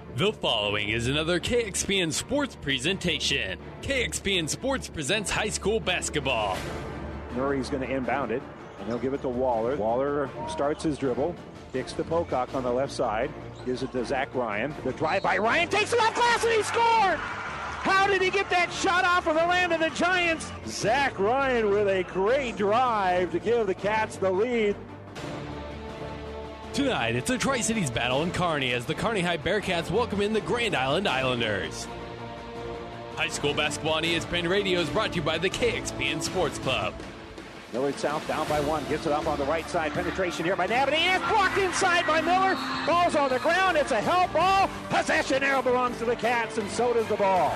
The following is another KXPN Sports presentation. KXPN Sports presents high school basketball. Murray's going to inbound it, and he'll give it to Waller. Waller starts his dribble, kicks to Pocock on the left side, gives it to Zach Ryan. The drive by Ryan, takes it off glass, and he scored! How did he get that shot off of the land of the Giants? Zach Ryan with a great drive to give the Cats the lead. Tonight, it's a Tri-Cities battle in Kearney as the Kearney High Bearcats welcome in the Grand Island Islanders. High school basketball on ESPN Radio is brought to you by the KXPN Sports Club. Millard South down by one, gets it up on the right side. Penetration here by Nabony, and it's blocked inside by Miller. Ball's on the ground, it's a help ball. Possession now belongs to the Cats, and so does the ball.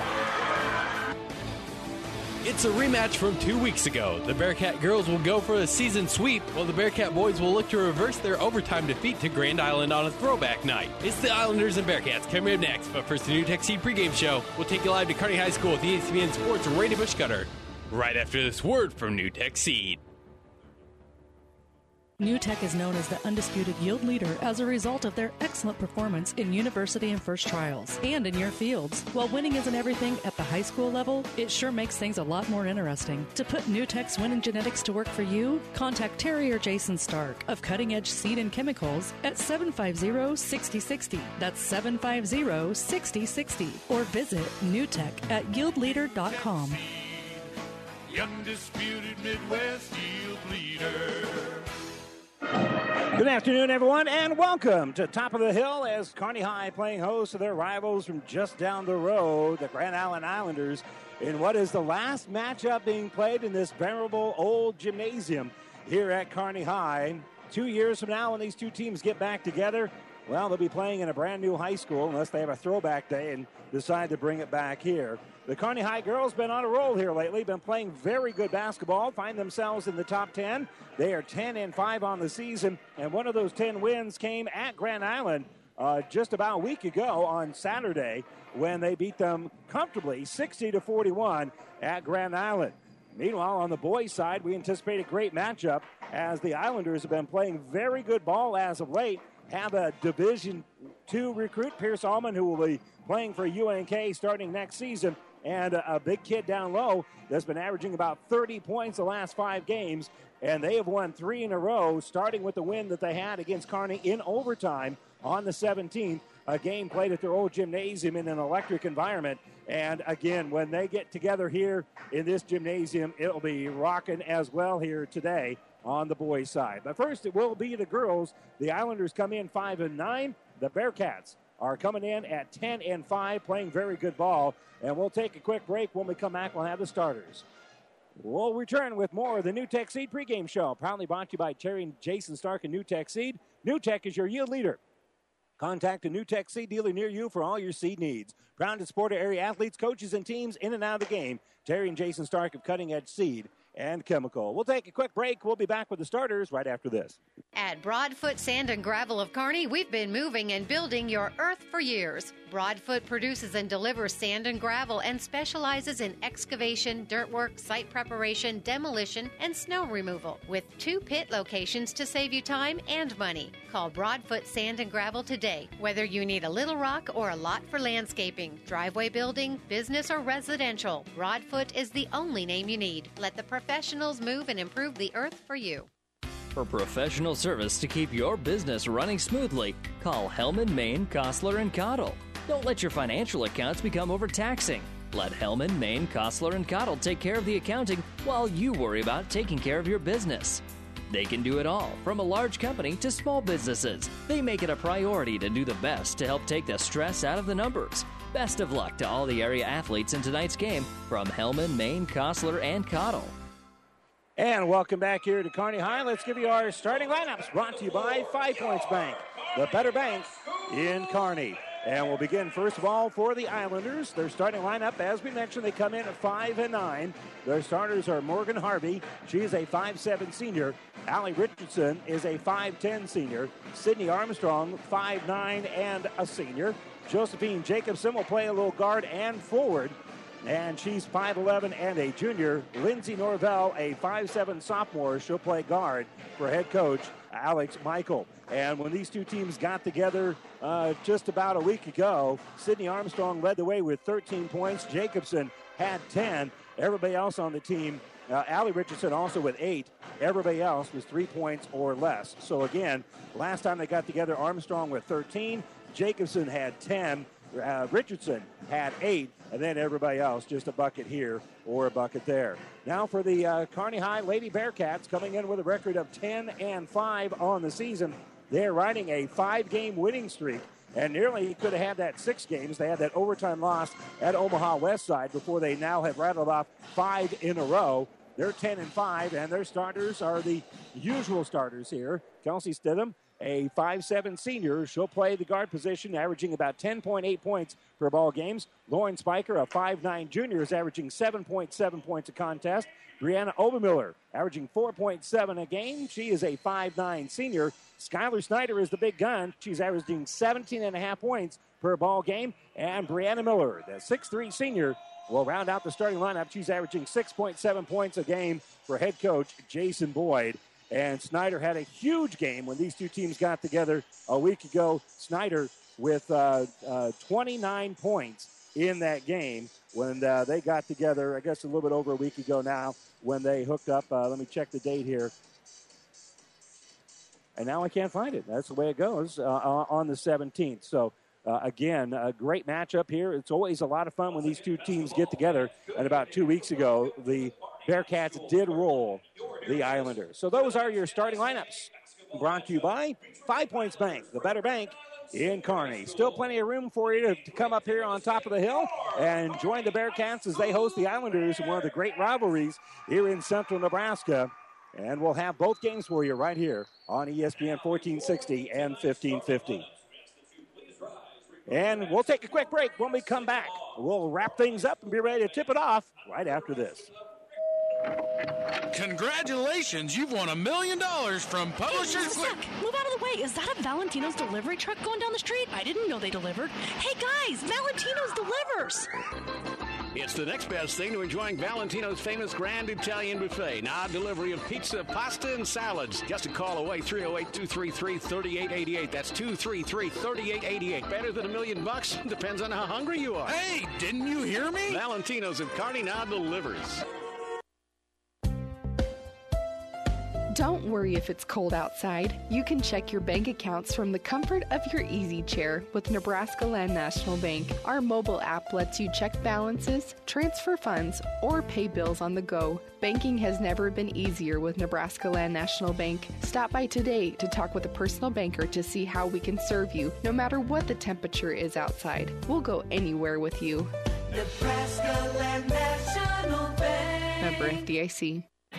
It's a rematch from 2 weeks ago. The Bearcat girls will go for a season sweep, while the Bearcat boys will look to reverse their overtime defeat to Grand Island on a throwback night. It's the Islanders and Bearcats coming up next, but first the New Tech Seed pregame show. We'll take you live to Kearney High School with ESPN Sports' Randy Bushcutter, right after this word from New Tech Seed. New Tech is known as the undisputed yield leader as a result of their excellent performance in university and first trials and in your fields. While winning isn't everything at the high school level, it sure makes things a lot more interesting. To put New Tech's winning genetics to work for you, contact Terry or Jason Stark of Cutting Edge Seed and Chemicals at 750-6060. That's 750-6060. Or visit newtech at yieldleader.com. The undisputed Midwest yield leader. Good afternoon, everyone, and welcome to Top of the Hill as Kearney High playing host to their rivals from just down the road, the Grand Island Islanders, in what is the last matchup being played in this venerable old gymnasium here at Kearney High. 2 years from now, when these two teams get back together, well, they'll be playing in a brand new high school unless they have a throwback day and decide to bring it back here. The Kearney High girls been on a roll here lately, been playing very good basketball, find themselves in the top 10. They are 10-5 on the season, and one of those 10 wins came at Grand Island just about a week ago on Saturday when they beat them comfortably 60-41 at Grand Island. Meanwhile, on the boys' side, we anticipate a great matchup as the Islanders have been playing very good ball as of late, have a Division II recruit, Pierce Allman, who will be playing for UNK starting next season, and a big kid down low that's been averaging about 30 points the last 5 games, and they have won 3 in a row, starting with the win that they had against Kearney in overtime on the 17th, a game played at their old gymnasium in an electric environment. And again, when they get together here in this gymnasium, it'll be rocking as well here today on the boys' side. But first, it will be the girls. The Islanders come in 5-9. The Bearcats are coming in at 10-5, playing very good ball. And we'll take a quick break. When we come back, we'll have the starters. We'll return with more of the New Tech Seed pregame show, proudly brought to you by Terry and Jason Stark and New Tech Seed. New Tech is your yield leader. Contact a New Tech Seed dealer near you for all your seed needs. Proud to support our area athletes, coaches, and teams in and out of the game. Terry and Jason Stark of Cutting Edge Seed and Chemical. We'll take a quick break. We'll be back with the starters right after this. At Broadfoot Sand and Gravel of Kearney, we've been moving and building your earth for years. Broadfoot produces and delivers sand and gravel and specializes in excavation, dirt work, site preparation, demolition, and snow removal, with 2 pit locations to save you time and money. Call Broadfoot Sand and Gravel today. Whether you need a little rock or a lot for landscaping, driveway building, business, or residential, Broadfoot is the only name you need. Let the professionals move and improve the earth for you. For professional service to keep your business running smoothly, call Hellman, Maine, Kostler, and Cottle. Don't let your financial accounts become overtaxing. Let Hellman, Maine, Kostler, and Cottle take care of the accounting while you worry about taking care of your business. They can do it all, from a large company to small businesses. They make it a priority to do the best to help take the stress out of the numbers. Best of luck to all the area athletes in tonight's game from Hellman, Maine, Kostler, and Cottle. And welcome back here to Kearney High. Let's give you our starting lineups, brought to you by 5 Points Bank, the better bank in Kearney. And we'll begin, first of all, for the Islanders. Their starting lineup, as we mentioned, they come in at 5-9. Their starters are Morgan Harvey. She is a 5'7 senior. Allie Richardson is a 5'10 senior. Sydney Armstrong, 5'9 and a senior. Josephine Jacobson will play a little guard and forward. and she's 5'11" and a junior. Lindsay Norvell, a 5'7" sophomore. She'll play guard for head coach Alex Michael. And when these two teams got together just about a week ago, Sydney Armstrong led the way with 13 points. Jacobson had 10. Everybody else on the team, Allie Richardson also with 8. Everybody else was 3 points or less. So again, last time they got together, Armstrong with 13. Jacobson had 10. Richardson had 8, and then everybody else just a bucket here or a bucket there. Now for the Kearney High Lady Bearcats, coming in with a record of 10-5 on the season. They're riding a 5-game winning streak, and nearly could have had that 6 games. They had that overtime loss at Omaha Westside before they now have rattled off 5 in a row. They're 10-5, and their starters are the usual starters here. Kelsey Stidham, a 5'7" senior. She'll play the guard position, averaging about 10.8 points per ball games. Lauren Spiker, a 5'9" junior, is averaging 7.7 points a contest. Brianna Obermiller, averaging 4.7 a game. She is a 5'9" senior. Skylar Snyder is the big gun. She's averaging 17.5 points per ball game. And Brianna Miller, the 6'3" senior, will round out the starting lineup. She's averaging 6.7 points a game for head coach Jason Boyd. And Snyder had a huge game when these two teams got together a week ago. Snyder with 29 points in that game when they got together, I guess a little bit over a week ago now, when they hooked up. Let me check the date here. And now I can't find it. That's the way it goes on the 17th. So, again, a great matchup here. It's always a lot of fun when these two teams get together. And about 2 weeks ago, the Bearcats did roll the Islanders. So those are your starting lineups. Brought to you by 5 Points Bank, the better bank in Kearney. Still plenty of room for you to come up here on top of the hill and join the Bearcats as they host the Islanders in one of the great rivalries here in central Nebraska. And we'll have both games for you right here on ESPN 1460 and 1550. And we'll take a quick break. When we come back, we'll wrap things up and be ready to tip it off right after this. Congratulations, you've won $1 million from Publishers Clearing. Move out of the way. Is that a Valentino's delivery truck going down the street? I didn't know they delivered. Hey, guys, Valentino's delivers. It's the next best thing to enjoying Valentino's famous Grand Italian Buffet. Now, delivery of pizza, pasta, and salads. Just a call away, 308-233-3888. That's 233-3888. Better than $1 million? Depends on how hungry you are. Hey, didn't you hear me? Valentino's of Kearney now delivers. Don't worry if it's cold outside. You can check your bank accounts from the comfort of your easy chair with Nebraska Land National Bank. Our mobile app lets you check balances, transfer funds, or pay bills on the go. Banking has never been easier with Nebraska Land National Bank. Stop by today to talk with a personal banker to see how we can serve you, no matter what the temperature is outside. We'll go anywhere with you. Nebraska Land National Bank. Member FDIC.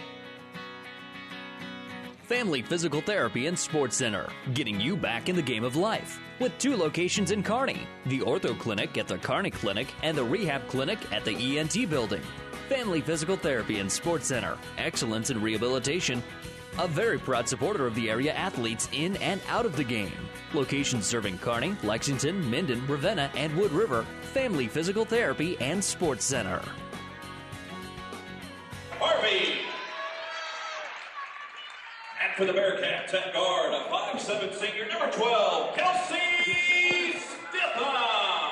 Family Physical Therapy and Sports Center, getting you back in the game of life. With 2 locations in Kearney, the Ortho Clinic at the Kearney Clinic and the Rehab Clinic at the ENT Building. Family Physical Therapy and Sports Center, excellence in rehabilitation. A very proud supporter of the area athletes in and out of the game. Locations serving Kearney, Lexington, Minden, Ravenna, and Wood River. Family Physical Therapy and Sports Center. Harvey! And for the Bearcats at guard, a 5'7" senior, number 12, Kelsey Stitham.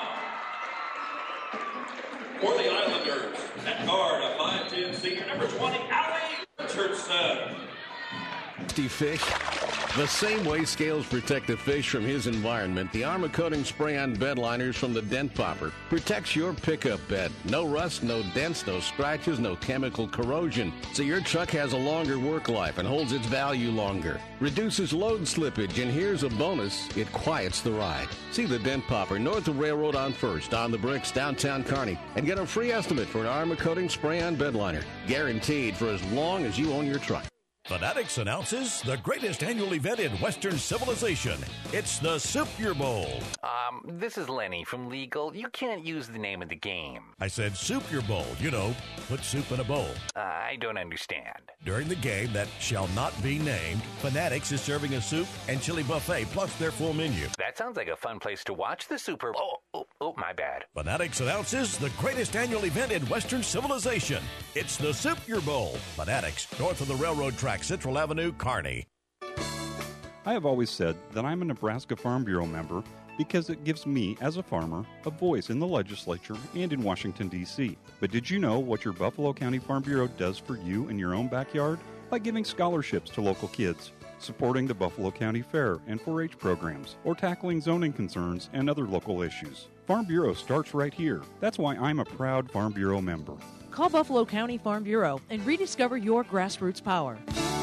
For the Islanders at guard, a 5'10" senior, number 20, Allie Richardson. Fish. The same way scales protect the fish from his environment, the Armor Coating Spray-On bed liners from the Dent Popper protects your pickup bed. No rust, no dents, no scratches, no chemical corrosion. So your truck has a longer work life and holds its value longer. Reduces load slippage, and here's a bonus, it quiets the ride. See the Dent Popper north of Railroad on First, on the Bricks, downtown Kearney, and get a free estimate for an Armor Coating Spray-On bed liner. Guaranteed for as long as you own your truck. Fanatics announces the greatest annual event in Western civilization. It's the Super Bowl. This is Lenny from Legal. You can't use the name of the game. I said Super Bowl. You know, put soup in a bowl. I don't understand. During the game that shall not be named, Fanatics is serving a soup and chili buffet plus their full menu. That sounds like a fun place to watch the Super Bowl. Oh, my bad. Fanatics announces the greatest annual event in Western civilization. It's the Super Bowl. Fanatics, north of the railroad track, Central Avenue, Kearney. I have always said that I'm a Nebraska Farm Bureau member because it gives me, as a farmer, a voice in the legislature and in Washington, D.C. But did you know what your Buffalo County Farm Bureau does for you in your own backyard? By giving scholarships to local kids, supporting the Buffalo County Fair and 4-H programs, or tackling zoning concerns and other local issues. Farm Bureau starts right here. That's why I'm a proud Farm Bureau member. Call Buffalo County Farm Bureau and rediscover your grassroots power.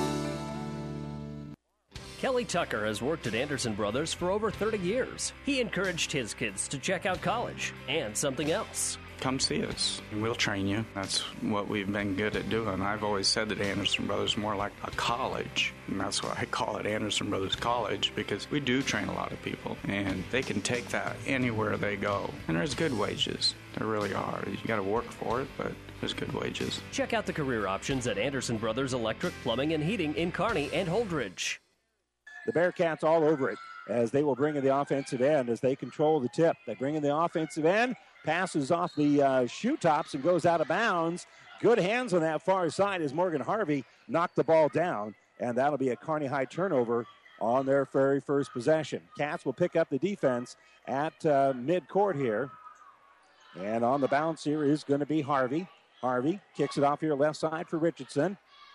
Kelly Tucker has worked at Anderson Brothers for over 30 years. He encouraged his kids to check out college and something else. Come see us. We'll train you. That's what we've been good at doing. I've always said that Anderson Brothers is more like a college, and that's why I call it Anderson Brothers College, because we do train a lot of people, and they can take that anywhere they go. And there's good wages. There really are. You got to work for it, but there's good wages. Check out the career options at Anderson Brothers Electric, Plumbing, and Heating in Kearney and Holdridge. The Bearcats all over it as they will bring in the offensive end as they control the tip. They bring in the offensive end. Passes off the shoe tops and goes out of bounds. Good hands on that far side as Morgan Harvey knocked the ball down. And that'll be a Kearney High turnover on their very first possession. Cats will pick up the defense at midcourt here. And on the bounce here is going to be Harvey. Harvey kicks it off here left side for Richardson.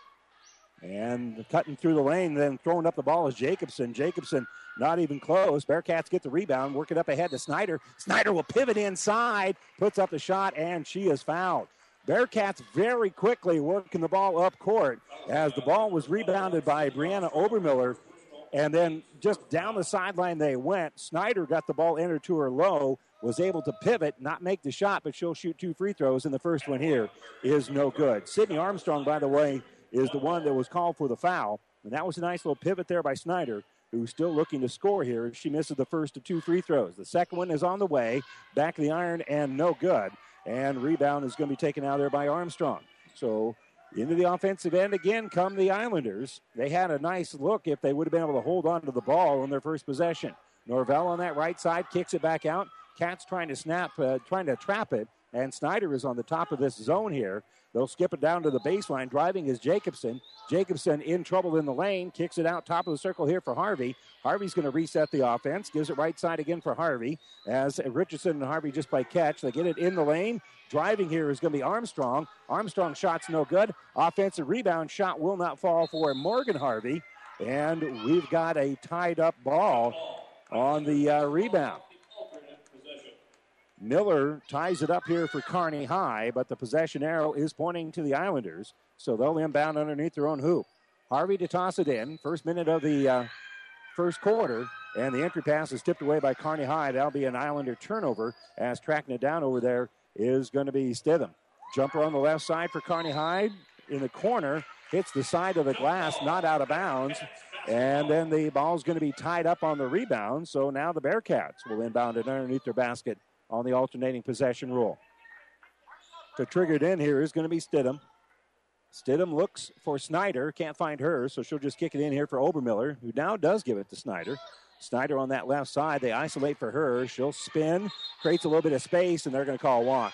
And cutting through the lane, then throwing up the ball is Jacobson. Jacobson not even close. Bearcats get the rebound, work it up ahead to Snyder. Snyder will pivot inside, puts up the shot, and she is fouled. Bearcats very quickly working the ball up court as the ball was rebounded by Brianna Obermiller. And then just down the sideline they went. Snyder got the ball entered to her low, was able to pivot, not make the shot, but she'll shoot 2 free throws, and the first one here is no good. Sydney Armstrong, by the way, is the one that was called for the foul. And that was a nice little pivot there by Snyder, who's still looking to score here. She misses the first of 2 free throws. The second one is on the way, back of the iron, and no good. And rebound is going to be taken out there by Armstrong. So into the offensive end again come the Islanders. They had a nice look if they would have been able to hold on to the ball on their first possession. Norvell on that right side kicks it back out. Cats trying to trap it, and Snyder is on the top of this zone here. They'll skip it down to the baseline. Driving is Jacobson. Jacobson in trouble in the lane. Kicks it out top of the circle here for Harvey. Harvey's going to reset the offense. Gives it right side again for Harvey. As Richardson and Harvey just play catch. They get it in the lane. Driving here is going to be Armstrong. Armstrong's shot's no good. Offensive rebound shot will not fall for Morgan Harvey. And we've got a tied up ball on the rebound. Miller ties it up here for Kearney High, but the possession arrow is pointing to the Islanders, so they'll inbound underneath their own hoop. Harvey to toss it in. First minute of the first quarter, and the entry pass is tipped away by Kearney High. That'll be an Islander turnover, as tracking it down over there is going to be Stidham. Jumper on the left side for Kearney High in the corner. Hits the side of the glass, not out of bounds. And then the ball's going to be tied up on the rebound, so now the Bearcats will inbound it underneath their basket on the alternating possession rule. To trigger it in here is going to be Stidham. Stidham looks for Snyder, can't find her, so she'll just kick it in here for Obermiller, who now does give it to Snyder. Snyder on that left side, they isolate for her. She'll spin, creates a little bit of space, and they're going to call a walk.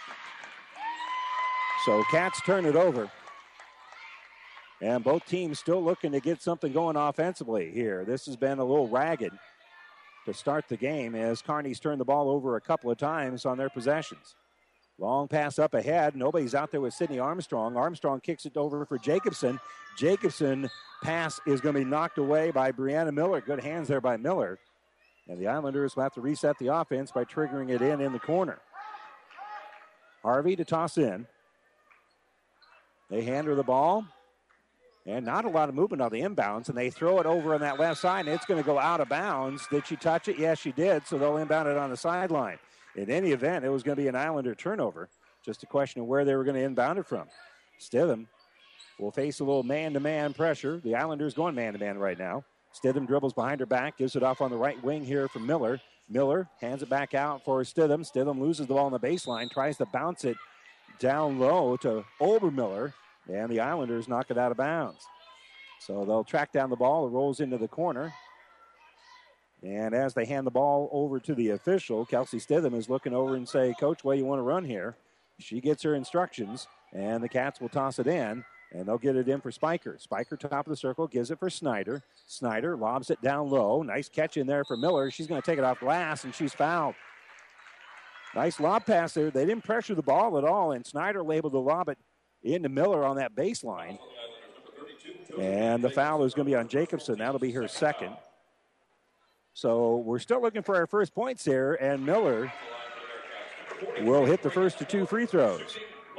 So Cats turn it over. And both teams still looking to get something going offensively here. This has been a little ragged to start the game as Kearney's turned the ball over a couple of times on their possessions. Long pass up ahead. Nobody's out there with Sydney Armstrong. Armstrong kicks it over for Jacobson. Jacobson pass is going to be knocked away by Brianna Miller. Good hands there by Miller. And the Islanders will have to reset the offense by triggering it in the corner. Harvey to toss in. They hand her the ball. And not a lot of movement on the inbounds, and they throw it over on that left side, and it's going to go out of bounds. Did she touch it? Yes, she did, so they'll inbound it on the sideline. In any event, it was going to be an Islander turnover. Just a question of where they were going to inbound it from. Stidham will face a little man-to-man pressure. The Islanders going man-to-man right now. Stidham dribbles behind her back, gives it off on the right wing here for Miller. Miller hands it back out for Stidham. Stidham loses the ball on the baseline, tries to bounce it down low to Obermiller. And the Islanders knock it out of bounds. So they'll track down the ball. It rolls into the corner. And as they hand the ball over to the official, Kelsey Stidham is looking over and say, Coach, what do you want to run here? She gets her instructions, and the Cats will toss it in, and they'll get it in for Spiker. Spiker, top of the circle, gives it for Snyder. Snyder lobs it down low. Nice catch in there for Miller. She's going to take it off glass, and she's fouled. Nice lob pass there. They didn't pressure the ball at all, and Snyder labeled to lob it into Miller on that baseline. And the foul is going to be on Jacobson. That'll be her second. So we're still looking for our first points here, and Miller will hit the first of 2 free throws.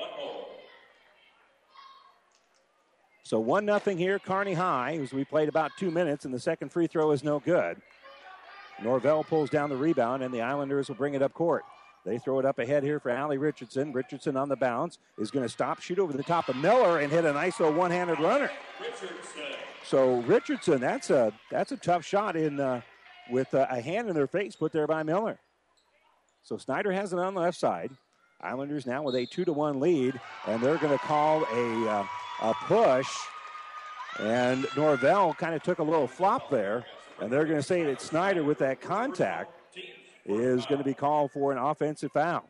So 1-0 here, Kearney High, as we played about 2 minutes, and the second free throw is no good. Norvell pulls down the rebound, and the Islanders will bring it up court. They throw it up ahead here for Allie Richardson. Richardson on the bounce is going to stop, shoot over the top of Miller, and hit a nice little one-handed runner. So Richardson, that's a tough shot in with a hand in their face put there by Miller. So Snyder has it on the left side. Islanders now with a 2-1 lead, and they're going to call a push. And Norvell kind of took a little flop there, and they're going to say that Snyder, with that contact, is going to be called for an offensive foul.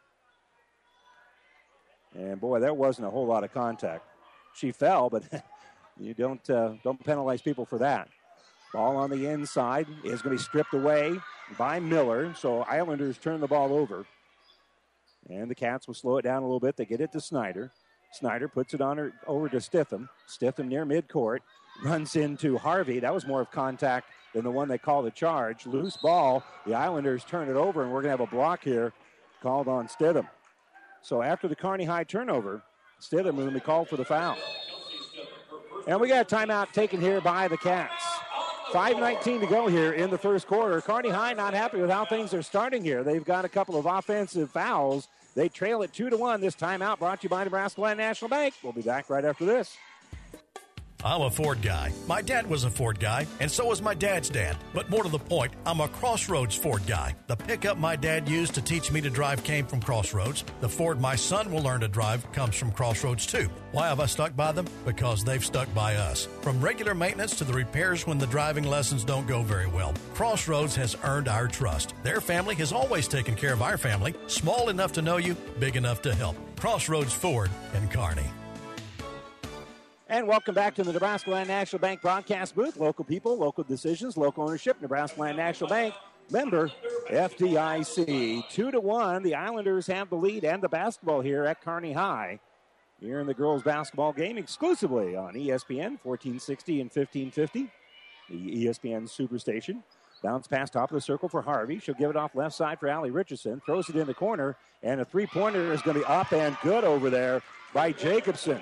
And boy, there wasn't a whole lot of contact. She fell, but you don't penalize people for that. Ball on the inside is going to be stripped away by Miller. So Islanders turn the ball over. And the Cats will slow it down a little bit. They get it to Snyder. Snyder puts it on her over to Stitham. Stitham near midcourt. Runs into Harvey. That was more of contact than the one they called a charge. Loose ball. The Islanders turn it over, and we're going to have a block here called on Stitham. So after the Kearney High turnover, Stitham will be called for the foul. And we got a timeout taken here by the Cats. 5:19 to go here in the first quarter. Kearney High not happy with how things are starting here. They've got a couple of offensive fouls. They trail it 2-1. This timeout brought to you by Nebraska Land National Bank. We'll be back right after this. I'm a Ford guy. My dad was a Ford guy, and so was my dad's dad. But more to the point, I'm a Crossroads Ford guy. The pickup my dad used to teach me to drive came from Crossroads. The Ford my son will learn to drive comes from Crossroads too. Why have I stuck by them? Because they've stuck by us. From regular maintenance to the repairs when the driving lessons don't go very well, Crossroads has earned our trust. Their family has always taken care of our family, small enough to know you, big enough to help. Crossroads Ford in Kearney. And welcome back to the Nebraska Land National Bank broadcast booth. Local people, local decisions, local ownership. Nebraska Land National Bank, member FDIC. 2-1. The Islanders have the lead and the basketball here at Kearney High. Here in the girls basketball game exclusively on ESPN 1460 and 1550. The ESPN Superstation. Bounce pass top of the circle for Harvey. She'll give it off left side for Allie Richardson. Throws it in the corner. And a three-pointer is going to be up and good over there by Jacobson.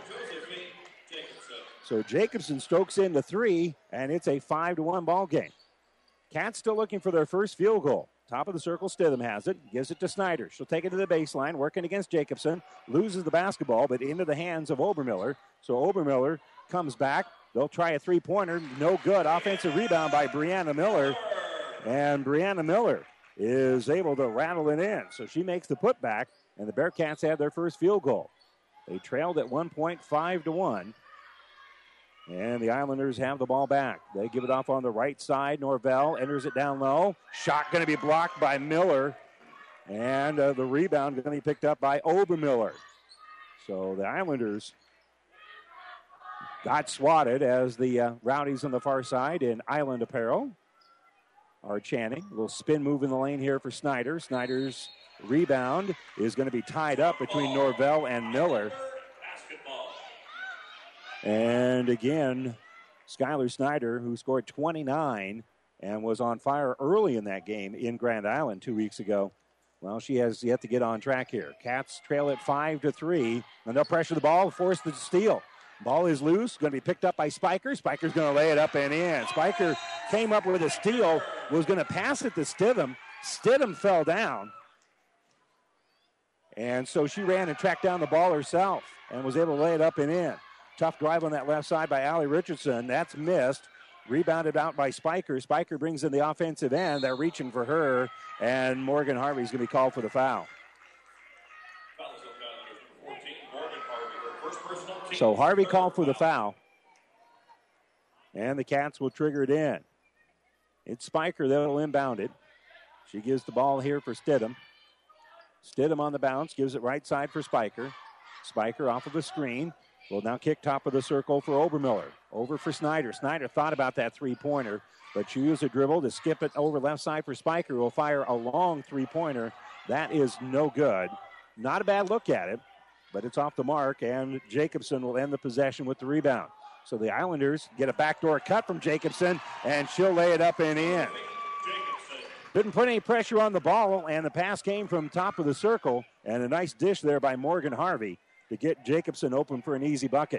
So Jacobson strokes in the 3, and it's a 5-1 ball game. Cats still looking for their first field goal. Top of the circle, Stidham has it. Gives it to Snyder. She'll take it to the baseline, working against Jacobson. Loses the basketball, but into the hands of Obermiller. So Obermiller comes back. They'll try a three-pointer. No good. Offensive rebound by Brianna Miller. And Brianna Miller is able to rattle it in. So she makes the putback, and the Bearcats have their first field goal. They trailed at 1 point, 5-1. And the Islanders have the ball back. They give it off on the right side. Norvell enters it down low. Shot going to be blocked by Miller. And the rebound going to be picked up by Obermiller. So the Islanders got swatted as the Rowdies on the far side in Island apparel are chanting. A little spin move in the lane here for Snyder. Snyder's rebound is going to be tied up between Norvell and Miller. And again, Skylar Snyder, who scored 29 and was on fire early in that game in Grand Island 2 weeks ago. Well, she has yet to get on track here. Cats trail it 5-3, and they'll pressure the ball, force the steal. Ball is loose, going to be picked up by Spiker. Spiker's going to lay it up and in. Spiker came up with a steal, was going to pass it to Stidham. Stidham fell down. And so she ran and tracked down the ball herself and was able to lay it up and in. Tough drive on that left side by Allie Richardson. That's missed. Rebounded out by Spiker. Spiker brings in the offensive end. They're reaching for her, and Morgan Harvey's going to be called for the foul. So Harvey called for the foul, and the Cats will trigger it in. It's Spiker that will inbound it. She gives the ball here for Stidham. Stidham on the bounce, gives it right side for Spiker. Spiker off of the screen. Will now kick top of the circle for Obermiller. Over for Snyder. Snyder thought about that three-pointer, but she used a dribble to skip it over left side for Spiker, who will fire a long three-pointer. That is no good. Not a bad look at it, but it's off the mark, and Jacobson will end the possession with the rebound. So the Islanders get a backdoor cut from Jacobson, and she'll lay it up and in. Didn't put any pressure on the ball, and the pass came from top of the circle, and a nice dish there by Morgan Harvey to get Jacobson open for an easy bucket.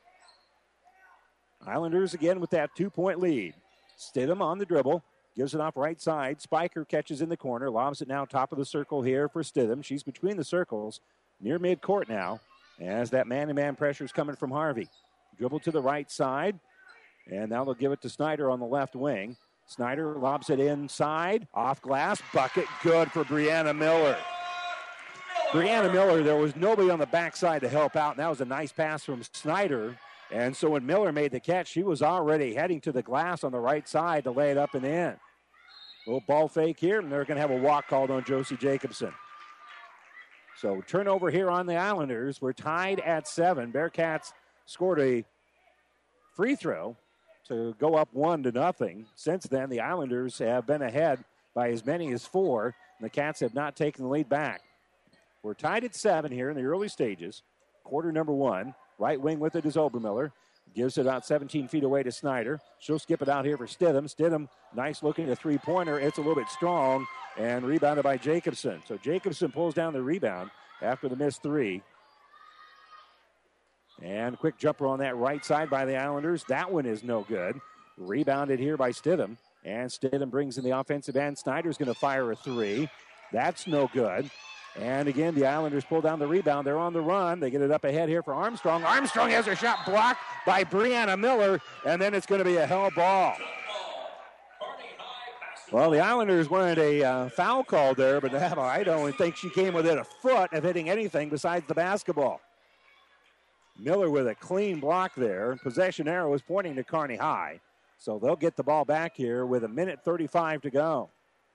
Islanders again with that 2-point lead. Stidham on the dribble, gives it off right side. Spiker catches in the corner, lobs it now top of the circle here for Stidham. She's between the circles, near midcourt now, as that man-to-man pressure is coming from Harvey. Dribble to the right side, and now they'll give it to Snyder on the left wing. Snyder lobs it inside, off glass, bucket, good for Brianna Miller. Brianna Miller, there was nobody on the backside to help out, and that was a nice pass from Snyder. And so when Miller made the catch, she was already heading to the glass on the right side to lay it up and in. Little ball fake here, and they're going to have a walk called on Josie Jacobson. So turnover here on the Islanders. We're tied at 7. Bearcats scored a free throw to go up 1-0. Since then, the Islanders have been ahead by as many as 4, and the Cats have not taken the lead back. We're tied at 7 here in the early stages. Quarter number 1. Right wing with it is Obermiller. Gives it about 17 feet away to Snyder. She'll skip it out here for Stidham. Stidham, nice looking at three-pointer. It's a little bit strong and rebounded by Jacobson. So Jacobson pulls down the rebound after the missed three. And quick jumper on that right side by the Islanders. That one is no good. Rebounded here by Stidham. And Stidham brings in the offensive end. Snyder's going to fire a three. That's no good. And again, the Islanders pull down the rebound. They're on the run. They get it up ahead here for Armstrong. Armstrong has her shot blocked by Brianna Miller, and then it's going to be a hell ball. Well, the Islanders wanted a foul call there, but I don't think she came within a foot of hitting anything besides the basketball. Miller with a clean block there. Possession arrow is pointing to Kearney High. So they'll get the ball back here with 1:35 to go.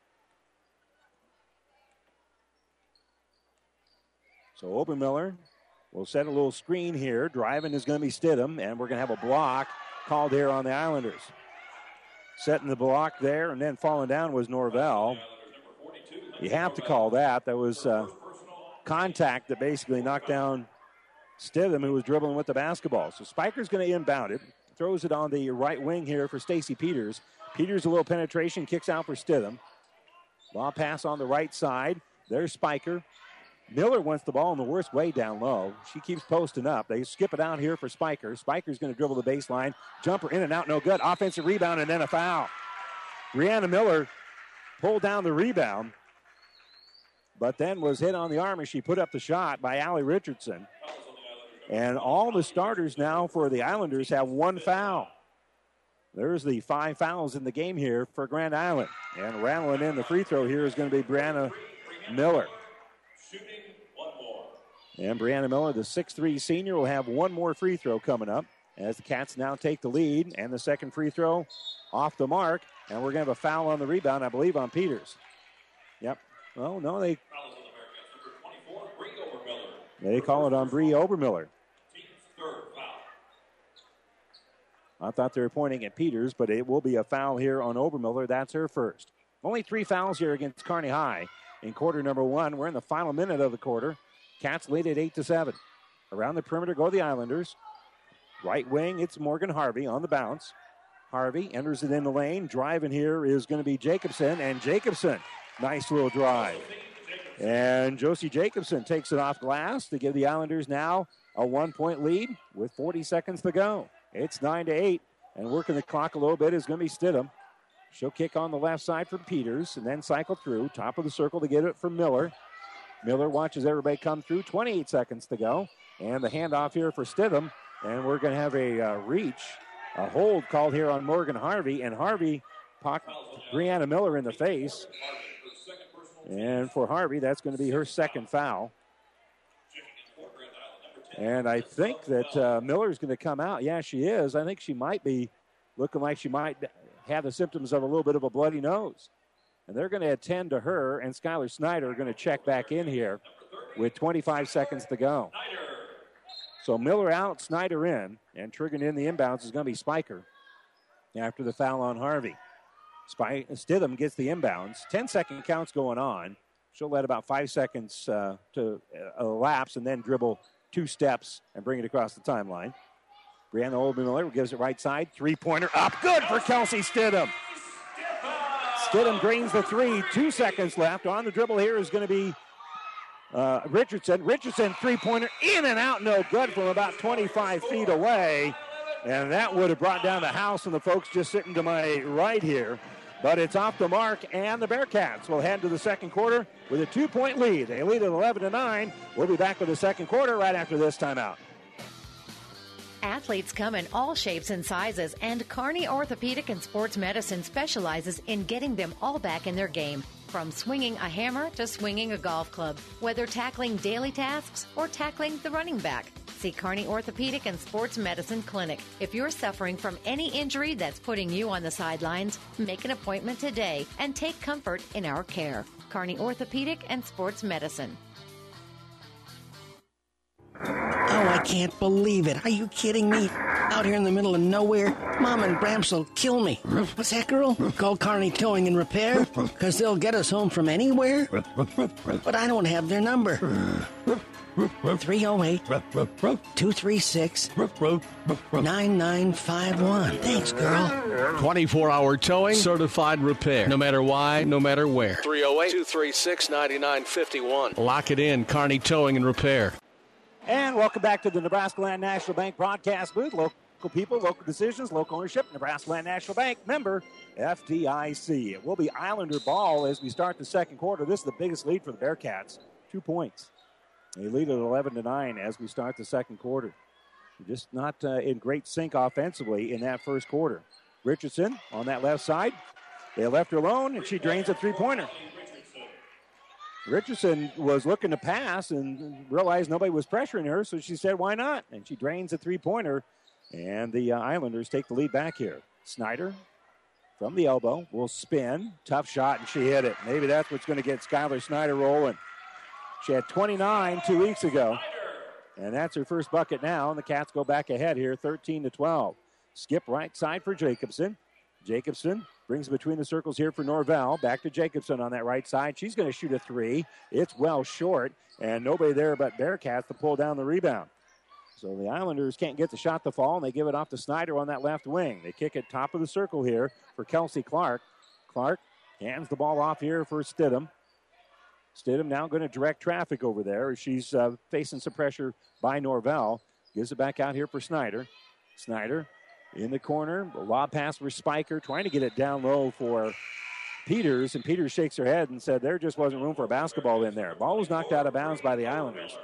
So Obermiller will set a little screen here. Driving is going to be Stidham, and we're going to have a block called here on the Islanders. Setting the block there, and then falling down was Norvell. You have to call that. That was contact that basically knocked down Stidham, who was dribbling with the basketball. So Spiker's going to inbound it. Throws it on the right wing here for Stacy Peters. Peters, a little penetration, kicks out for Stidham. Ball pass on the right side. There's Spiker. Miller wants the ball in the worst way down low. She keeps posting up. They skip it out here for Spiker. Spiker's going to dribble the baseline. Jumper in and out, no good. Offensive rebound and then a foul. Brianna Miller pulled down the rebound, but then was hit on the arm as she put up the shot by Allie Richardson. And all the starters now for the Islanders have one foul. There's the 5 fouls in the game here for Grand Island. And rattling in the free throw here is going to be Brianna Miller. And Brianna Miller, the 6'3 senior, will have one more free throw coming up as the Cats now take the lead. And the second free throw off the mark. And we're going to have a foul on the rebound, I believe, on Peters. Yep. Oh, no, they call it on Bree Obermiller. I thought they were pointing at Peters, but it will be a foul here on Obermiller. That's her first. Only 3 fouls here against Kearney High in quarter number 1. We're in the final minute of the quarter. Cats lead at 8-7. Around the perimeter go the Islanders. Right wing, it's Morgan Harvey on the bounce. Harvey enters it in the lane. Driving here is going to be Jacobson, and Jacobson, nice little drive. And Josie Jacobson takes it off glass to give the Islanders now a 1-point lead with 40 seconds to go. It's 9-8, and working the clock a little bit is going to be Stidham. She'll kick on the left side for Peters and then cycle through. Top of the circle to get it from Miller. Miller watches everybody come through. 28 seconds to go. And the handoff here for Stidham. And we're going to have a hold called here on Morgan Harvey. And Harvey pocked Brianna Miller in the face. And for Harvey, that's going to be her second foul. And I think that Miller's going to come out. Yeah, she is. I think she might be looking like she might have the symptoms of a little bit of a bloody nose. And they're going to attend to her, and Skylar Snyder are going to check back in here with 25 seconds to go. So Miller out, Snyder in, and triggering in the inbounds is going to be Spiker after the foul on Harvey. Stidham gets the inbounds. 10-second counts going on. She'll let about 5 seconds to elapse and then dribble 2 steps and bring it across the timeline. Brianna Obermiller gives it right side. Three-pointer up. Good for Kelsey Stidham. Stidham drains the 3. 2 seconds left. On the dribble here is going to be Richardson. Richardson, three-pointer in and out. No good from about 25 feet away. And that would have brought down the house and the folks just sitting to my right here. But it's off the mark, and the Bearcats will head to the second quarter with a 2-point lead. They lead at 11-9. We'll be back with the second quarter right after this timeout. Athletes come in all shapes and sizes, and Kearney Orthopedic and Sports Medicine specializes in getting them all back in their game. From swinging a hammer to swinging a golf club, whether tackling daily tasks or tackling the running back. See Kearney Orthopedic and Sports Medicine Clinic. If you're suffering from any injury that's putting you on the sidelines, make an appointment today and take comfort in our care. Kearney Orthopedic and Sports Medicine. Oh, I can't believe it. Are you kidding me? Out here in the middle of nowhere, Mom and Gramps will kill me. What's that, girl? Call Kearney Towing and Repair? Because they'll get us home from anywhere? But I don't have their number. 308-236-9951. Thanks, girl. 24-hour towing, certified repair. No matter why, no matter where. 308-236-9951. Lock it in, Kearney Towing and Repair. And welcome back to the Nebraska Land National Bank broadcast booth. Local people, local decisions, local ownership. Nebraska Land National Bank, member FDIC. It will be Islander ball as we start the second quarter. This is the biggest lead for the Bearcats. 2 points. They lead at 11-9 as we start the second quarter. Just not in great sync offensively in that first quarter. Richardson on that left side. They left her alone, and she drains a three-pointer. Richardson was looking to pass and realized nobody was pressuring her, so she said, why not? And she drains a three-pointer, and the Islanders take the lead back here. Snyder from the elbow will spin. Tough shot, and she hit it. Maybe that's what's going to get Skylar Snyder rolling. She had 29 2 weeks ago, and that's her first bucket now, and the Cats go back ahead here, 13-12. Skip right side for Jacobson. Jacobson brings between the circles here for Norvell. Back to Jacobson on that right side. She's going to shoot a three. It's well short, and nobody there but Bearcats to pull down the rebound. So the Islanders can't get the shot to fall, and they give it off to Snyder on that left wing. They kick it top of the circle here for Kelsey Clark. Clark hands the ball off here for Stidham. Stidham now going to direct traffic over there as she's facing some pressure by Norvell. Gives it back out here for Snyder. Snyder in the corner, a lob pass for Spiker, trying to get it down low for Peters, and Peters shakes her head and said there just wasn't room for a basketball in there. Ball was knocked out of bounds by the Islanders.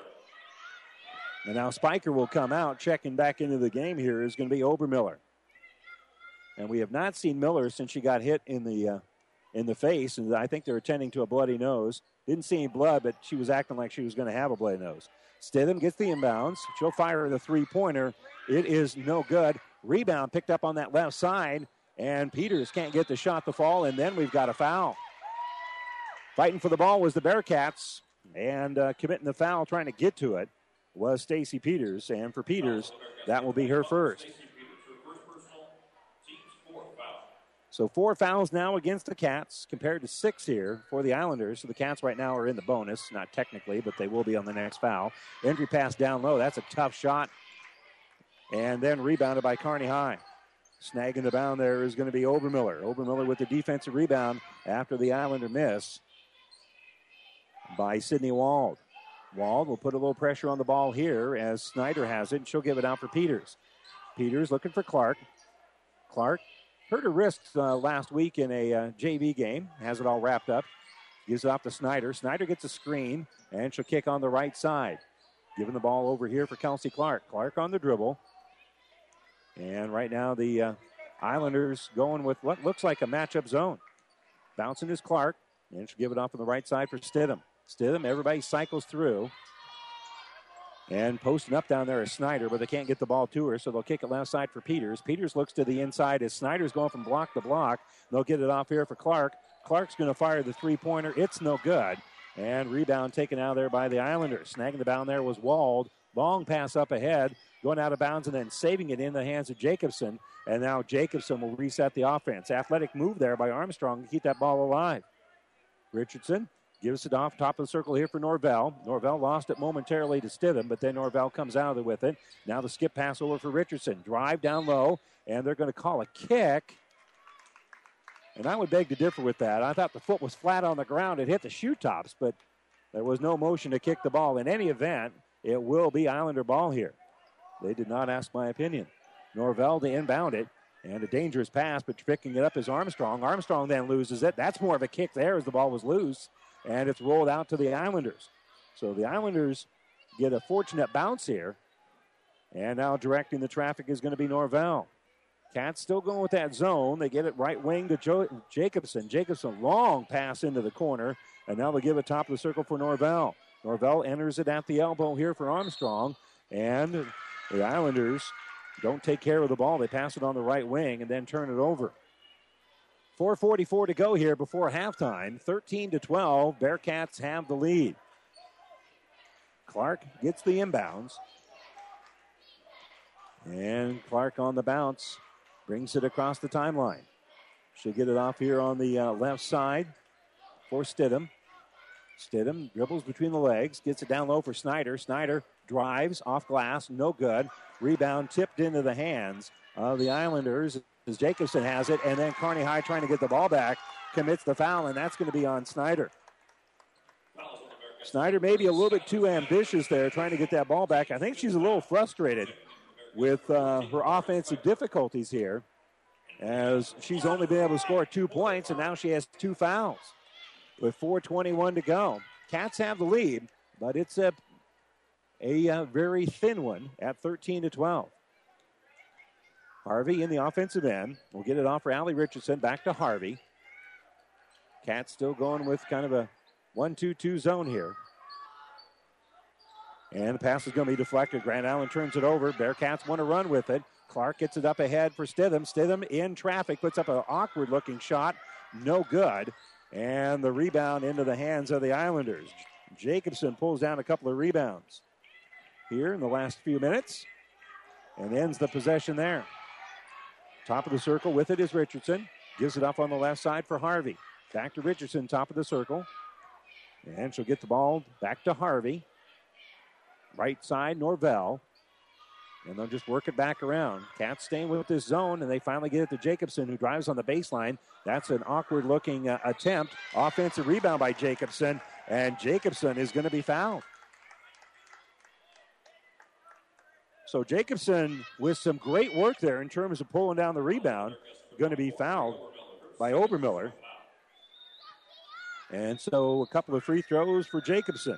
And now Spiker will come out. Checking back into the game here is going to be Obermiller. And we have not seen Miller since she got hit in the face, and I think they're attending to a bloody nose. Didn't see any blood, but she was acting like she was going to have a bloody nose. Stidham gets the inbounds. She'll fire the three-pointer. It is no good. Rebound picked up on that left side, and Peters can't get the shot to fall, and then we've got a foul. Fighting for the ball was the Bearcats, and committing the foul, trying to get to it, was Stacy Peters. And for Peters, that will be her first. So 4 fouls now against the Cats compared to 6 here for the Islanders. So the Cats right now are in the bonus, not technically, but they will be on the next foul. Entry pass down low. That's a tough shot. And then rebounded by Kearney High. Snagging the bound there is going to be Obermiller. Obermiller with the defensive rebound after the Islander miss by Sydney Wald. Wald will put a little pressure on the ball here as Snyder has it, and she'll give it out for Peters. Peters looking for Clark. Clark hurt her wrist last week in a JV game. Has it all wrapped up. Gives it off to Snyder. Snyder gets a screen, and she'll kick on the right side. Giving the ball over here for Kelsey Clark. Clark on the dribble. And right now the Islanders going with what looks like a matchup zone. Bouncing is Clark, and she'll give it off on the right side for Stidham. Stidham, everybody cycles through. And posting up down there is Snyder, but they can't get the ball to her, so they'll kick it left side for Peters. Peters looks to the inside as Snyder's going from block to block. They'll get it off here for Clark. Clark's going to fire the three-pointer. It's no good. And rebound taken out of there by the Islanders. Snagging the bound there was Wald. Long pass up ahead, going out of bounds and then saving it in the hands of Jacobson. And now Jacobson will reset the offense. Athletic move there by Armstrong to keep that ball alive. Richardson gives it off top of the circle here for Norvell. Norvell lost it momentarily to Stidham, but then Norvell comes out of it with it. Now the skip pass over for Richardson. Drive down low, and they're going to call a kick. And I would beg to differ with that. I thought the foot was flat on the ground. It hit the shoe tops, but there was no motion to kick the ball. In any event, it will be Islander ball here. They did not ask my opinion. Norvell to inbound it, and a dangerous pass, but picking it up is Armstrong. Armstrong then loses it. That's more of a kick there as the ball was loose. And it's rolled out to the Islanders. So the Islanders get a fortunate bounce here. And now directing the traffic is going to be Norvell. Cats still going with that zone. They get it right wing to Jacobson. Jacobson, long pass into the corner. And now they give it top of the circle for Norvell. Norvell enters it at the elbow here for Armstrong. And the Islanders don't take care of the ball. They pass it on the right wing and then turn it over. 4:44 to go here before halftime. 13-12. Bearcats have the lead. Clark gets the inbounds. And Clark on the bounce brings it across the timeline. She'll get it off here on the left side for Stidham. Stidham dribbles between the legs, gets it down low for Snyder. Snyder drives off glass, no good. Rebound tipped into the hands of the Islanders as Jacobson has it, and then Kearney High trying to get the ball back, commits the foul, and that's going to be on Snyder. Snyder maybe a little bit too ambitious there, trying to get that ball back. I think she's a little frustrated with her offensive difficulties here, as she's only been able to score 2 points, and now she has 2 fouls with 4:21 to go. Cats have the lead, but it's a very thin one at 13-12. Harvey in the offensive end. We'll get it off for Allie Richardson. Back to Harvey. Cats still going with kind of a 1-2-2 zone here. And the pass is going to be deflected. Grand Island turns it over. Bearcats want to run with it. Clark gets it up ahead for Stidham. Stidham in traffic, puts up an awkward-looking shot. No good. And the rebound into the hands of the Islanders. Jacobson pulls down a couple of rebounds here in the last few minutes and ends the possession there. Top of the circle with it is Richardson. Gives it up on the left side for Harvey. Back to Richardson, top of the circle. And she'll get the ball back to Harvey. Right side, Norvell. And they'll just work it back around. Cats staying with this zone, and they finally get it to Jacobson, who drives on the baseline. That's an awkward-looking attempt. Offensive rebound by Jacobson, and Jacobson is going to be fouled. So Jacobson, with some great work there in terms of pulling down the rebound, going to be fouled by Obermiller. And so a couple of free throws for Jacobson.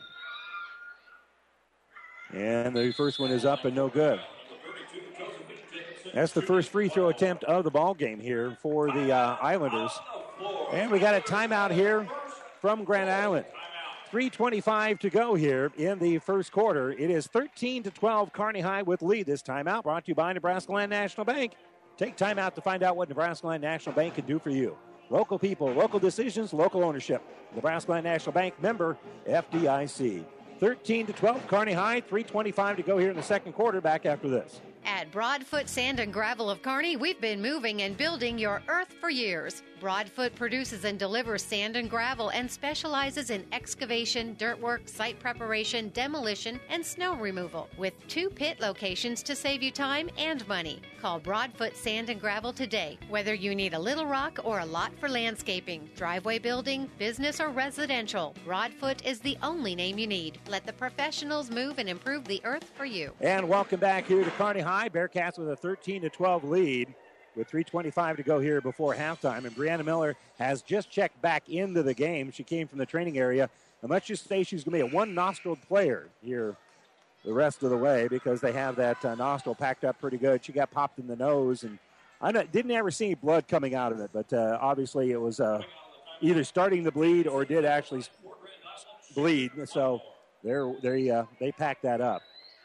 And the first one is up and no good. That's the first free throw attempt of the ball game here for the Islanders. And we got a timeout here from Grand Island. 3:25 to go here in the first quarter. It is 13-12, Kearney High with lead. This timeout brought to you by Nebraska Land National Bank. Take time out to find out what Nebraska Land National Bank can do for you. Local people, local decisions, local ownership. Nebraska Land National Bank, member FDIC. 13-12, Kearney High. 3:25 to go here in the second quarter. Back after this. At Broadfoot Sand and Gravel of Kearney, we've been moving and building your earth for years. Broadfoot produces and delivers sand and gravel and specializes in excavation, dirt work, site preparation, demolition, and snow removal, with 2 pit locations to save you time and money. Call Broadfoot Sand and Gravel today. Whether you need a little rock or a lot for landscaping, driveway building, business, or residential, Broadfoot is the only name you need. Let the professionals move and improve the earth for you. And welcome back here to Kearney High. Bearcats with a 13-12 lead with 3:25 to go here before halftime. And Brianna Miller has just checked back into the game. She came from the training area. And let's just say she's going to be a one-nostriled player here the rest of the way, because they have that nostril packed up pretty good. She got popped in the nose, and I didn't ever see any blood coming out of it, but obviously it was either starting to bleed or did actually bleed. So they packed that up.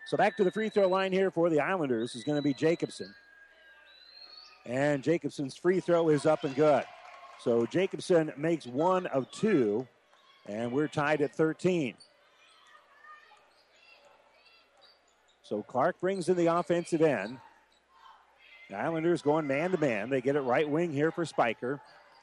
So back to the free throw line here for the Islanders is going to be Jacobson. And Jacobson's free throw is up and good. So Jacobson makes 1 of 2, and we're tied at 13. So Clark brings in the offensive end. The Islanders going man-to-man. They get it right wing here for Spiker.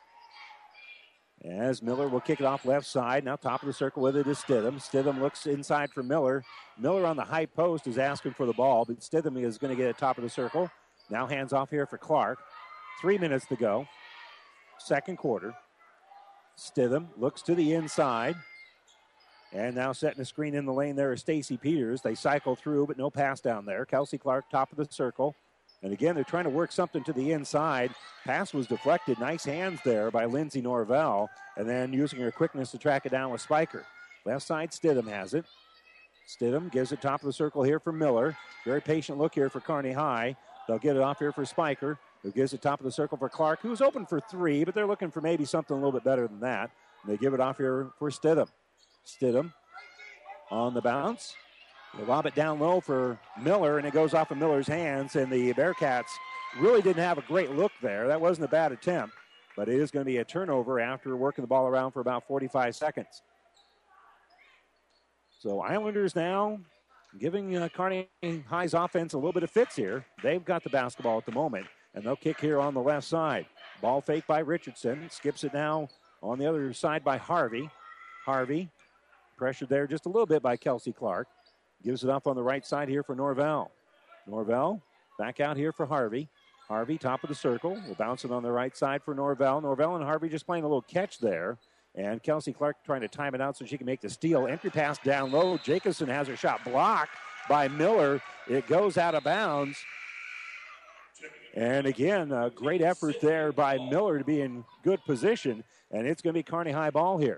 As Miller will kick it off left side. Now top of the circle with it is Stidham. Stidham looks inside for Miller. Miller on the high post is asking for the ball, but Stidham is going to get it top of the circle. Now hands off here for Clark. 3 minutes to go. Second quarter. Stidham looks to the inside. And now setting a screen in the lane there is Stacy Peters. They cycle through, but no pass down there. Kelsey Clark, top of the circle. And again, they're trying to work something to the inside. Pass was deflected. Nice hands there by Lindsay Norvell. And then using her quickness to track it down with Spiker. Left side, Stidham has it. Stidham gives it top of the circle here for Miller. Very patient look here for Kearney High. They'll get it off here for Spiker, who gives it top of the circle for Clark, who's open for 3, but they're looking for maybe something a little bit better than that. And they give it off here for Stidham. Stidham on the bounce. They lob it down low for Miller, and it goes off of Miller's hands, and the Bearcats really didn't have a great look there. That wasn't a bad attempt, but it is going to be a turnover after working the ball around for about 45 seconds. So Islanders now giving Kearney High's offense a little bit of fits here. They've got the basketball at the moment, and they'll kick here on the left side. Ball fake by Richardson. Skips it now on the other side by Harvey. Harvey pressured there just a little bit by Kelsey Clark. Gives it up on the right side here for Norvell. Norvell back out here for Harvey. Harvey top of the circle. Will bounce it on the right side for Norvell. Norvell and Harvey just playing a little catch there. And Kelsey Clark trying to time it out so she can make the steal. Entry pass down low. Jacobson has her shot blocked by Miller. It goes out of bounds. And again, a great effort there by Miller to be in good position. And it's going to be Kearney High ball here.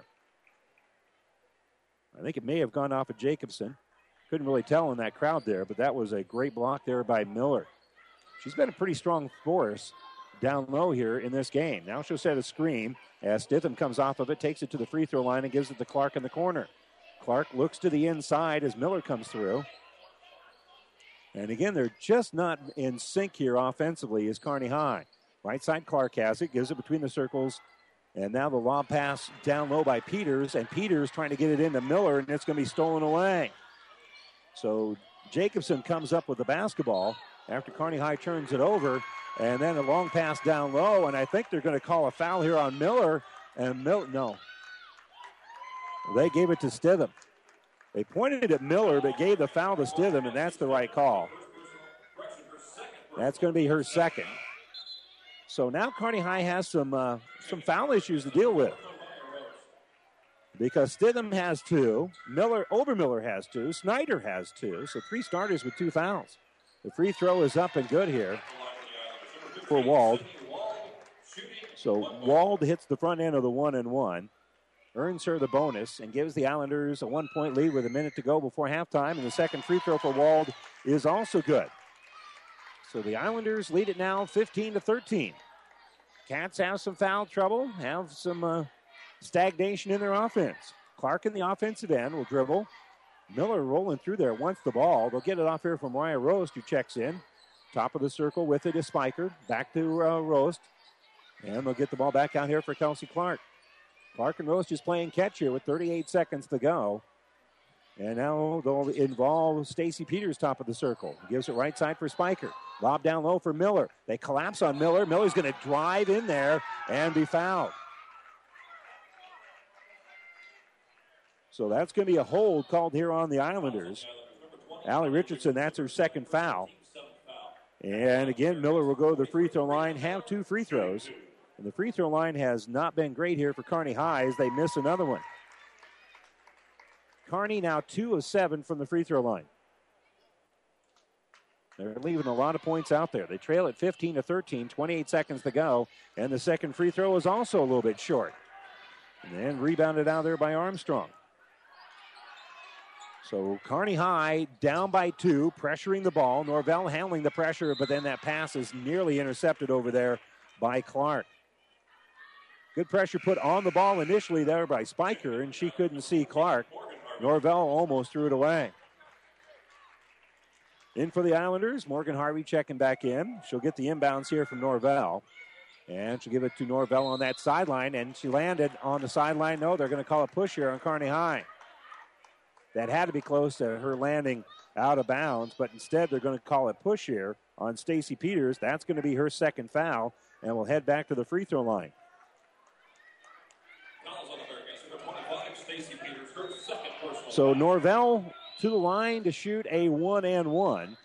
I think it may have gone off of Jacobson. Couldn't really tell in that crowd there, but that was a great block there by Miller. She's been a pretty strong force down low here in this game. Now she'll set a screen as Stidham comes off of it, takes it to the free throw line and gives it to Clark in the corner. Clark looks to the inside as Miller comes through. And again, they're just not in sync here offensively as Kearney High. Right side, Clark has it, gives it between the circles. And now the lob pass down low by Peters, and Peters trying to get it into Miller, and it's going to be stolen away. So Jacobson comes up with the basketball after Kearney High turns it over, and then a long pass down low, and I think they're going to call a foul here on Miller, and no. They gave it to Stidham. They pointed at Miller, but gave the foul to Stidham, and that's the right call. That's going to be her second. So now Kearney High has some foul issues to deal with. Because Stidham has 2, Obermiller has 2, Snyder has 2, so 3 starters with 2 fouls. The free throw is up and good here for Wald. So Wald hits the front end of the 1-and-1, earns her the bonus, and gives the Islanders a 1-point lead with a minute to go before halftime. And the second free throw for Wald is also good. So the Islanders lead it now 15-13. Cats have some foul trouble, have some stagnation in their offense. Clark in the offensive end will dribble. Miller rolling through there, wants the ball. They'll get it off here from Mariah Roast, who checks in. Top of the circle with it is Spiker. Back to Roast. And they'll get the ball back out here for Kelsey Clark. Clark and Roast just playing catch here with 38 seconds to go. And now they'll involve Stacy Peters top of the circle. Gives it right side for Spiker. Lob down low for Miller. They collapse on Miller. Miller's going to drive in there and be fouled. So that's going to be a hold called here on the Islanders. Allie Richardson, that's her second foul. And again, Miller will go to the free throw line, have 2 free throws. And the free throw line has not been great here for Kearney High as they miss another one. Kearney now 2 of 7 from the free throw line. They're leaving a lot of points out there. They trail at 15-13, 28 seconds to go. And the second free throw is also a little bit short. And then rebounded out there by Armstrong. So Kearney High down by 2, pressuring the ball. Norvell handling the pressure, but then that pass is nearly intercepted over there by Clark. Good pressure put on the ball initially there by Spiker, and she couldn't see Clark. Norvell almost threw it away. In for the Islanders, Morgan Harvey checking back in. She'll get the inbounds here from Norvell. And she'll give it to Norvell on that sideline, and she landed on the sideline. No, they're going to call a push here on Kearney High. That had to be close to her landing out of bounds, but instead they're going to call a push here on Stacy Peters. That's going to be her second foul, and we'll head back to the free throw line. So Norvell to the line to shoot a 1-and-1.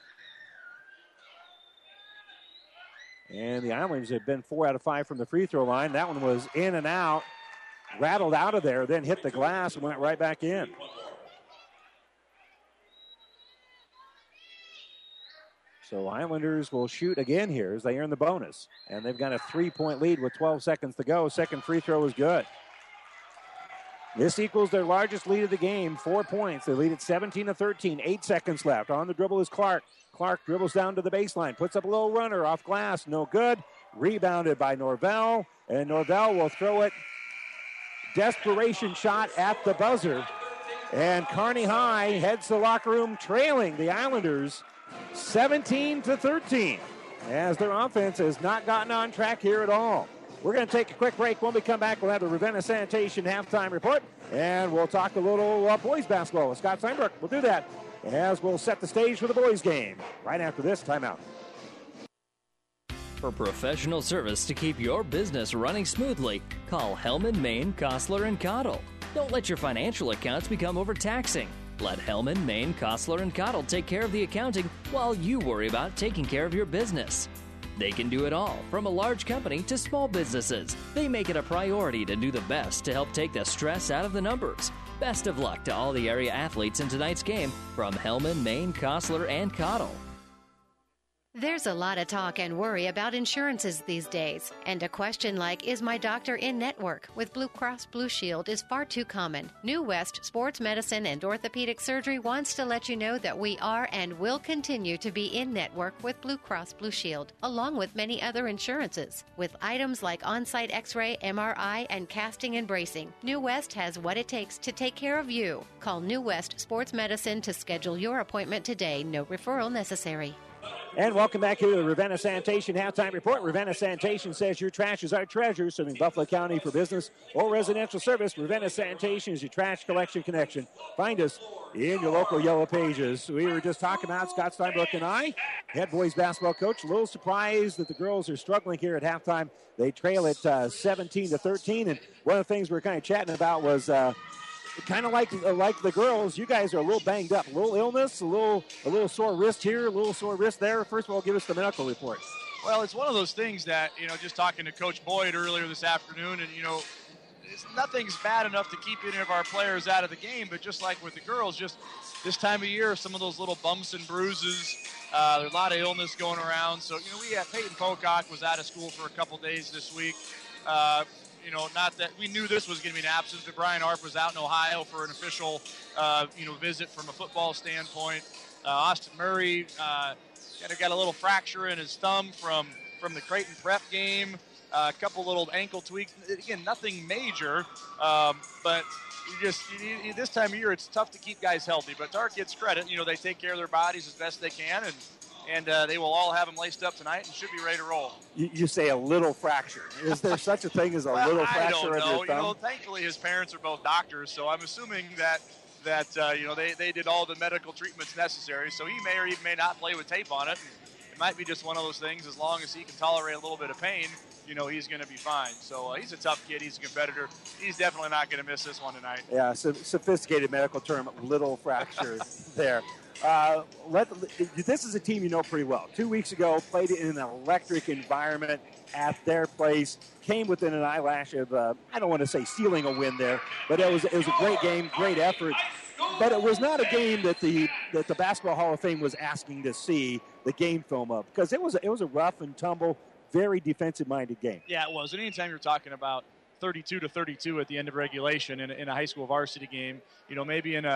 And the Islanders have been 4 out of 5 from the free throw line. That one was in and out, rattled out of there, then hit the glass and went right back in. So Islanders will shoot again here as they earn the bonus. And they've got a 3-point lead with 12 seconds to go. Second free throw is good. This equals their largest lead of the game, 4 points. They lead at 17-13, 8 seconds left. On the dribble is Clark. Clark dribbles down to the baseline, puts up a little runner off glass, no good. Rebounded by Norvell, and Norvell will throw it. Desperation shot at the buzzer. And Kearney High heads to the locker room trailing the Islanders 17-13 as their offense has not gotten on track here at all. We're going to take a quick break. When we come back, we'll have the Ravenna Sanitation halftime report, and we'll talk a little boys basketball with Scott Steinbrook. We'll do that as we'll set the stage for the boys game right after this timeout. For professional service to keep your business running smoothly, call Hellman, Maine, Kostler, and Cottle. Don't let your financial accounts become overtaxing. Let Hellman, Maine, Kostler, and Cottle take care of the accounting while you worry about taking care of your business. They can do it all, from a large company to small businesses. They make it a priority to do the best to help take the stress out of the numbers. Best of luck to all the area athletes in tonight's game from Hellman, Maine, Kostler, and Cottle. There's a lot of talk and worry about insurances these days, and a question like, is my doctor in network with Blue Cross Blue Shield is far too common. New West Sports Medicine and Orthopedic Surgery wants to let you know that we are and will continue to be in network with Blue Cross Blue Shield, along with many other insurances. With items like on-site x-ray, MRI, and casting and bracing, New West has what it takes to take care of you. Call New West Sports Medicine to schedule your appointment today. No referral necessary. And welcome back here to the Ravenna Sanitation halftime report. Ravenna Sanitation says your trash is our treasure, serving Buffalo County for business or residential service. Ravenna Sanitation is your trash collection connection. Find us in your local Yellow Pages. We were just talking about Scott Steinbrook and I, head boys basketball coach. A little surprised that the girls are struggling here at halftime. They trail it 17-13, and one of the things we were kind of chatting about was kind of like the girls, you guys are a little banged up, a little illness, a little sore wrist here, a little sore wrist there. First of all, give us the medical report. Well, it's one of those things that, just talking to Coach Boyd earlier this afternoon, and, nothing's bad enough to keep any of our players out of the game, but just like with the girls, just this time of year, some of those little bumps and bruises, there's a lot of illness going around. So, we had Peyton Pocock was out of school for a couple days this week. Not that we knew this was going to be an absence, but Brian Arp was out in Ohio for an official, visit from a football standpoint. Austin Murray got a little fracture in his thumb from the Creighton Prep game. A couple little ankle tweaks. Again, nothing major, but this time of year it's tough to keep guys healthy. But to our kids' credit, they take care of their bodies as best they can, and they will all have them laced up tonight and should be ready to roll. You say a little fracture. Is there such a thing as a little fracture in your thumb? Thankfully his parents are both doctors, so I'm assuming that they did all the medical treatments necessary. So he may or he may not play with tape on it. It might be just one of those things. As long as he can tolerate a little bit of pain, he's going to be fine. So he's a tough kid. He's a competitor. He's definitely not going to miss this one tonight. Yeah, sophisticated medical term, little fracture there. This is a team you know pretty well. 2 weeks ago, played in an electric environment at their place, came within an eyelash of, I don't want to say stealing a win there, but it was a great game, great effort. But it was not a game that the Basketball Hall of Fame was asking to see the game film of, because it was a rough and tumble, very defensive-minded game. Yeah, it was. And anytime you're talking about 32-32 at the end of regulation in a high school varsity game, maybe in a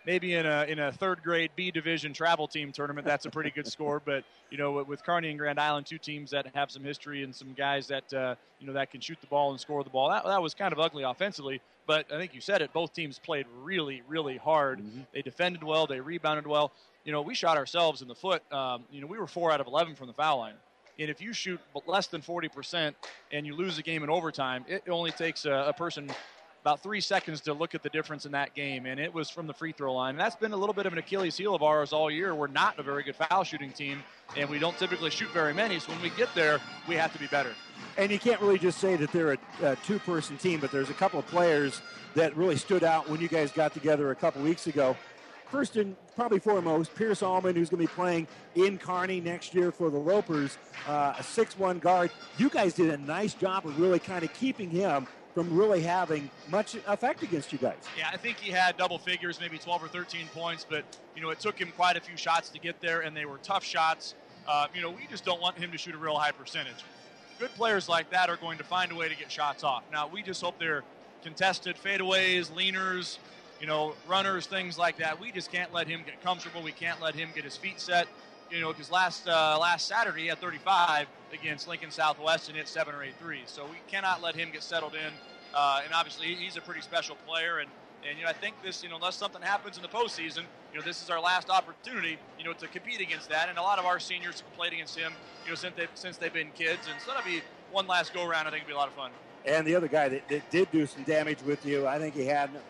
maybe in a third grade B division travel team tournament, that's a pretty good score. But, with Kearney and Grand Island, two teams that have some history and some guys that, that can shoot the ball and score the ball, that was kind of ugly offensively. But I think you said it, both teams played really, really hard. Mm-hmm. They defended well. They rebounded well. We shot ourselves in the foot. We were 4 out of 11 from the foul line. And if you shoot less than 40% and you lose a game in overtime, it only takes a person about 3 seconds to look at the difference in that game, and it was from the free throw line. And that's been a little bit of an Achilles heel of ours all year. We're not a very good foul shooting team, and we don't typically shoot very many, so when we get there, we have to be better. And you can't really just say that they're a two-person team, but there's a couple of players that really stood out when you guys got together a couple weeks ago. First and probably foremost, Pierce Allman, who's going to be playing in Kearney next year for the Lopers, a 6'1" guard. You guys did a nice job of really kind of keeping him from really having much effect against you guys. Yeah, I think he had double figures, maybe 12 or 13 points, but, it took him quite a few shots to get there, and they were tough shots. We just don't want him to shoot a real high percentage. Good players like that are going to find a way to get shots off. Now, we just hope they're contested fadeaways, leaners, runners, things like that. We just can't let him get comfortable. We can't let him get his feet set. Because last Saturday he had 35 against Lincoln Southwest and hit 7 or 8 threes. So we cannot let him get settled in. And obviously he's a pretty special player. And I think this, unless something happens in the postseason, this is our last opportunity, to compete against that. And a lot of our seniors have played against him, since they've been kids. And so that'll be one last go around. I think it'll be a lot of fun. And the other guy that did do some damage with you, I think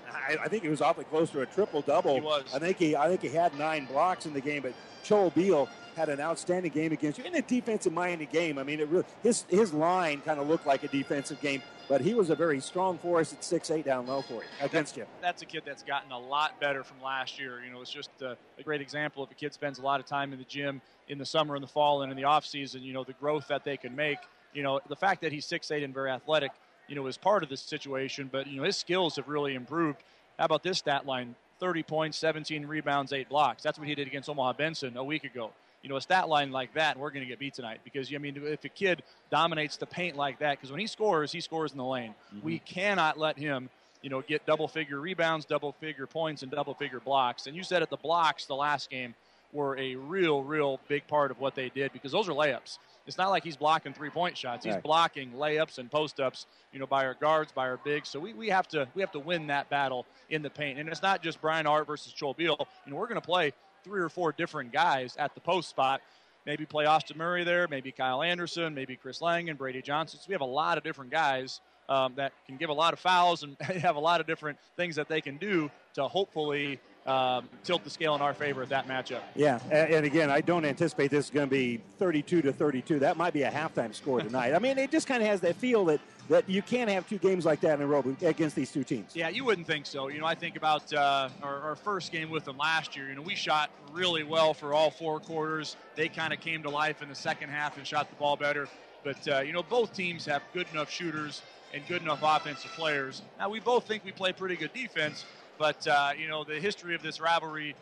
he was awfully close to a triple-double. He was. I think he had 9 blocks in the game, but Joel Beal had an outstanding game against you in a defensive-minded game. I mean, it really, his line kind of looked like a defensive game, but he was a very strong force at 6'8" down low for you against you. That's a kid that's gotten a lot better from last year. It's just a great example. If a kid spends a lot of time in the gym in the summer and the fall and in the off-season, the growth that they can make. The fact that he's 6'8" and very athletic, is part of this situation, but, his skills have really improved. How about this stat line? 30 points, 17 rebounds, 8 blocks. That's what he did against Omaha Benson a week ago. A stat line like that, we're going to get beat tonight because, if a kid dominates the paint like that, because when he scores in the lane. Mm-hmm. We cannot let him, get double-figure rebounds, double-figure points, and double-figure blocks. And you said it, the blocks the last game were a real big part of what they did because those are layups. It's not like he's blocking three-point shots. He's blocking layups and post-ups, by our guards, by our bigs. So we have to win that battle in the paint. And it's not just Brian Hart versus Joel Beal. We're going to play 3 or 4 different guys at the post spot. Maybe play Austin Murray there, maybe Kyle Anderson, maybe Chris Langen, Brady Johnson. So we have a lot of different guys that can give a lot of fouls and have a lot of different things that they can do to hopefully tilt the scale in our favor at that matchup. Yeah, and again, I don't anticipate this is going to be 32-32. That might be a halftime score tonight. I mean, it just kind of has that feel that you can't have 2 games like that in a row against these 2 teams. Yeah, you wouldn't think so. I think about our first game with them last year. We shot really well for all 4 quarters. They kind of came to life in the second half and shot the ball better. But, both teams have good enough shooters and good enough offensive players. Now, we both think we play pretty good defense. But, the history of this rivalry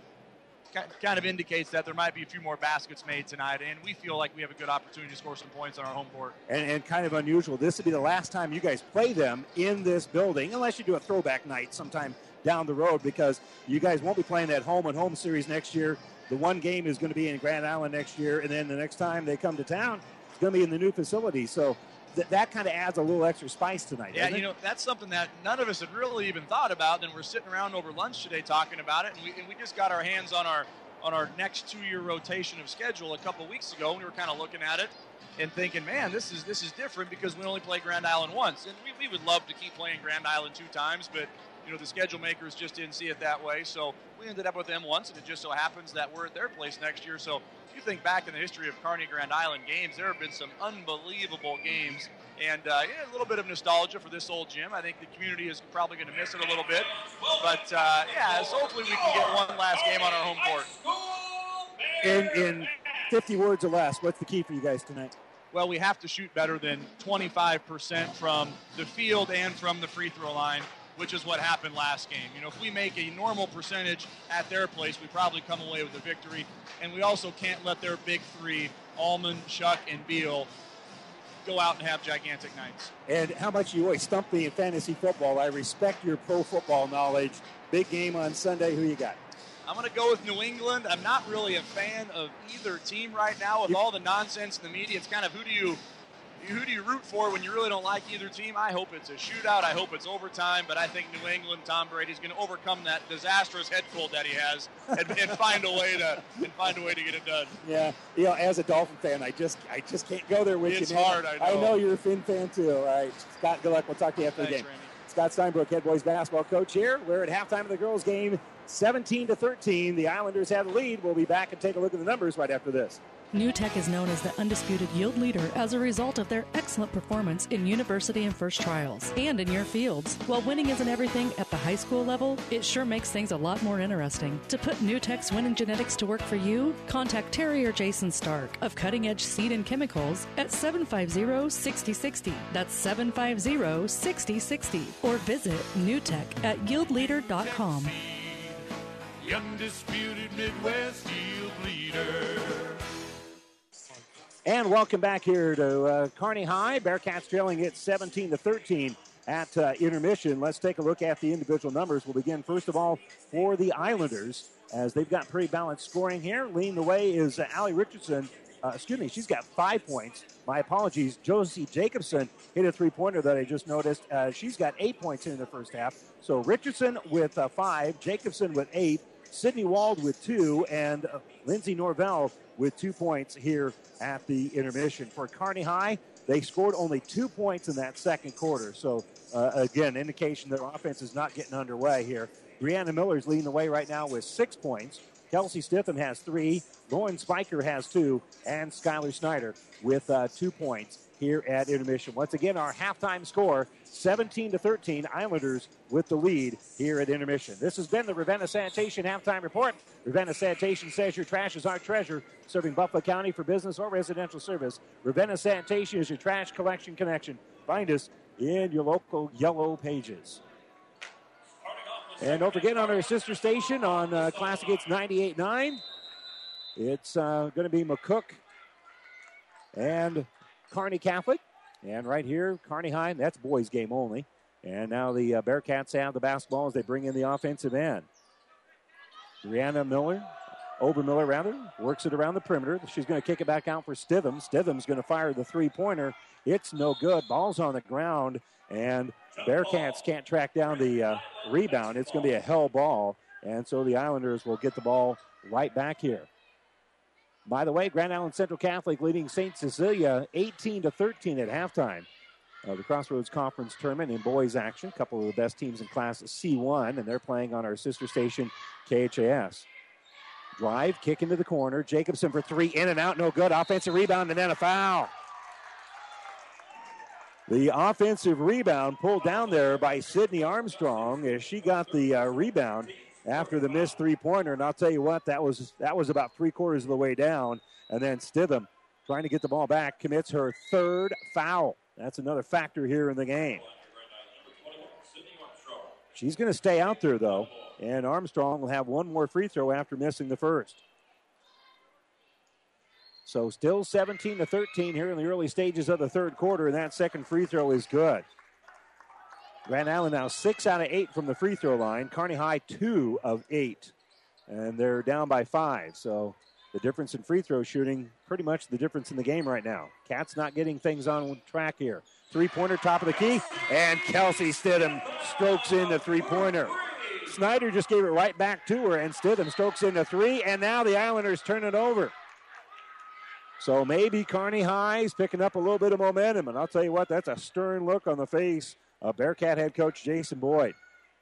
kind of indicates that there might be a few more baskets made tonight, and we feel like we have a good opportunity to score some points on our home court. And kind of unusual. This will be the last time you guys play them in this building, unless you do a throwback night sometime down the road, because you guys won't be playing that home-and-home series next year. The one game is going to be in Grand Island next year, and then the next time they come to town, it's going to be in the new facility. So that kind of adds a little extra spice tonight. Yeah, that's something that none of us had really even thought about. And we're sitting around over lunch today talking about it, and we just got our hands on our next 2-year rotation of schedule a couple weeks ago. And we were kind of looking at it and thinking, man, this is different because we only play Grand Island once. And we would love to keep playing Grand Island 2 times, but the schedule makers just didn't see it that way. So we ended up with them once, and it just so happens that we're at their place next year. So if you think back in the history of Kearney Grand Island games, there have been some unbelievable games. And a little bit of nostalgia for this old gym. I think the community is probably going to miss it a little bit. But, so hopefully we can get one last game on our home court. In 50 words or less, what's the key for you guys tonight? Well, we have to shoot better than 25% from the field and from the free throw line, which is what happened last game. If we make a normal percentage at their place, we probably come away with a victory. And we also can't let their big 3, Allman, Chuck, and Beal, go out and have gigantic nights. And how much you always stump me in fantasy football. I respect your pro football knowledge. Big game on Sunday. Who you got? I'm going to go with New England. I'm not really a fan of either team right now with all the nonsense in the media. It's kind of who do you root for when you really don't like either team? I hope it's a shootout. I hope it's overtime. But I think New England, Tom Brady's going to overcome that disastrous head cold that he has and find a way to get it done. Yeah, as a Dolphin fan, I just can't go there with you. It's hard. I know. I know you're a Finn fan too. All right, Scott. Good luck. We'll talk to you after the game. Randy. Scott Steinbrook, head boys basketball coach here. We're at halftime of the girls' game, 17-13. The Islanders have the lead. We'll be back and take a look at the numbers right after this. NewTek is known as the undisputed yield leader as a result of their excellent performance in university and first trials and in your fields. While winning isn't everything at the high school level, it sure makes things a lot more interesting. To put NewTek's winning genetics to work for you, contact Terry or Jason Stark of Cutting Edge Seed and Chemicals at 750-6060. That's 750-6060. Or visit NewTek at yieldleader.com. The undisputed Midwest yield leader. And welcome back here to Kearney High. Bearcats trailing it 17-13 at intermission. Let's take a look at the individual numbers. We'll begin, first of all, for the Islanders, as they've got pretty balanced scoring here. Leading the way is Allie Richardson. She's got 5 points. My apologies. Josie Jacobson hit a three-pointer that I just noticed. She's got 8 points in the first half. So Richardson with 5, Jacobson with 8, Sydney Wald with 2, and Lindsay Norvell with 2 points here at the intermission. For Kearney High, they scored only 2 points in that second quarter. So, again, indication their offense is not getting underway here. Brianna Miller's leading the way right now with 6 points. Kelsey Stitham has 3. Lauren Spiker has 2. And Skylar Snyder with 2 points here at intermission. Once again, our halftime score, 17-13. Islanders with the lead here at intermission. This has been the Ravenna Sanitation Halftime Report. Ravenna Sanitation says your trash is our treasure, serving Buffalo County for business or residential service. Ravenna Sanitation is your trash collection connection. Find us in your local Yellow Pages. And don't forget, on our sister station on Classic Hits 98.9, it's going to be McCook and Kearney Catholic. And right here, Kearney High, that's boys game only. And now the Bearcats have the basketball as they bring in the offensive end. Brianna Miller, Obermiller rather, works it around the perimeter. She's going to kick it back out for Stitham. Stitham's going to fire the three-pointer. It's no good. Ball's on the ground, and Bearcats can't track down the rebound. It's going to be a hell ball, and so the Islanders will get the ball right back here. By the way, Grand Island Central Catholic leading St. Cecilia 18-13 at halftime. The Crossroads Conference Tournament in boys action. A couple of the best teams in Class C1, and they're playing on our sister station, KHAS. Drive, kick into the corner. Jacobson for 3, in and out, no good. Offensive rebound, and then a foul. The offensive rebound pulled down there by Sydney Armstrong as she got the rebound after the missed three-pointer. And I'll tell you what, that was about three-quarters of the way down. And then Stitham, trying to get the ball back, commits her third foul. That's another factor here in the game. She's going to stay out there, though. And Armstrong will have one more free throw after missing the first. So still 17-13 here in the early stages of the third quarter, and that second free throw is good. Grand Island now 6 out of 8 from the free throw line. Kearney High 2 of 8. And they're down by 5. So the difference in free throw shooting, pretty much the difference in the game right now. Cats not getting things on track here. Three-pointer, top of the key, and Kelsey Stidham strokes in the three-pointer. Snyder just gave it right back to her, and Stidham strokes in the three, and now the Islanders turn it over. So maybe Kearney High is picking up a little bit of momentum, and I'll tell you what, that's a stern look on the face of Bearcat head coach Jason Boyd.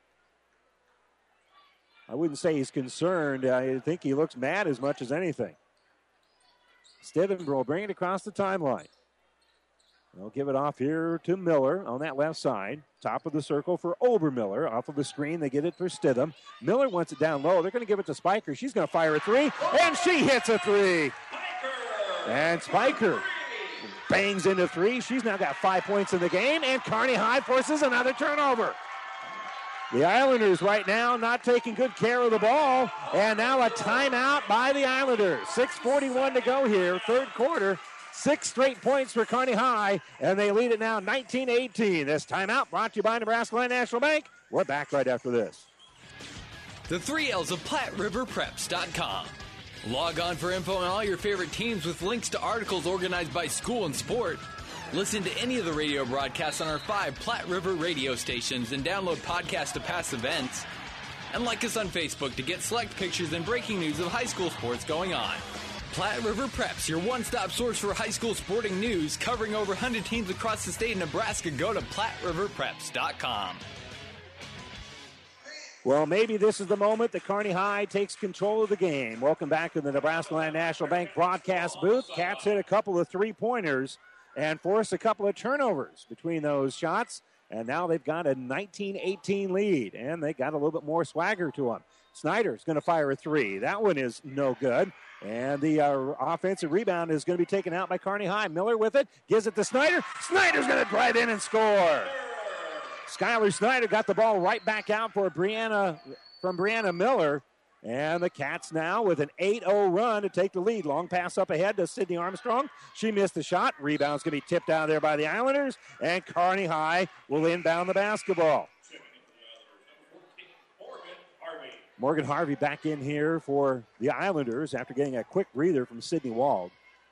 I wouldn't say he's concerned. I think he looks mad as much as anything. Stidham will bring it across the timeline. They'll give it off here to Miller on that left side. Top of the circle for Obermiller. Off of the screen, they get it for Stidham. Miller wants it down low. They're going to give it to Spiker. She's going to fire a three, and she hits a three. And Spiker bangs into three. She's now got 5 points in the game, and Kearney High forces another turnover. The Islanders right now not taking good care of the ball, and now a timeout by the Islanders. 6:41 to go here, third quarter. 6 straight points for Kearney High, and they lead it now 19-18. This timeout brought to you by Nebraska Land National Bank. We're back right after this. The 3 L's of PlatteRiverPreps.com. Log on for info on all your favorite teams with links to articles organized by school and sport. Listen to any of the radio broadcasts on our 5 Platte River radio stations and download podcasts to past events. And like us on Facebook to get select pictures and breaking news of high school sports going on. Platte River Preps, your one-stop source for high school sporting news, covering over 100 teams across the state of Nebraska. Go to PlatteRiverPreps.com. Well, maybe this is the moment that Kearney High takes control of the game. Welcome back to the Nebraska Land National Bank broadcast booth. Cats hit a couple of three-pointers and forced a couple of turnovers between those shots. And now they've got a 19-18 lead, and they got a little bit more swagger to them. Snyder's going to fire a 3. That one is no good. And the offensive rebound is going to be taken out by Kearney High. Miller with it, gives it to Snyder. Snyder's going to drive in and score. Skylar Snyder got the ball right back out for Brianna Miller. And the Cats now with an 8-0 run to take the lead. Long pass up ahead to Sydney Armstrong. She missed the shot. Rebound's going to be tipped out there by the Islanders. And Kearney High will inbound the basketball. Morgan Harvey back in here for the Islanders after getting a quick breather from Sydney Wald.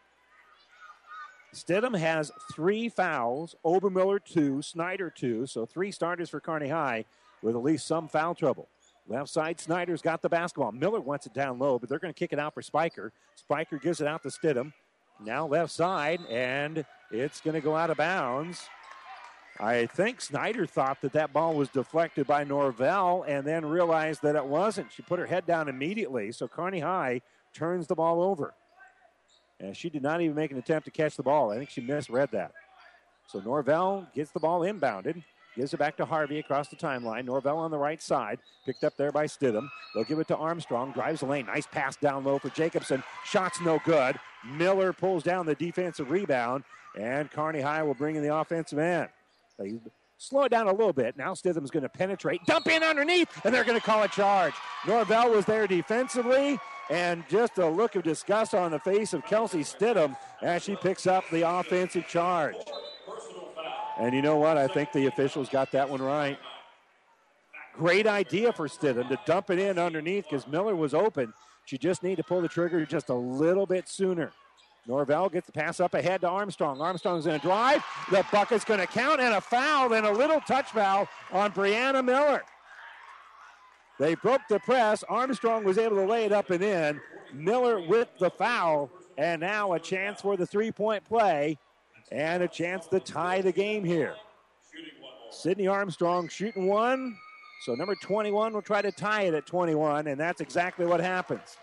Stidham has 3 fouls, Obermiller 2, Snyder 2, so 3 starters for Kearney High with at least some foul trouble. Left side, Snyder's got the basketball. Miller wants it down low, but they're going to kick it out for Spiker. Spiker gives it out to Stidham. Now left side, and it's going to go out of bounds. I think Snyder thought that ball was deflected by Norvell and then realized that it wasn't. She put her head down immediately, so Kearney High turns the ball over. And she did not even make an attempt to catch the ball. I think she misread that. So Norvell gets the ball inbounded, gives it back to Harvey across the timeline. Norvell on the right side, picked up there by Stidham. They'll give it to Armstrong, drives the lane. Nice pass down low for Jacobson. Shot's no good. Miller pulls down the defensive rebound, and Kearney High will bring in the offensive end. They slow it down a little bit. Now Stidham's going to penetrate, dump in underneath, and they're going to call a charge. Norvell was there defensively, and just a look of disgust on the face of Kelsey Stidham as she picks up the offensive charge. And you know what? I think the officials got that one right. Great idea for Stidham to dump it in underneath because Miller was open. She just needed to pull the trigger just a little bit sooner. Norvell gets the pass up ahead to Armstrong. Armstrong's going to drive. The bucket's going to count, and a foul, and a little touch foul on Brianna Miller. They broke the press. Armstrong was able to lay it up and in. Miller with the foul, and now a chance for the three-point play and a chance to tie the game here. Sydney Armstrong shooting one. So number 21 will try to tie it at 21, and that's exactly what happens.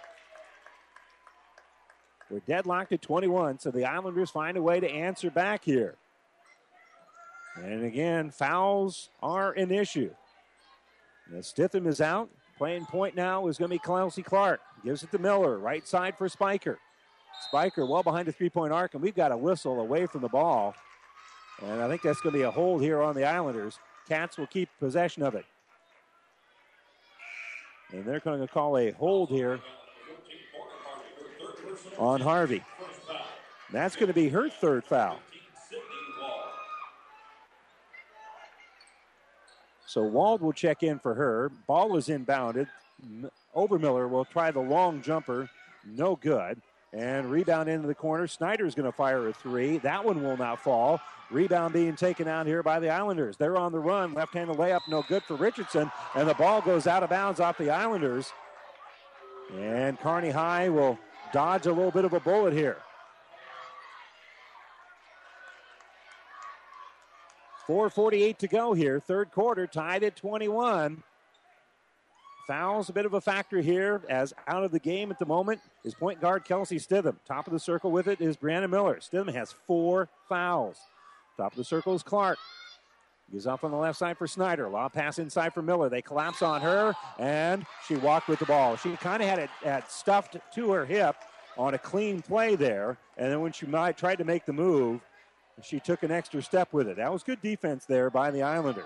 We're deadlocked at 21, so the Islanders find a way to answer back here. And again, fouls are an issue. Stitham is out. Playing point now is going to be Kelsey Clark. Gives it to Miller. Right side for Spiker. Spiker well behind the three-point arc, and we've got a whistle away from the ball. And I think that's going to be a hold here on the Islanders. Cats will keep possession of it. And they're going to call a hold here on Harvey. That's going to be her third foul. So Wald will check in for her. Ball is inbounded. Obermiller will try the long jumper. No good. And rebound into the corner. Snyder's going to fire a 3. That one will not fall. Rebound being taken out here by the Islanders. They're on the run. Left-handed layup, no good for Richardson. And the ball goes out of bounds off the Islanders. And Kearney High will dodge a little bit of a bullet here. 4:48 to go here. Third quarter, tied at 21. Fouls a bit of a factor here, as out of the game at the moment is point guard Kelsey Stidham. Top of the circle with it is Brianna Miller. Stidham has 4 fouls. Top of the circle is Clark. Gives off on the left side for Snyder. Lob pass inside for Miller. They collapse on her, and she walked with the ball. She kind of had it stuffed to her hip on a clean play there, and then when she tried to make the move, she took an extra step with it. That was good defense there by the Islanders.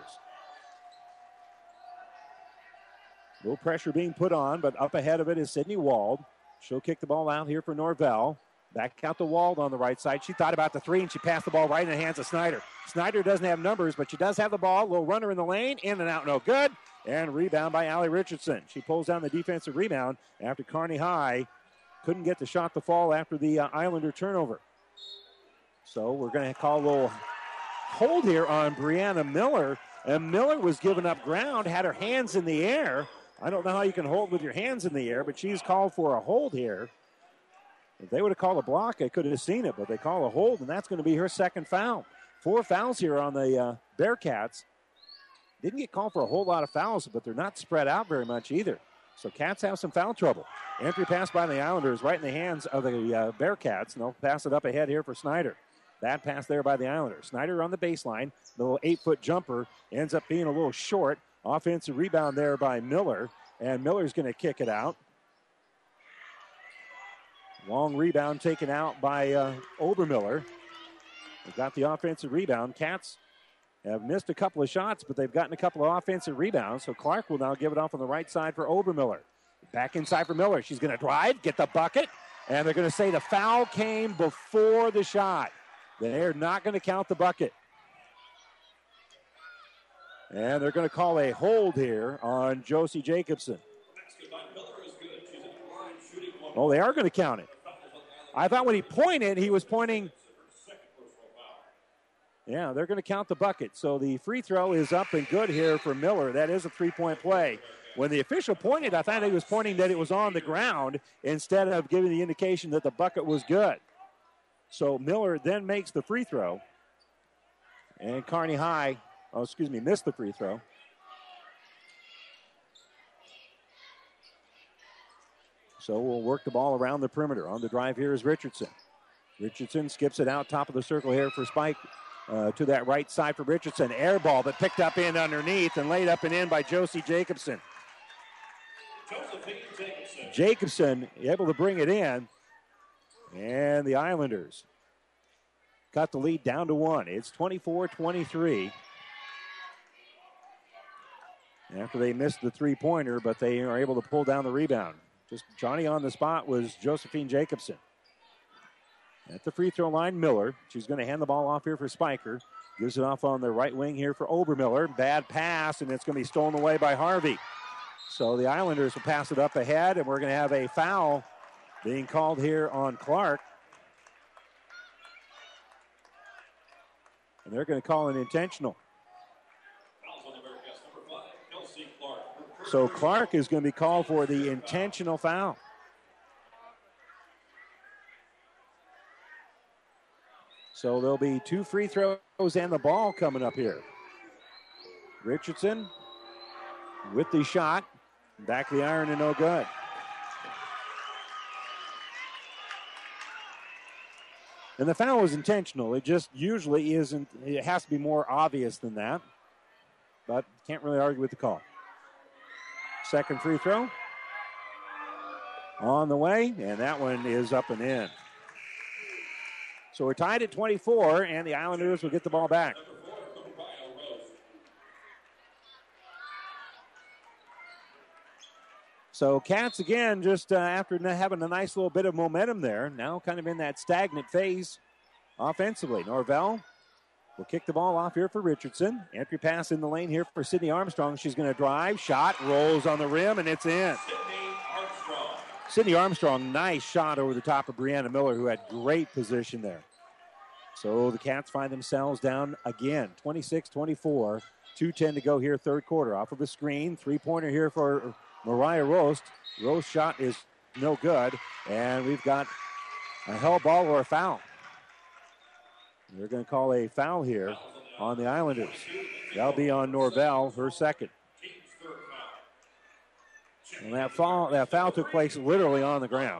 No pressure being put on, but up ahead of it is Sydney Wald. She'll kick the ball out here for Norvell. Back out to Wald on the right side. She thought about the three, and she passed the ball right in the hands of Snyder. Snyder doesn't have numbers, but she does have the ball. Little runner in the lane, in and out, no good. And rebound by Allie Richardson. She pulls down the defensive rebound after Kearney High couldn't get the shot to fall after the Islander turnover. So we're going to call a little hold here on Brianna Miller. And Miller was giving up ground, had her hands in the air. I don't know how you can hold with your hands in the air, but she's called for a hold here. If they would have called a block, I could have seen it, but they call a hold, and that's going to be her second foul. 4 fouls here on the Bearcats. Didn't get called for a whole lot of fouls, but they're not spread out very much either. So Cats have some foul trouble. Entry pass by the Islanders right in the hands of the Bearcats, and they'll pass it up ahead here for Snyder. Bad pass there by the Islanders. Snyder on the baseline. Little 8-foot jumper ends up being a little short. Offensive rebound there by Miller, and Miller's going to kick it out. Long rebound taken out by Obermiller. They've got the offensive rebound. Cats have missed a couple of shots, but they've gotten a couple of offensive rebounds. So Clark will now give it off on the right side for Obermiller. Back inside for Miller. She's going to drive, get the bucket, and they're going to say the foul came before the shot. They're not going to count the bucket. And they're going to call a hold here on Josie Jacobson. Oh, they are going to count it. I thought when he pointed, he was pointing. Yeah, they're going to count the bucket. So the free throw is up and good here for Miller. That is a three-point play. When the official pointed, I thought he was pointing that it was on the ground instead of giving the indication that the bucket was good. So Miller then makes the free throw. And Kearney High, missed the free throw. So we'll work the ball around the perimeter. On the drive here is Richardson. Richardson skips it out top of the circle here for Spike. To that right side for Richardson. Air ball, but picked up in underneath and laid up and in by Josie Jacobson. Jacobson able to bring it in. And the Islanders cut the lead down to 1. It's 24-23. After they missed the three-pointer, but they are able to pull down the rebound. Just Johnny on the spot was Josephine Jacobson. At the free throw line, Miller. She's going to hand the ball off here for Spiker. Gives it off on the right wing here for Obermiller. Bad pass, and it's going to be stolen away by Harvey. So the Islanders will pass it up ahead, and we're going to have a foul being called here on Clark. And they're going to call an intentional. So Clark is going to be called for the intentional foul. So there'll be 2 free throws and the ball coming up here. Richardson with the shot. Back of the iron and no good. And the foul was intentional. It just usually isn't. It has to be more obvious than that. But can't really argue with the call. Second free throw on the way, and that one is up and in. So we're tied at 24, and the Islanders will get the ball back. So Cats, again, just after having a nice little bit of momentum there, now kind of in that stagnant phase offensively. Norvell will kick the ball off here for Richardson. Entry pass in the lane here for Sydney Armstrong. She's going to drive. Shot rolls on the rim, and it's in. Sydney Armstrong, nice shot over the top of Brianna Miller, who had great position there. So the Cats find themselves down again, 26-24. 2:10 to go here, third quarter. Off of a screen, three-pointer here for Mariah Roast. Roast shot is no good, and we've got a hell ball or a foul. They're going to call a foul here on the Islanders. That'll be on Norvell, her second. And that foul took place literally on the ground.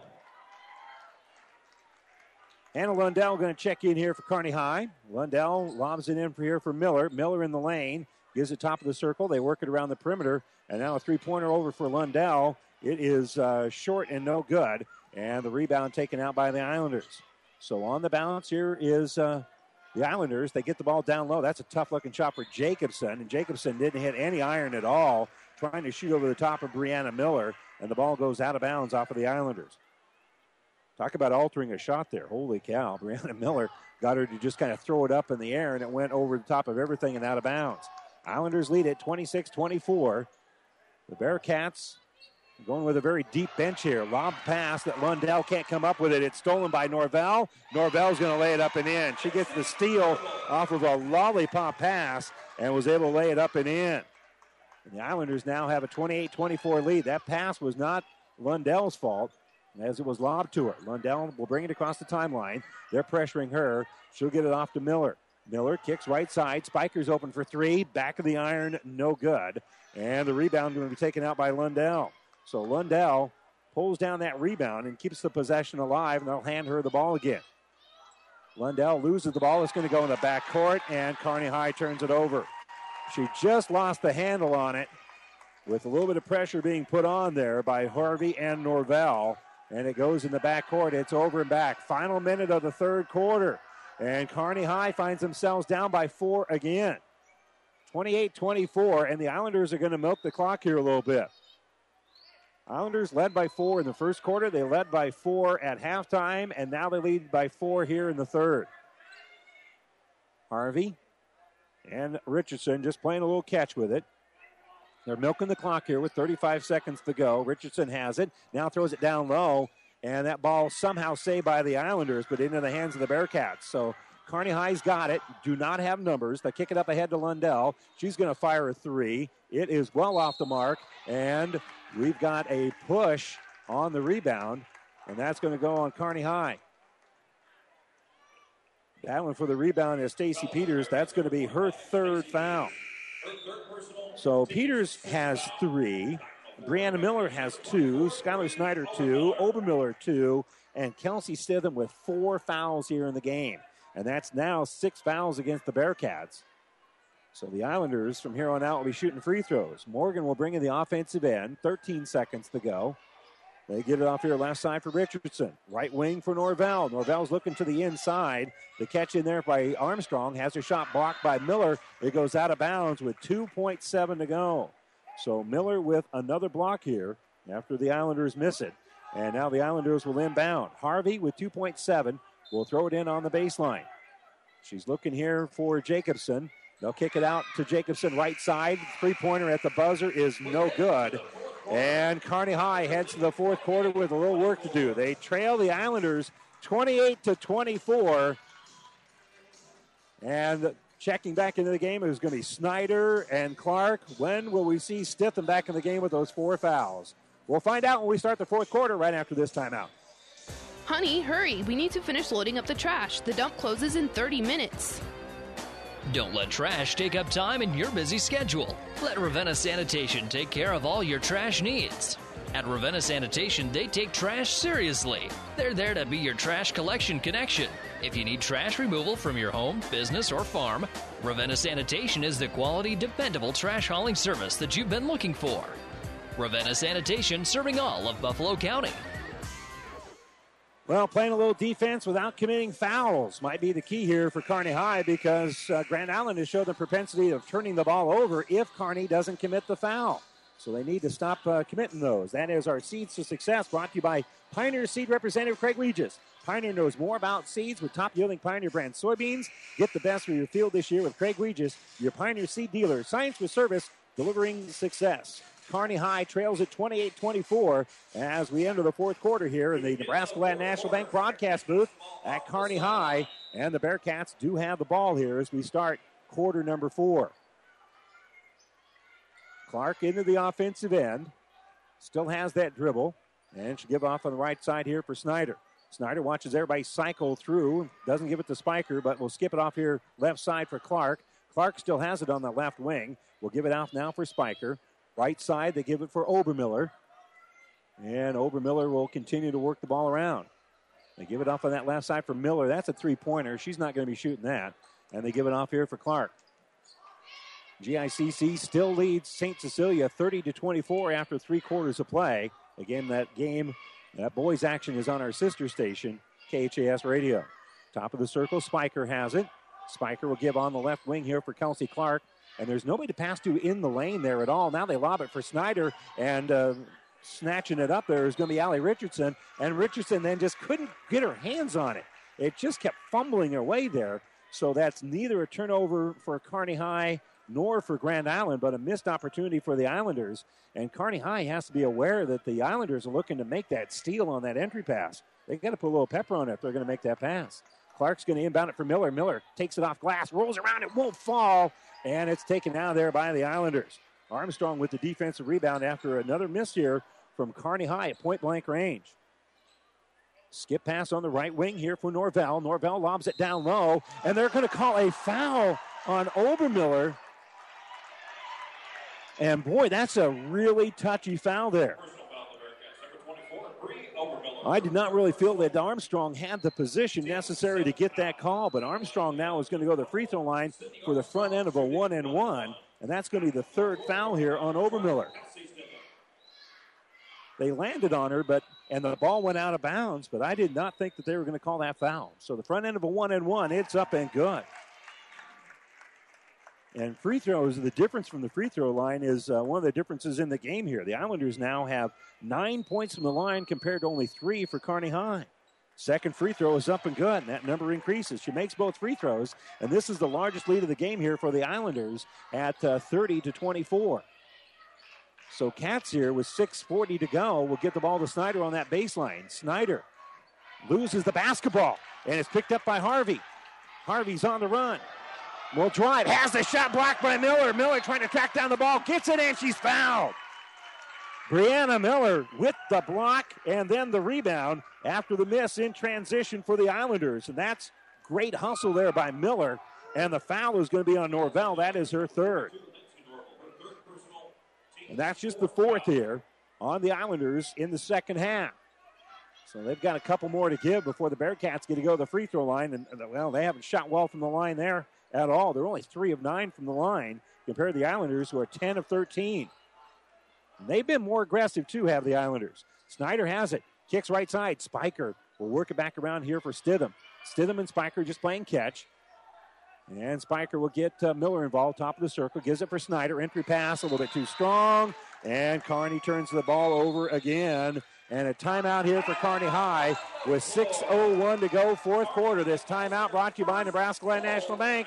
Hannah Lundell going to check in here for Kearney High. Lundell lobs it in here for Miller. Miller in the lane. Gives it top of the circle. They work it around the perimeter. And now a three-pointer over for Lundell. It is short and no good. And the rebound taken out by the Islanders. So on the bounce here is the Islanders. They get the ball down low. That's a tough-looking shot for Jacobson. And Jacobson didn't hit any iron at all, trying to shoot over the top of Brianna Miller. And the ball goes out of bounds off of the Islanders. Talk about altering a shot there. Holy cow. Brianna Miller got her to just kind of throw it up in the air, and it went over the top of everything and out of bounds. Islanders lead it 26-24. The Bearcats going with a very deep bench here. Lob pass that Lundell can't come up with it. It's stolen by Norvell. Norvell's going to lay it up and in. She gets the steal off of a lollipop pass and was able to lay it up and in. And the Islanders now have a 28-24 lead. That pass was not Lundell's fault, as it was lobbed to her. Lundell will bring it across the timeline. They're pressuring her. She'll get it off to Miller. Miller kicks right side. Spiker's open for three. Back of the iron, no good. And the rebound going to be taken out by Lundell. So Lundell pulls down that rebound and keeps the possession alive, and they'll hand her the ball again. Lundell loses the ball. It's going to go in the backcourt, and Kearney High turns it over. She just lost the handle on it with a little bit of pressure being put on there by Harvey and Norvell, and it goes in the backcourt. It's over and back. Final minute of the third quarter, and Kearney High finds themselves down by 4 again. 28-24, and the Islanders are going to milk the clock here a little bit. Islanders led by 4 in the first quarter. They led by 4 at halftime, and now they lead by 4 here in the third. Harvey and Richardson just playing a little catch with it. They're milking the clock here with 35 seconds to go. Richardson has it, now throws it down low, and that ball somehow saved by the Islanders, but into the hands of the Bearcats. So Kearney High's got it, do not have numbers. They kick it up ahead to Lundell. She's going to fire a three. It is well off the mark, and we've got a push on the rebound, and that's going to go on Kearney High. Battling for the rebound is Stacy Peters. That's going to be her third foul. So Peters has 3. Brianna Miller has 2. Skylar Snyder 2. Obermiller 2. And Kelsey Stitham with 4 fouls here in the game. And that's now 6 fouls against the Bearcats. So the Islanders from here on out will be shooting free throws. Morgan will bring in the offensive end. 13 seconds to go. They get it off here left side for Richardson. Right wing for Norvell. Norvell's looking to the inside. The catch in there by Armstrong has her shot blocked by Miller. It goes out of bounds with 2.7 to go. So Miller with another block here after the Islanders miss it. And now the Islanders will inbound. Harvey with 2.7 will throw it in on the baseline. She's looking here for Jacobson. They'll kick it out to Jacobson right side. Three-pointer at the buzzer is no good. And Kearney High heads to the fourth quarter with a little work to do. They trail the Islanders 28-24. And checking back into the game is going to be Snyder and Clark. When will we see Stitham back in the game with those 4 fouls? We'll find out when we start the fourth quarter right after this timeout. Honey, hurry. We need to finish loading up the trash. The dump closes in 30 minutes. Don't let trash take up time in your busy schedule. Let Ravenna Sanitation take care of all your trash needs. At Ravenna Sanitation, they take trash seriously. They're there to be your trash collection connection. If you need trash removal from your home, business, or farm, Ravenna Sanitation is the quality, dependable trash hauling service that you've been looking for. Ravenna Sanitation, serving all of Buffalo County. Well, playing a little defense without committing fouls might be the key here for Kearney High, because Grand Island has shown the propensity of turning the ball over if Kearney doesn't commit the foul. So they need to stop committing those. That is our Seeds to Success, brought to you by Pioneer Seed Representative Craig Regis. Pioneer knows more about seeds with top-yielding Pioneer brand soybeans. Get the best for your field this year with Craig Regis, your Pioneer Seed dealer. Science with service, delivering success. Kearney High trails at 28-24 as we enter the fourth quarter here in the Nebraska Land National Bank broadcast booth at Kearney High. And the Bearcats do have the ball here as we start quarter number 4. Clark into the offensive end. Still has that dribble. And she'll give off on the right side here for Snyder. Snyder watches everybody cycle through. Doesn't give it to Spiker, but will skip it off here left side for Clark. Clark still has it on the left wing. We'll give it off now for Spiker. Right side, they give it for Obermiller. And Obermiller will continue to work the ball around. They give it off on that left side for Miller. That's a three-pointer. She's not going to be shooting that. And they give it off here for Clark. GICC still leads St. Cecilia 30-24 after 3 quarters of play. Again, that boys action is on our sister station, KHAS Radio. Top of the circle, Spiker has it. Spiker will give on the left wing here for Kelsey Clark. And there's nobody to pass to in the lane there at all. Now they lob it for Snyder, and snatching it up there is going to be Allie Richardson, and Richardson then just couldn't get her hands on it. It just kept fumbling her way there. So that's neither a turnover for Kearney High nor for Grand Island, but a missed opportunity for the Islanders. And Kearney High has to be aware that the Islanders are looking to make that steal on that entry pass. They got to put a little pepper on it if they're going to make that pass. Clark's going to inbound it for Miller. Miller takes it off glass, rolls around, it won't fall, and it's taken out there by the Islanders. Armstrong with the defensive rebound after another miss here from Kearney High at point-blank range. Skip pass on the right wing here for Norvell. Norvell lobs it down low, and they're going to call a foul on Obermiller. And, boy, that's a really touchy foul there. I did not really feel that Armstrong had the position necessary to get that call, but Armstrong now is going to go to the free throw line for the front end of a 1-and-1, and that's going to be the third foul here on Obermiller. They landed on her, and the ball went out of bounds, but I did not think that they were going to call that foul. So the front end of a 1-and-1, it's up and good. And free throws, the difference from the free throw line is one of the differences in the game here. The Islanders now have 9 points from the line compared to only 3 for Kearney High. Second free throw is up and good, and that number increases. She makes both free throws, and this is the largest lead of the game here for the Islanders at 30-24. So Katz here with 6:40 to go will get the ball to Snyder on that baseline. Snyder loses the basketball, and it's picked up by Harvey. Harvey's on the run. Will drive, has the shot blocked by Miller. Miller trying to track down the ball, gets it, and she's fouled. Brianna Miller with the block and then the rebound after the miss in transition for the Islanders. And that's great hustle there by Miller. And the foul is going to be on Norvell. That is her third. And that's just the fourth here on the Islanders in the second half. So they've got a couple more to give before the Bearcats get to go to the free throw line. And, well, they haven't shot well from the line there at all. They're only 3 of 9 from the line compared to the Islanders, who are 10 of 13. And they've been more aggressive, too, have the Islanders. Snyder has it. Kicks right side. Spiker will work it back around here for Stidham. Stidham and Spiker just playing catch. And Spiker will get Miller involved, top of the circle. Gives it for Snyder. Entry pass, a little bit too strong. And Kearney turns the ball over again. And a timeout here for Kearney High with 6:01 to go, fourth quarter. This timeout brought to you by Nebraska Land National Bank.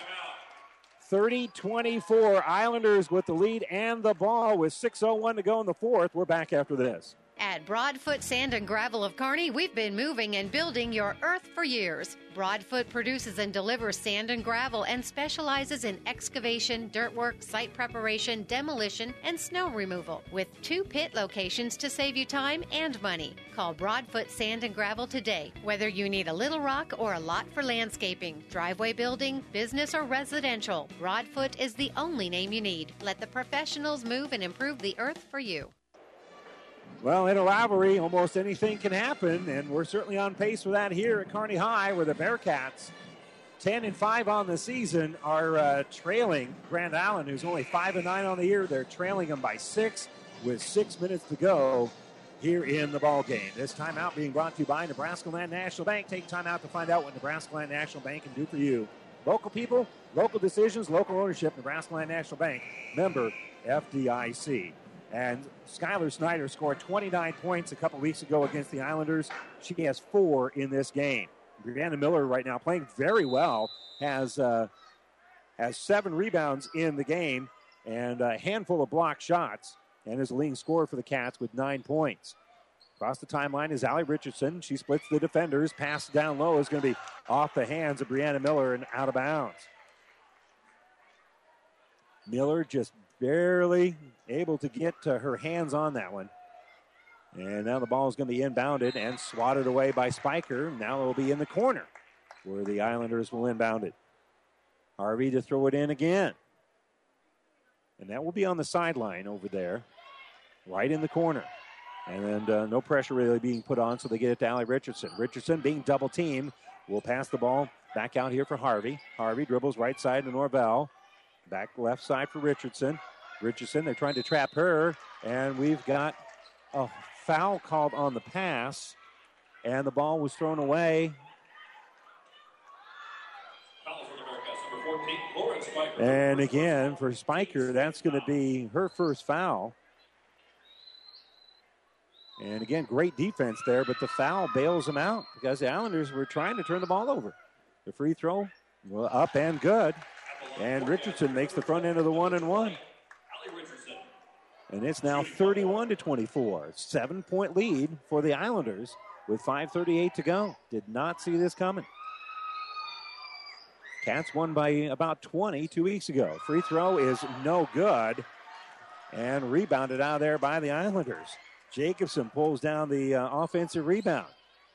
30-24, Islanders with the lead and the ball with 6:01 to go in the fourth. We're back after this. At Broadfoot Sand and Gravel of Kearney, we've been moving and building your earth for years. Broadfoot produces and delivers sand and gravel and specializes in excavation, dirt work, site preparation, demolition, and snow removal, with 2 pit locations to save you time and money. Call Broadfoot Sand and Gravel today, whether you need a little rock or a lot for landscaping, driveway building, business, or residential. Broadfoot is the only name you need. Let the professionals move and improve the earth for you. Well, in a rivalry, almost anything can happen, and we're certainly on pace for that here at Kearney High, where the Bearcats, 10-5 on the season, are trailing Grand Island, who's only 5-9 on the year. They're trailing them by 6 with 6 minutes to go here in the ball game. This timeout being brought to you by Nebraska Land National Bank. Take time out to find out what Nebraska Land National Bank can do for you. Local people, local decisions, local ownership. Nebraska Land National Bank, member FDIC. And Skylar Snyder scored 29 points a couple weeks ago against the Islanders. She has 4 in this game. Brianna Miller right now playing very well, has 7 rebounds in the game and a handful of block shots, and is the leading scorer for the Cats with 9 points. Across the timeline is Allie Richardson. She splits the defenders. Pass down low is going to be off the hands of Brianna Miller and out of bounds. Miller just barely able to get her hands on that one. And now the ball is going to be inbounded and swatted away by Spiker. Now it will be in the corner where the Islanders will inbound it. Harvey to throw it in again. And that will be on the sideline over there, right in the corner. And no pressure really being put on, so they get it to Allie Richardson. Richardson being double teamed will pass the ball back out here for Harvey. Harvey dribbles right side to Norvell. Back left side for Richardson. Richardson, they're trying to trap her, and we've got a foul called on the pass, and the ball was thrown away. And again, for Spiker, that's going to be her first foul. And again, great defense there, but the foul bails them out because the Islanders were trying to turn the ball over. The free throw, well, up and good. And Richardson makes the front end of the 1-and-1. And it's now 31-24. 7-point lead for the Islanders with 5:38 to go. Did not see this coming. Cats won by about 20 2 weeks ago. Free throw is no good. And rebounded out there by the Islanders. Jacobson pulls down the offensive rebound.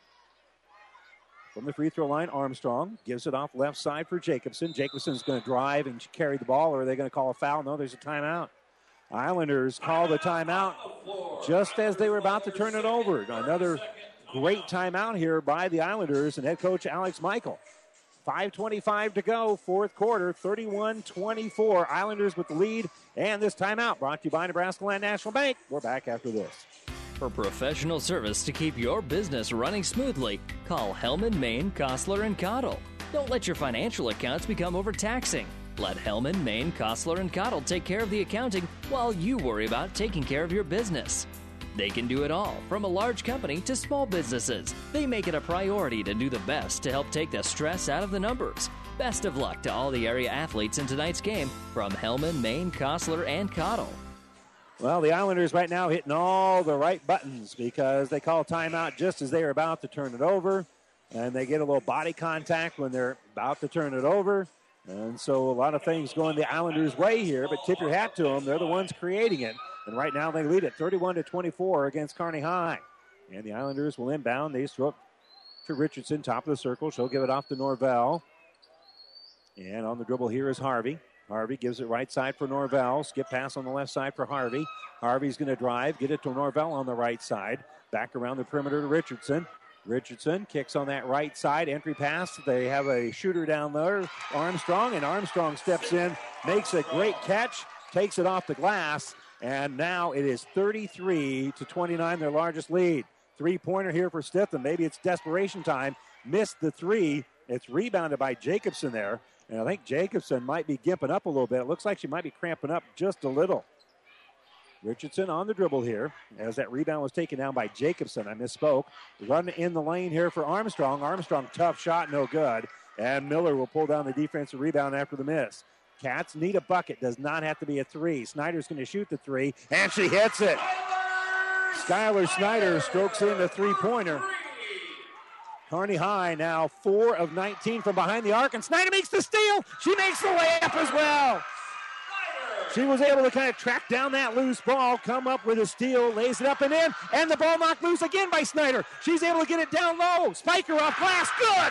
From the free throw line, Armstrong gives it off left side for Jacobson. Jacobson's going to drive and carry the ball, or are they going to call a foul? No, there's a timeout. Islanders call the timeout just as they were about to turn it over. Another great timeout here by the Islanders and head coach Alex Michael. 5:25 to go, fourth quarter, 31-24. Islanders with the lead, and this timeout brought to you by Nebraska Land National Bank. We're back after this. For professional service to keep your business running smoothly, call Hellman, Maine, Kostler, and Cottle. Don't let your financial accounts become overtaxing. Let Hellman, Maine, Kostler, and Cottle take care of the accounting while you worry about taking care of your business. They can do it all, from a large company to small businesses. They make it a priority to do the best to help take the stress out of the numbers. Best of luck to all the area athletes in tonight's game from Hellman, Maine, Kostler, and Cottle. Well, the Islanders right now hitting all the right buttons because they call timeout just as they are about to turn it over. And they get a little body contact when they're about to turn it over. And so a lot of things going the Islanders' way here, but tip your hat to them. They're the ones creating it. And right now they lead it 31-24 against Kearney High. And the Islanders will inbound. They throw it to Richardson, top of the circle. She'll give it off to Norvell. And on the dribble here is Harvey. Harvey gives it right side for Norvell. Skip pass on the left side for Harvey. Harvey's going to drive, get it to Norvell on the right side. Back around the perimeter to Richardson. Richardson kicks on that right side. Entry pass. They have a shooter down there, Armstrong, and Armstrong steps in, makes a great catch, takes it off the glass, and now it is 33-29, their largest lead. Three-pointer here for Stitham. Maybe it's desperation time. Missed the three. It's rebounded by Jacobson there. And I think Jacobson might be gimping up a little bit. It looks like she might be cramping up just a little. Richardson on the dribble here as that rebound was taken down by Jacobson. I misspoke. Run in the lane here for Armstrong. Armstrong, tough shot, no good. And Miller will pull down the defensive rebound after the miss. Cats need a bucket. Does not have to be a three. Snyder's going to shoot the three, and she hits it. Skylar Snyder strokes in the three-pointer. Kearney High now 4 of 19 from behind the arc, and Snyder makes the steal. She makes the layup as well. She was able to kind of track down that loose ball, come up with a steal, lays it up and in, and the ball knocked loose again by Snyder. She's able to get it down low. Spiker off glass, good.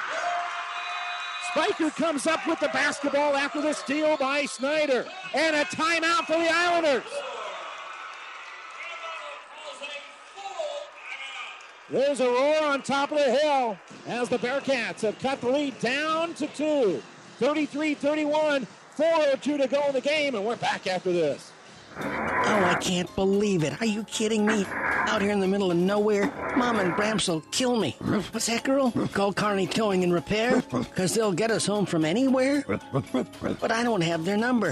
Spiker comes up with the basketball after the steal by Snyder. And a timeout for the Islanders. There's a roar on top of the hill as the Bearcats have cut the lead down to 2. 33-31, 4:02 to go in the game, and we're back after this. Oh, I can't believe it. Are you kidding me? Out here in the middle of nowhere, Mom and Bramps will kill me. What's that, girl? Call Kearney Towing and Repair? Because they'll get us home from anywhere? But I don't have their number.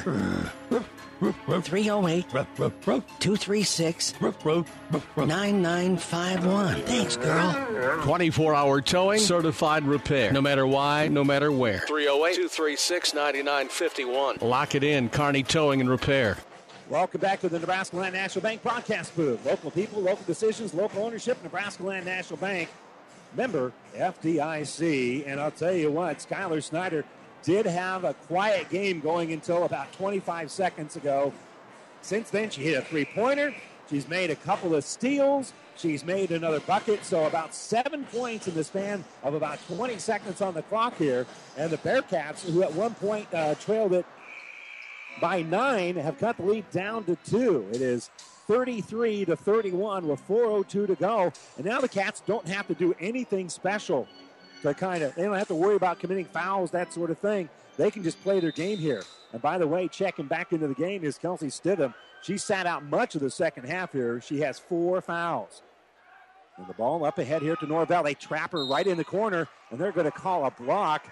308-236-9951. Thanks, girl. 24-hour towing, certified repair. No matter why, no matter where. 308-236-9951. Lock it in, Kearney Towing and Repair. Welcome back to the Nebraska Land National Bank broadcast booth. Local people, local decisions, local ownership, Nebraska Land National Bank. Member FDIC. And I'll tell you what, Skylar Snyder did have a quiet game going until about 25 seconds ago. Since then, she hit a three-pointer. She's made a couple of steals. She's made another bucket. So about 7 points in the span of about 20 seconds on the clock here. And the Bearcats, who at one point trailed it by 9, have cut the lead down to 2. It is 33-31 with 4:02 to go. And now the Cats don't have to do anything special to they don't have to worry about committing fouls, that sort of thing. They can just play their game here. And by the way, checking back into the game is Kelsey Stidham. She sat out much of the second half here. She has 4 fouls. And the ball up ahead here to Norvell. They trap her right in the corner, and they're going to call a block.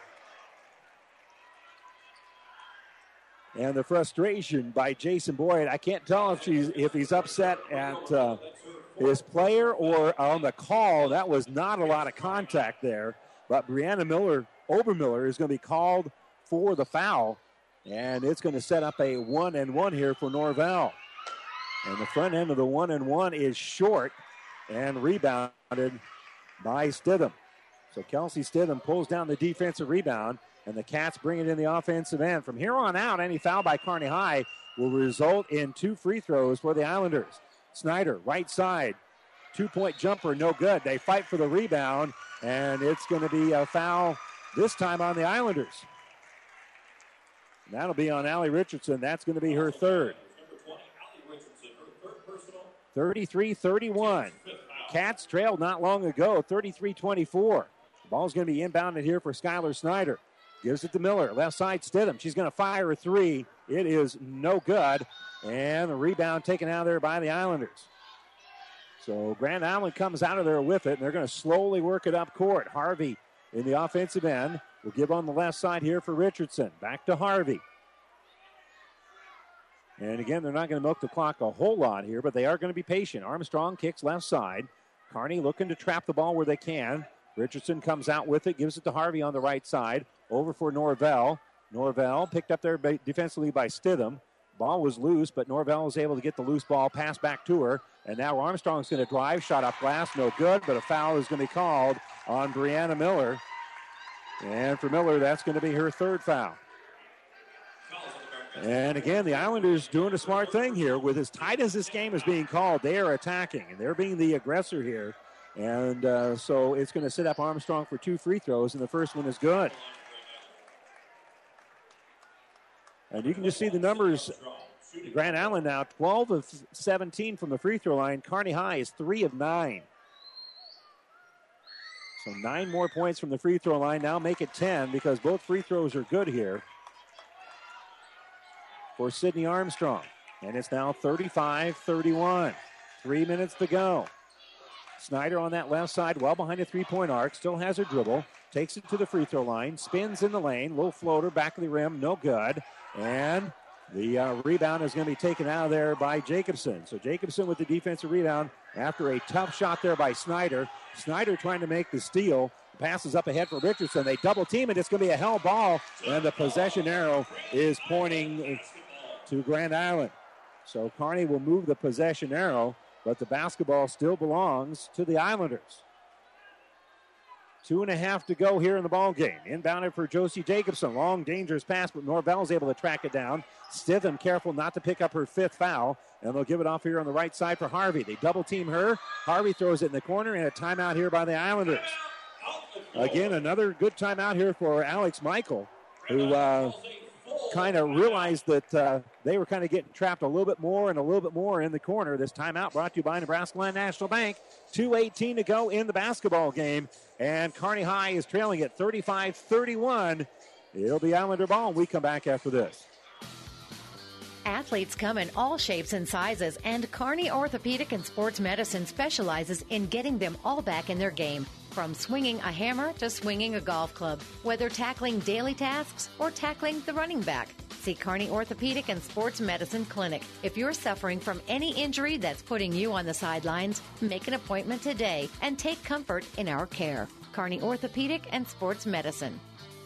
And the frustration by Jason Boyd. I can't tell if he's upset at his player or on the call. That was not a lot of contact there. But Brianna Obermiller is going to be called for the foul. And it's going to set up a 1-and-1 here for Norvell. And the front end of the 1-and-1 is short and rebounded by Stidham. So Kelsey Stidham pulls down the defensive rebound, and the Cats bring it in the offensive end. From here on out, any foul by Kearney High will result in 2 free throws for the Islanders. Snyder, right side, 2-point jumper, no good. They fight for the rebound, and it's going to be a foul this time on the Islanders. And that'll be on Allie Richardson. That's going to be her third. 33-31. Cats trailed not long ago, 33-24. The ball's going to be inbounded here for Skylar Snyder. Gives it to Miller. Left side, Stidham. She's going to fire a 3. It is no good. And the rebound taken out of there by the Islanders. So Grand Island comes out of there with it, and they're going to slowly work it up court. Harvey in the offensive end will give on the left side here for Richardson. Back to Harvey. And again, they're not going to milk the clock a whole lot here, but they are going to be patient. Armstrong kicks left side. Kearney looking to trap the ball where they can. Richardson comes out with it, gives it to Harvey on the right side. Over for Norvell. Norvell picked up there defensively by Stidham. Ball was loose, but Norvell was able to get the loose ball, pass back to her. And now Armstrong's going to drive, shot off glass, no good, but a foul is going to be called on Brianna Miller. And for Miller, that's going to be her third foul. And again, the Islanders doing a smart thing here. With as tight as this game is being called, they are attacking, and they're being the aggressor here. And so it's going to set up Armstrong for 2 free throws, and the first one is good. And you can just see the numbers. Grand Island now 12 of 17 from the free throw line. Kearney High is 3 of 9. So 9 more points from the free throw line. Now make it 10 because both free throws are good here for Sydney Armstrong. And it's now 35-31. 3 minutes to go. Snyder on that left side, well behind the three-point arc, still has her dribble, takes it to the free throw line, spins in the lane, low floater, back of the rim, no good. And the rebound is going to be taken out of there by Jacobson. So Jacobson with the defensive rebound after a tough shot there by Snyder. Snyder trying to make the steal. Passes up ahead for Richardson. They double team it. It's going to be a hell ball. And the possession arrow is pointing to Grand Island. So Kearney will move the possession arrow, but the basketball still belongs to the Islanders. 2.5 to go here in the ball game. Inbounded for Josie Jacobson. Long, dangerous pass, but Norvell's able to track it down. Stidham careful not to pick up her 5th foul, and they'll give it off here on the right side for Harvey. They double team her. Harvey throws it in the corner, and a timeout here by the Islanders. Again, another good timeout here for Alex Michael, who kind of realized that they were kind of getting trapped a little bit more in the corner. This timeout brought to you by Nebraska Land National Bank. 2:18 to go in the basketball game, and Kearney High is trailing at 35-31. It'll be Islander ball when we come back after this. Athletes come in all shapes and sizes, and Kearney Orthopedic and Sports Medicine specializes in getting them all back in their game. From swinging a hammer to swinging a golf club, whether tackling daily tasks or tackling the running back. See Kearney Orthopedic and Sports Medicine Clinic. If you're suffering from any injury that's putting you on the sidelines, make an appointment today and take comfort in our care. Kearney Orthopedic and Sports Medicine.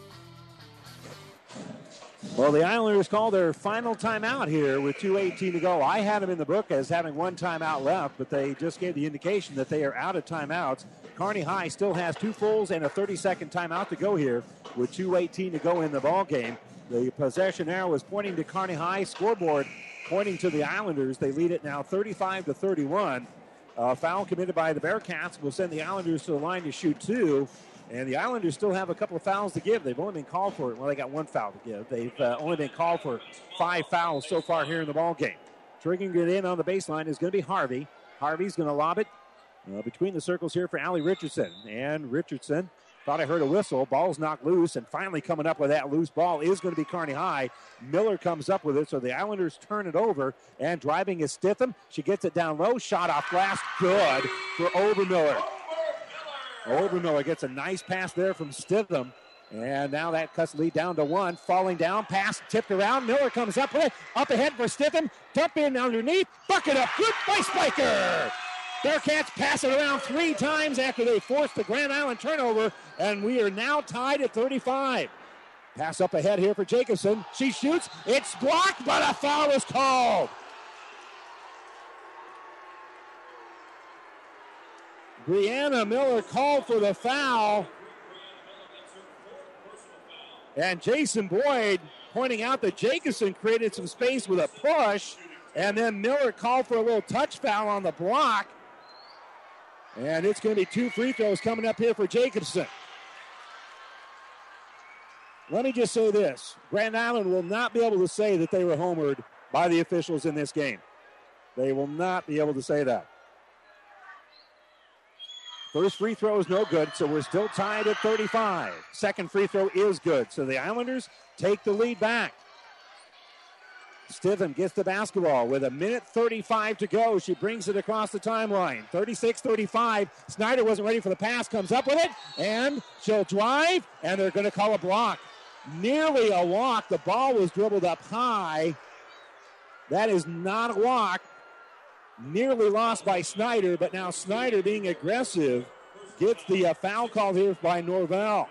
Well, the Islanders call their final timeout here with 2:18 to go. I had them in the book as having one timeout left, but they just gave the indication that they are out of timeouts. Kearney High still has 2 fulls and a 30-second timeout to go here with 2:18 to go in the ball game. The possession arrow is pointing to Kearney High. Scoreboard pointing to the Islanders. They lead it now 35-31. Foul committed by the Bearcats will send the Islanders to the line to shoot 2. And the Islanders still have a couple of fouls to give. They've only been called for, well, they got 1 foul to give. They've only been called for 5 fouls so far here in the ball game. Triggering it in on the baseline is going to be Harvey. Harvey's going to lob it between the circles here for Allie Richardson. And Richardson thought I heard a whistle. Ball's knocked loose, and finally coming up with that loose ball is going to be Kearney High. Miller comes up with it, so the Islanders turn it over, and driving is Stidham. She gets it down low. Shot off glass. Good for Obermiller. Obermiller gets a nice pass there from Stidham. And now that cuts the lead down to 1. Falling down, pass tipped around. Miller comes up with it. Up ahead for Stidham. Dump in underneath. Bucket up. Good by Spiker. Bearcats pass it around 3 times after they forced the Grand Island turnover, and we are now tied at 35. Pass up ahead here for Jacobson. She shoots. It's blocked, but a foul is called. Brianna Miller called for the foul. And Jason Boyd pointing out that Jacobson created some space with a push, and then Miller called for a little touch foul on the block. And it's going to be 2 free throws coming up here for Jacobson. Let me just say this. Grand Island will not be able to say that they were homered by the officials in this game. They will not be able to say that. First free throw is no good, so we're still tied at 35. Second free throw is good, so the Islanders take the lead back. Stitham gets the basketball with 1:35 to go. She brings it across the timeline. 36-35. Snyder wasn't ready for the pass, comes up with it, and she'll drive, and they're going to call a block. Nearly a walk. The ball was dribbled up high. That is not a walk. Nearly lost by Snyder, but now Snyder, being aggressive, gets the foul called here by Norvell.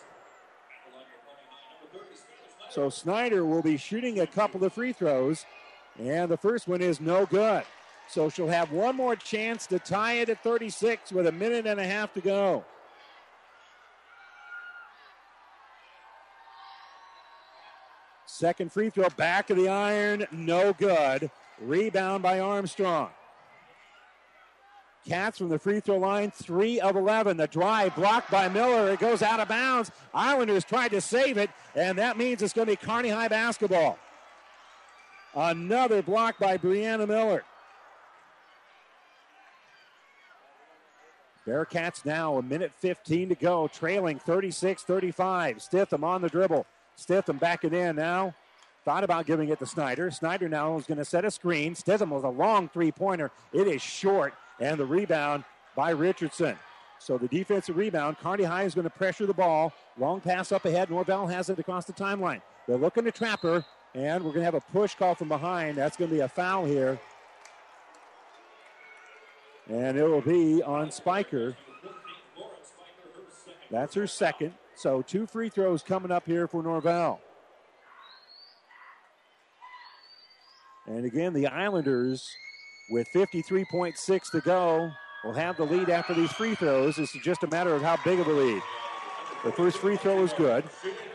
So Snyder will be shooting a couple of free throws, and the first one is no good. So she'll have one more chance to tie it at 36 with 1.5 minutes to go. Second free throw, back of the iron, no good. Rebound by Armstrong. Cats from the free throw line, 3 of 11. The drive blocked by Miller. It goes out of bounds. Islanders tried to save it, and that means it's going to be Kearney High basketball. Another block by Brianna Miller. Bearcats now 1:15 to go, trailing 36-35. Stitham on the dribble. Stitham backing in now. Thought about giving it to Snyder. Snyder now is going to set a screen. Stitham with a long three-pointer. It is short, and the rebound by Richardson. So the defensive rebound, Kearney High is going to pressure the ball. Long pass up ahead. Norvell has it across the timeline. They're looking to trap her, and we're going to have a push call from behind. That's going to be a foul here. And it will be on Spiker. That's her second. So 2 free throws coming up here for Norvell. And again, the Islanders, with 53.6 to go, will have the lead after these free throws. This is just a matter of how big of a lead. The first free throw is good.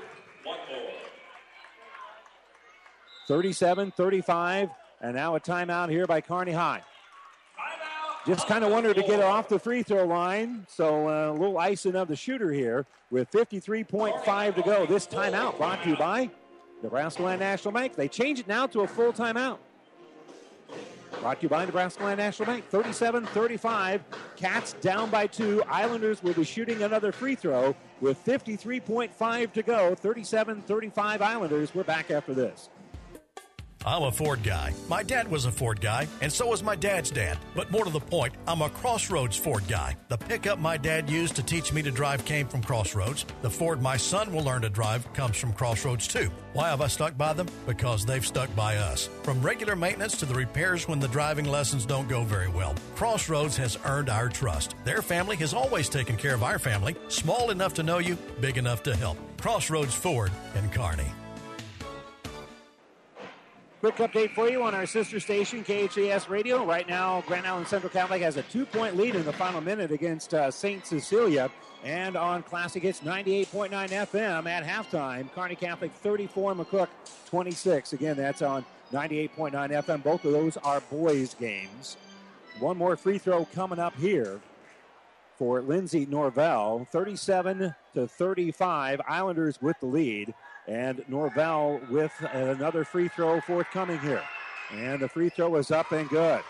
37-35, and now a timeout here by Kearney High. Just kind of wanted to get her off the free throw line, so a little icing of the shooter here with 53.5 to go. This timeout brought to you by Nebraska Land National Bank. They change it now to a full timeout. Brought to you by Nebraska Land National Bank. 37-35. Cats down by 2. Islanders will be shooting another free throw with 53.5 to go. 37-35 Islanders. We're back after this. I'm a Ford guy. My dad was a Ford guy, and so was my dad's dad. But more to the point, I'm a Crossroads Ford guy. The pickup my dad used to teach me to drive came from Crossroads. The Ford my son will learn to drive comes from Crossroads too. Why have I stuck by them? Because they've stuck by us. From regular maintenance to the repairs when the driving lessons don't go very well, Crossroads has earned our trust. Their family has always taken care of our family, small enough to know you, big enough to help. Crossroads Ford in Kearney. Quick update for you on our sister station, KHAS Radio. Right now, Grand Island Central Catholic has a 2-point lead in the final minute against St. Cecilia. And on Classic Hits 98.9 FM at halftime, Kearney Catholic 34, McCook 26. Again, that's on 98.9 FM. Both of those are boys' games. One more free throw coming up here for Lindsay Norvell. 37-35, Islanders with the lead. And Norvell with another free throw forthcoming here. And the free throw is up and good.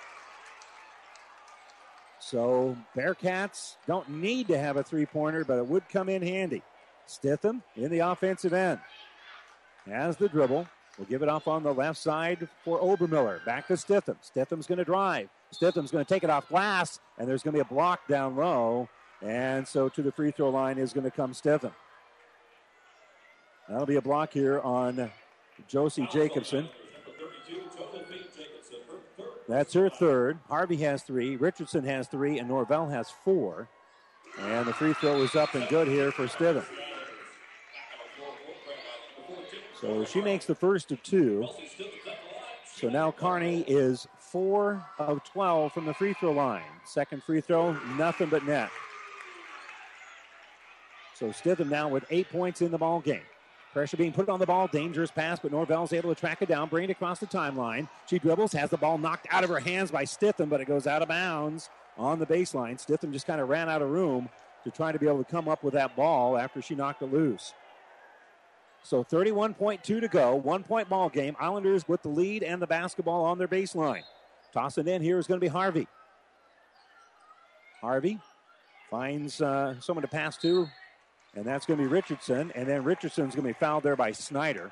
So Bearcats don't need to have a three-pointer, but it would come in handy. Stitham in the offensive end. Has the dribble. We'll give it off on the left side for Obermiller. Back to Stitham. Stitham's going to drive. Stitham's going to take it off glass, and there's going to be a block down low. And so to the free throw line is going to come Stitham. That'll be a block here on Josie Jacobson. That's her third. Harvey has 3, Richardson has 3, and Norvell has 4. And the free throw is up and good here for Stidham. So she makes the first of 2. So now Kearney is 4 of 12 from the free throw line. Second free throw, nothing but net. So Stidham now with 8 points in the ball game. Pressure being put on the ball. Dangerous pass, but Norvell's able to track it down, bring it across the timeline. She dribbles, has the ball knocked out of her hands by Stitham, but it goes out of bounds on the baseline. Stitham just kind of ran out of room to try to be able to come up with that ball after she knocked it loose. So 31.2 to go. 1 point ball game. Islanders with the lead and the basketball on their baseline. Tossing in here is going to be Harvey. Harvey finds someone to pass to, and that's going to be Richardson. And then Richardson's going to be fouled there by Snyder.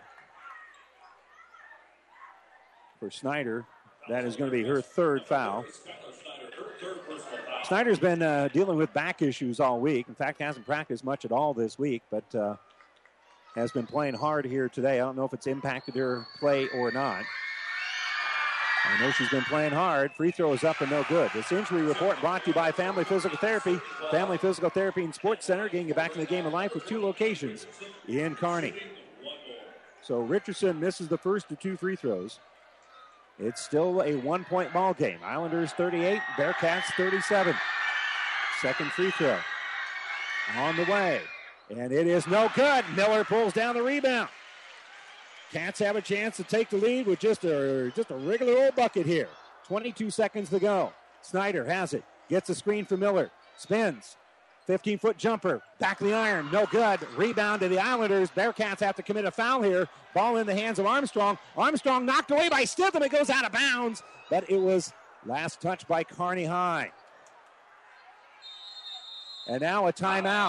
For Snyder, that is going to be her third foul. Snyder's been dealing with back issues all week. In fact, hasn't practiced much at all this week, but has been playing hard here today. I don't know if it's impacted her play or not. I know she's been playing hard. Free throw is up and no good. This injury report brought to you by Family Physical Therapy. Family Physical Therapy and Sports Center, getting you back in the game of life with 2 locations in Kearney. So Richardson misses the first of 2 free throws. It's still a 1 point ball game. Islanders 38, Bearcats 37. Second free throw on the way. And it is no good. Miller pulls down the rebound. Cats have a chance to take the lead with just a regular old bucket here. 22 seconds to go. Snyder has it. Gets a screen for Miller. Spins. 15-foot jumper. Back of the iron. No good. Rebound to the Islanders. Bearcats have to commit a foul here. Ball in the hands of Armstrong. Armstrong knocked away by Stitham. It goes out of bounds. But it was last touch by Kearney High. And now a timeout.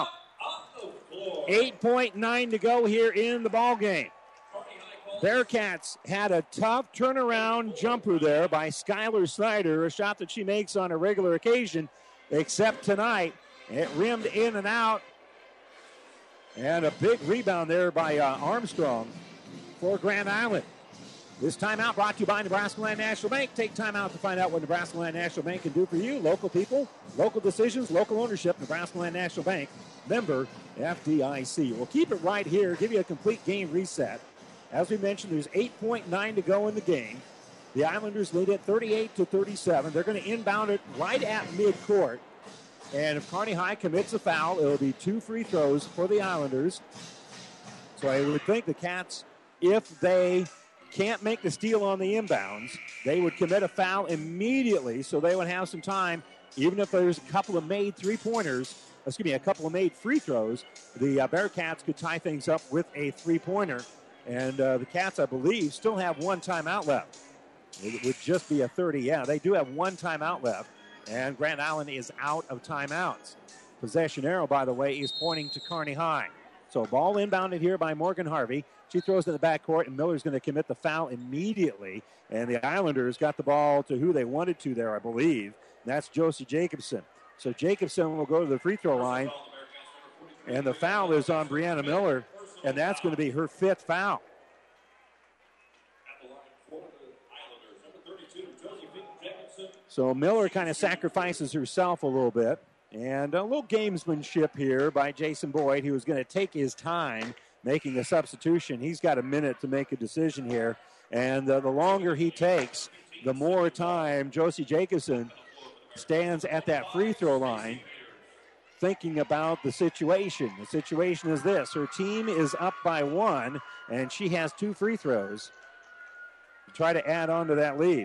8.9 to go here in the ball game. Bearcats had a tough turnaround jumper there by Skylar Snyder, a shot that she makes on a regular occasion, except tonight. It rimmed in and out. And a big rebound there by Armstrong for Grand Island. This timeout brought to you by Nebraska Land National Bank. Take time out to find out what Nebraska Land National Bank can do for you. Local people, local decisions, local ownership. Nebraska Land National Bank, member FDIC. We'll keep it right here, give you a complete game reset. As we mentioned, there's 8.9 to go in the game. The Islanders lead it 38-37. They're going to inbound it right at midcourt. And if Kearney High commits a foul, it'll be 2 free throws for the Islanders. So I would think the Cats, if they can't make the steal on the inbounds, they would commit a foul immediately, so they would have some time. Even if there's a couple of made a couple of made free throws, the Bearcats could tie things up with a 3-pointer. And the Cats, I believe, still have 1 timeout left. It would just be a 30. Yeah, they do have 1 timeout left. And Grand Island is out of timeouts. Possession arrow, by the way, is pointing to Kearney High. So ball inbounded here by Morgan Harvey. She throws to the backcourt, and Miller's going to commit the foul immediately. And the Islanders got the ball to who they wanted to there, I believe. And that's Josie Jacobson. So Jacobson will go to the free throw line. And the foul is on Brianna Miller. And that's going to be her 5th foul. So Miller kind of sacrifices herself a little bit. And a little gamesmanship here by Jason Boyd, who was going to take his time making a substitution. He's got a minute to make a decision here. And the longer he takes, the more time Josie Jacobson stands at that free throw line thinking about the situation. The situation is this. Her team is up by 1, and she has 2 free throws to try to add on to that lead.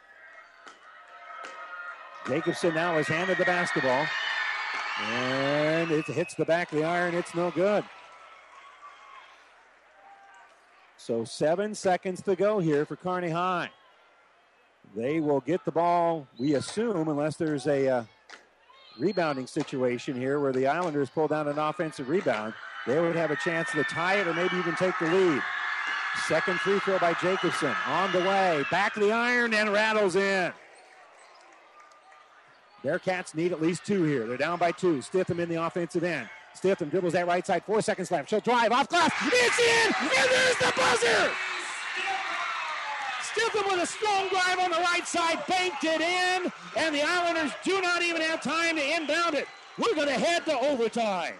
Jacobson now has handed the basketball, and it hits the back of the iron. It's no good. So 7 seconds to go here for Kearney High. They will get the ball, we assume, unless there's a rebounding situation here where the Islanders pull down an offensive rebound. They would have a chance to tie it or maybe even take the lead. Second free throw by Jacobson on the way. Back of the iron and rattles in. Bearcats need at least 2 here. They're down by 2. Stitham in the offensive end. Stitham dribbles that right side. 4 seconds left. She'll drive off glass. It's in! And there's the buzzer! Stitham with a strong drive on the right side, banked it in, and the Islanders do not even have time to inbound it. We're going to head to overtime.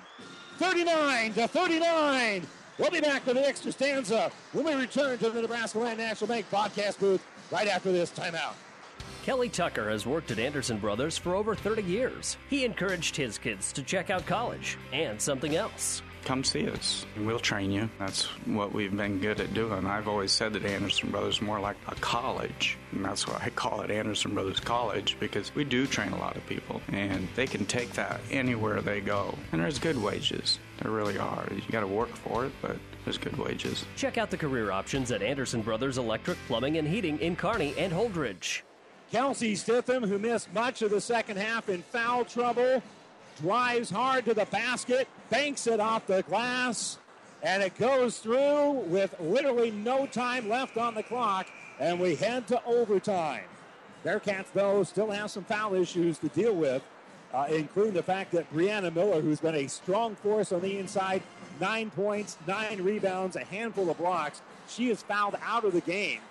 39-39. We'll be back with the extra stanza when we return to the Nebraska Land National Bank podcast booth right after this timeout. Kelly Tucker has worked at Anderson Brothers for over 30 years. He encouraged his kids to check out college and something else. Come see us. We'll train you. That's what we've been good at doing. I've always said that Anderson Brothers is more like a college, and that's why I call it Anderson Brothers College, because we do train a lot of people, and they can take that anywhere they go. And there's good wages. There really are. You got to work for it, but there's good wages. Check out the career options at Anderson Brothers Electric, Plumbing, and Heating in Kearney and Holdridge. Kelsey Stitham, who missed much of the second half in foul trouble, drives hard to the basket, banks it off the glass, and it goes through with literally no time left on the clock, and we head to overtime. Bearcats, though, still have some foul issues to deal with, including the fact that Brianna Miller, who's been a strong force on the inside, 9 points, 9 rebounds, a handful of blocks, she is fouled out of the game.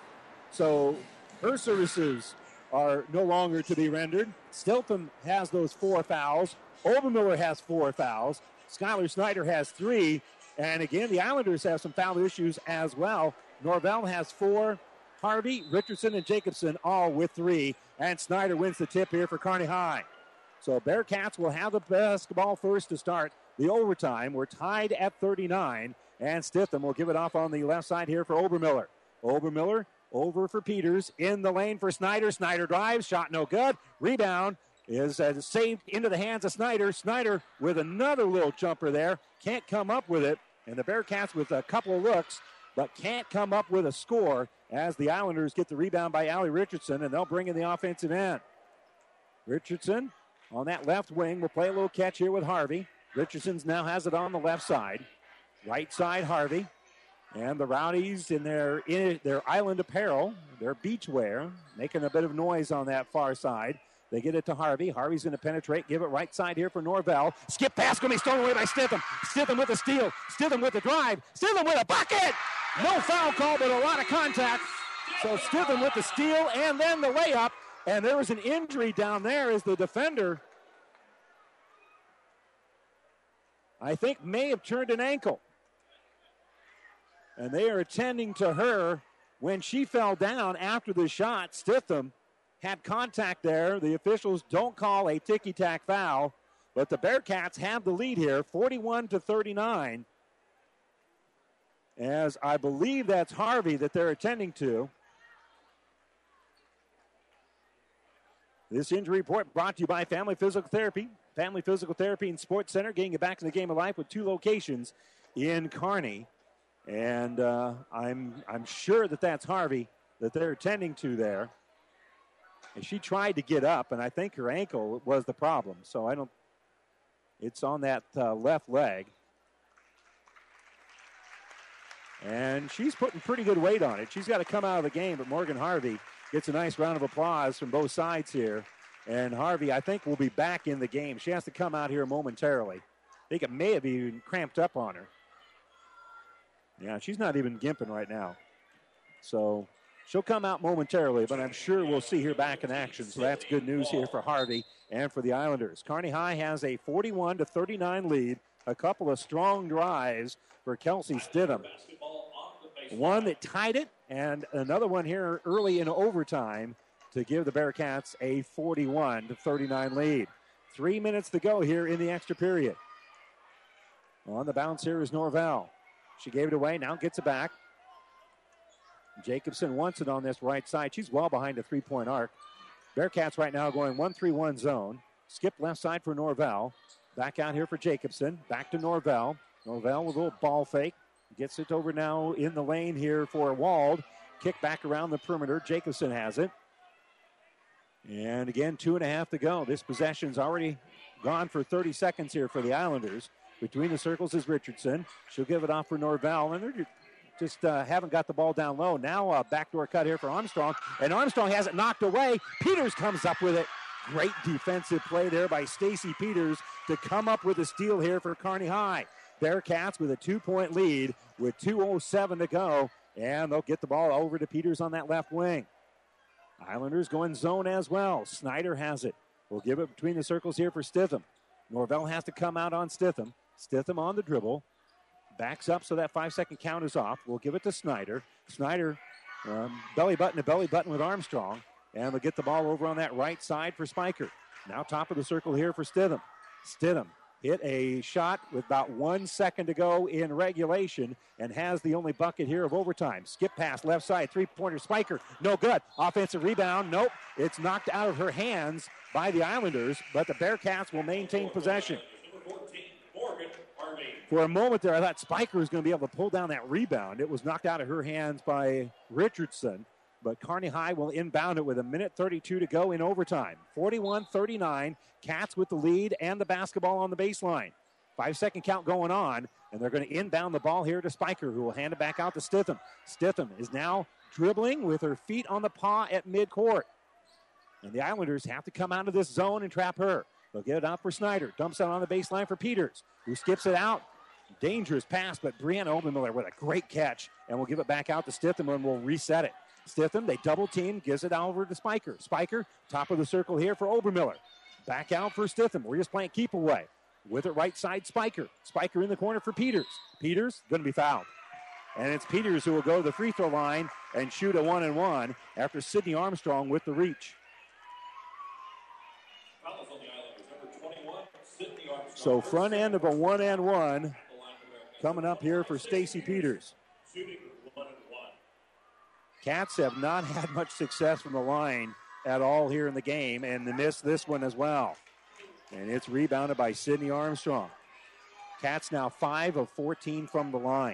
So her services are no longer to be rendered. Stiltham has those 4 fouls. Obermiller has 4 fouls. Skylar Snyder has 3. And again, the Islanders have some foul issues as well. Norvell has 4. Harvey, Richardson, and Jacobson all with 3. And Snyder wins the tip here for Kearney High. So Bearcats will have the basketball first to start the overtime. We're tied at 39. And Stitham will give it off on the left side here for Obermiller. Obermiller over for Peters. In the lane for Snyder. Snyder drives. Shot no good. Rebound is saved into the hands of Snyder. Snyder with another little jumper there. Can't come up with it. And the Bearcats with a couple of looks, but can't come up with a score as the Islanders get the rebound by Allie Richardson, and they'll bring in the offensive end. Richardson on that left wing will play a little catch here with Harvey. Richardson now has it on the left side. Right side, Harvey. And the Rowdies in their island apparel, their beach wear, making a bit of noise on that far side. They get it to Harvey. Harvey's going to penetrate. Give it right side here for Norvell. Skip pass going to be stolen away by Stitham. Stitham with a steal. Stitham with the drive. Stitham with a bucket. No foul call, but a lot of contact. So Stitham with the steal and then the layup. And there was an injury down there as the defender, I think, may have turned an ankle. And they are attending to her when she fell down after the shot. Stitham had contact there. The officials don't call a ticky-tack foul, but the Bearcats have the lead here, 41-39. As I believe that's Harvey that they're attending to. This injury report brought to you by Family Physical Therapy. Family Physical Therapy and Sports Center, getting you back in the game of life with 2 locations in Kearney. And I'm sure that that's Harvey that they're attending to there. And she tried to get up, and I think her ankle was the problem. So it's on that left leg. And she's putting pretty good weight on it. She's got to come out of the game, but Morgan Harvey gets a nice round of applause from both sides here. And Harvey, I think, will be back in the game. She has to come out here momentarily. I think it may have even cramped up on her. Yeah, she's not even gimping right now. So she'll come out momentarily, but I'm sure we'll see her back in action. So that's good news here for Harvey and for the Islanders. Kearney High has a 41-39 lead. A couple of strong drives for Kelsey Stidham. One that tied it, and another one here early in overtime to give the Bearcats a 41-39 lead. 3 minutes to go here in the extra period. On the bounce here is Norvell. She gave it away, now gets it back. Jacobson wants it on this right side. She's well behind the three-point arc. Bearcats right now going 1-3-1 zone. Skip left side for Norvell. Back out here for Jacobson. Back to Norvell. Norvell with a little ball fake. Gets it over now in the lane here for Wald. Kick back around the perimeter. Jacobson has it. And again, 2.5 to go. This possession's already gone for 30 seconds here for the Islanders. Between the circles is Richardson. She'll give it off for Norvell. And they're just haven't got the ball down low. Now a backdoor cut here for Armstrong. And Armstrong has it knocked away. Peters comes up with it. Great defensive play there by Stacy Peters to come up with a steal here for Kearney High. Bearcats with a 2-point lead with 2:07 to go. And they'll get the ball over to Peters on that left wing. Islanders going zone as well. Snyder has it. We'll give it between the circles here for Stitham. Norvell has to come out on Stitham. Stitham on the dribble. Backs up so that 5-second count is off. We'll give it to Snyder. Snyder belly button to belly button with Armstrong. And they'll get the ball over on that right side for Spiker. Now top of the circle here for Stitham. Stidham hit a shot with about 1 second to go in regulation and has the only bucket here of overtime. Skip pass left side, three-pointer Spiker. No good. Offensive rebound. Nope. It's knocked out of her hands by the Islanders, but the Bearcats will maintain possession. For a moment there, I thought Spiker was going to be able to pull down that rebound. It was knocked out of her hands by Richardson. But Kearney High will inbound it with 1:32 to go in overtime. 41-39. Cats with the lead and the basketball on the baseline. 5-second count going on, and they're going to inbound the ball here to Spiker, who will hand it back out to Stitham. Stitham is now dribbling with her feet on the paw at midcourt. And the Islanders have to come out of this zone and trap her. They'll get it out for Snyder. Dumps it on the baseline for Peters, who skips it out. Dangerous pass, but Brianna Obermiller with a great catch. And we'll give it back out to Stitham, and we'll reset it. Stitham, they double team, gives it over to Spiker. Spiker, top of the circle here for Obermiller. Back out for Stitham. We're just playing keep away. With it right side, Spiker. Spiker in the corner for Peters. Peters going to be fouled. And it's Peters who will go to the free throw line and shoot a 1-and-1 after Sydney Armstrong with the reach. So front end of a 1-and-1 coming up here for Stacy Peters. Cats have not had much success from the line at all here in the game, and they missed this one as well. And it's rebounded by Sydney Armstrong. Cats now 5 of 14 from the line.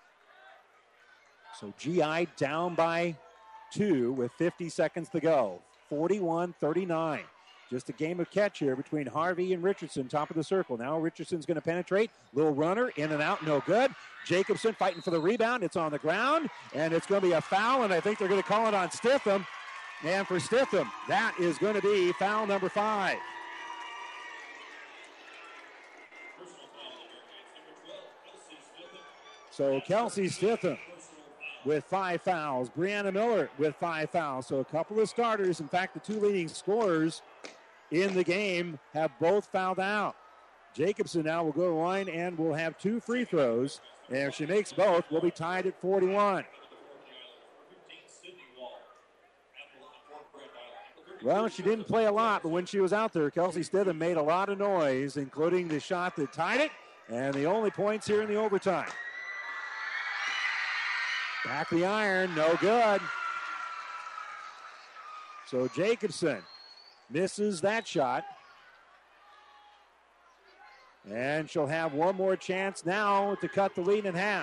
So GI down by 2 with 50 seconds to go. 41-39. Just a game of catch here between Harvey and Richardson, top of the circle. Now Richardson's going to penetrate. Little runner, in and out, no good. Jacobson fighting for the rebound. It's on the ground, and it's going to be a foul, and I think they're going to call it on Stitham. And for Stitham, that is going to be foul number 5. So Kelsey Stitham with 5 fouls. Brianna Miller with 5 fouls. So a couple of starters, in fact, the 2 leading scorers in the game have both fouled out. Jacobson now will go to the line and will have 2 free throws. And if she makes both, we'll be tied at 41. Well, she didn't play a lot, but when she was out there, Kelsey Stitham made a lot of noise, including the shot that tied it, and the only points here in the overtime. Back the iron, no good. So Jacobson misses that shot. And she'll have one more chance now to cut the lead in half.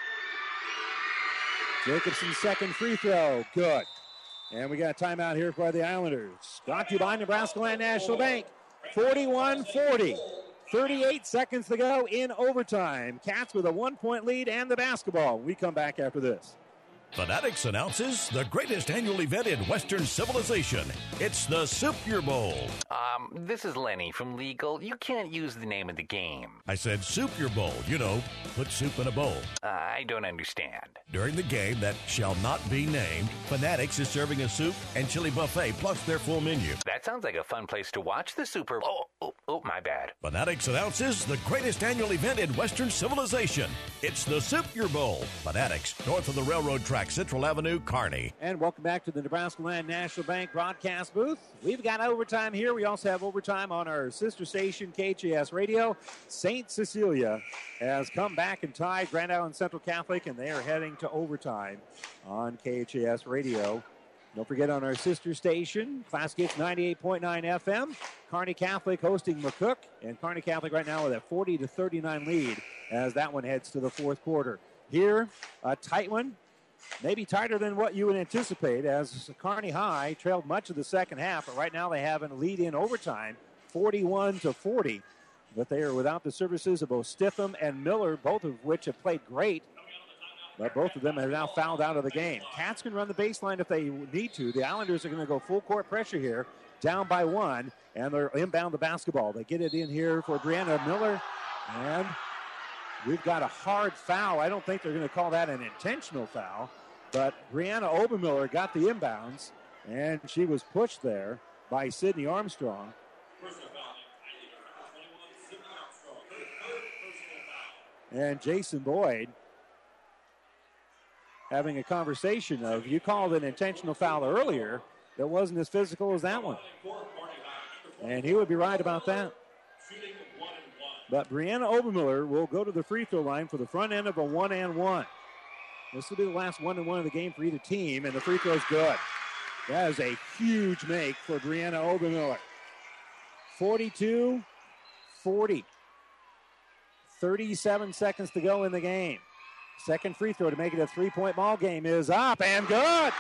Jacobson's second free throw, good. And we got a timeout here for the Islanders. Brought to you by Nebraska Land National Bank. 41-40. 38 seconds to go in overtime. Cats with a 1-point lead and the basketball. We come back after this. Fanatics announces the greatest annual event in Western civilization. It's the Super Bowl. This is Lenny from Legal. You can't use the name of the game. I said Super Bowl. You know, put soup in a bowl. I don't understand. During the game that shall not be named, Fanatics is serving a soup and chili buffet plus their full menu. That sounds like a fun place to watch the Super Bowl. Oh, my bad. Fanatics announces the greatest annual event in Western civilization. It's the Super Bowl. Fanatics, north of the railroad track, Central Avenue, Kearney. And welcome back to the Nebraska Land National Bank broadcast booth. We've got overtime here. We also have overtime on our sister station, KHAS Radio. St. Cecilia has come back and tied Grand Island Central Catholic, and they are heading to overtime on KHAS Radio. Don't forget on our sister station, Classic Hits 98.9 FM, Kearney Catholic hosting McCook, and Kearney Catholic right now with a 40-39 lead as that one heads to the fourth quarter. Here, a tight one, maybe tighter than what you would anticipate, as Kearney High trailed much of the second half, but right now they have a lead in overtime, 41-40. But they are without the services of both Stitham and Miller, both of which have played great. But both of them have now fouled out of the game. Cats can run the baseline if they need to. The Islanders are going to go full court pressure here, down by 1, and they're inbound the basketball. They get it in here for Brianna Miller, and we've got a hard foul. I don't think they're going to call that an intentional foul, but Brianna Obermiller got the inbounds, and she was pushed there by Sydney Armstrong. And Jason Boyd having a conversation of, you called an intentional foul earlier that wasn't as physical as that one. And he would be right about that. But Brianna Obermiller will go to the free throw line for the front end of a 1-and-1. This will be the last 1-and-1 of the game for either team, and the free throw's good. That is a huge make for Brianna Obermiller. 42-40. 37 seconds to go in the game. Second free throw to make it a 3-point ball game is up and good.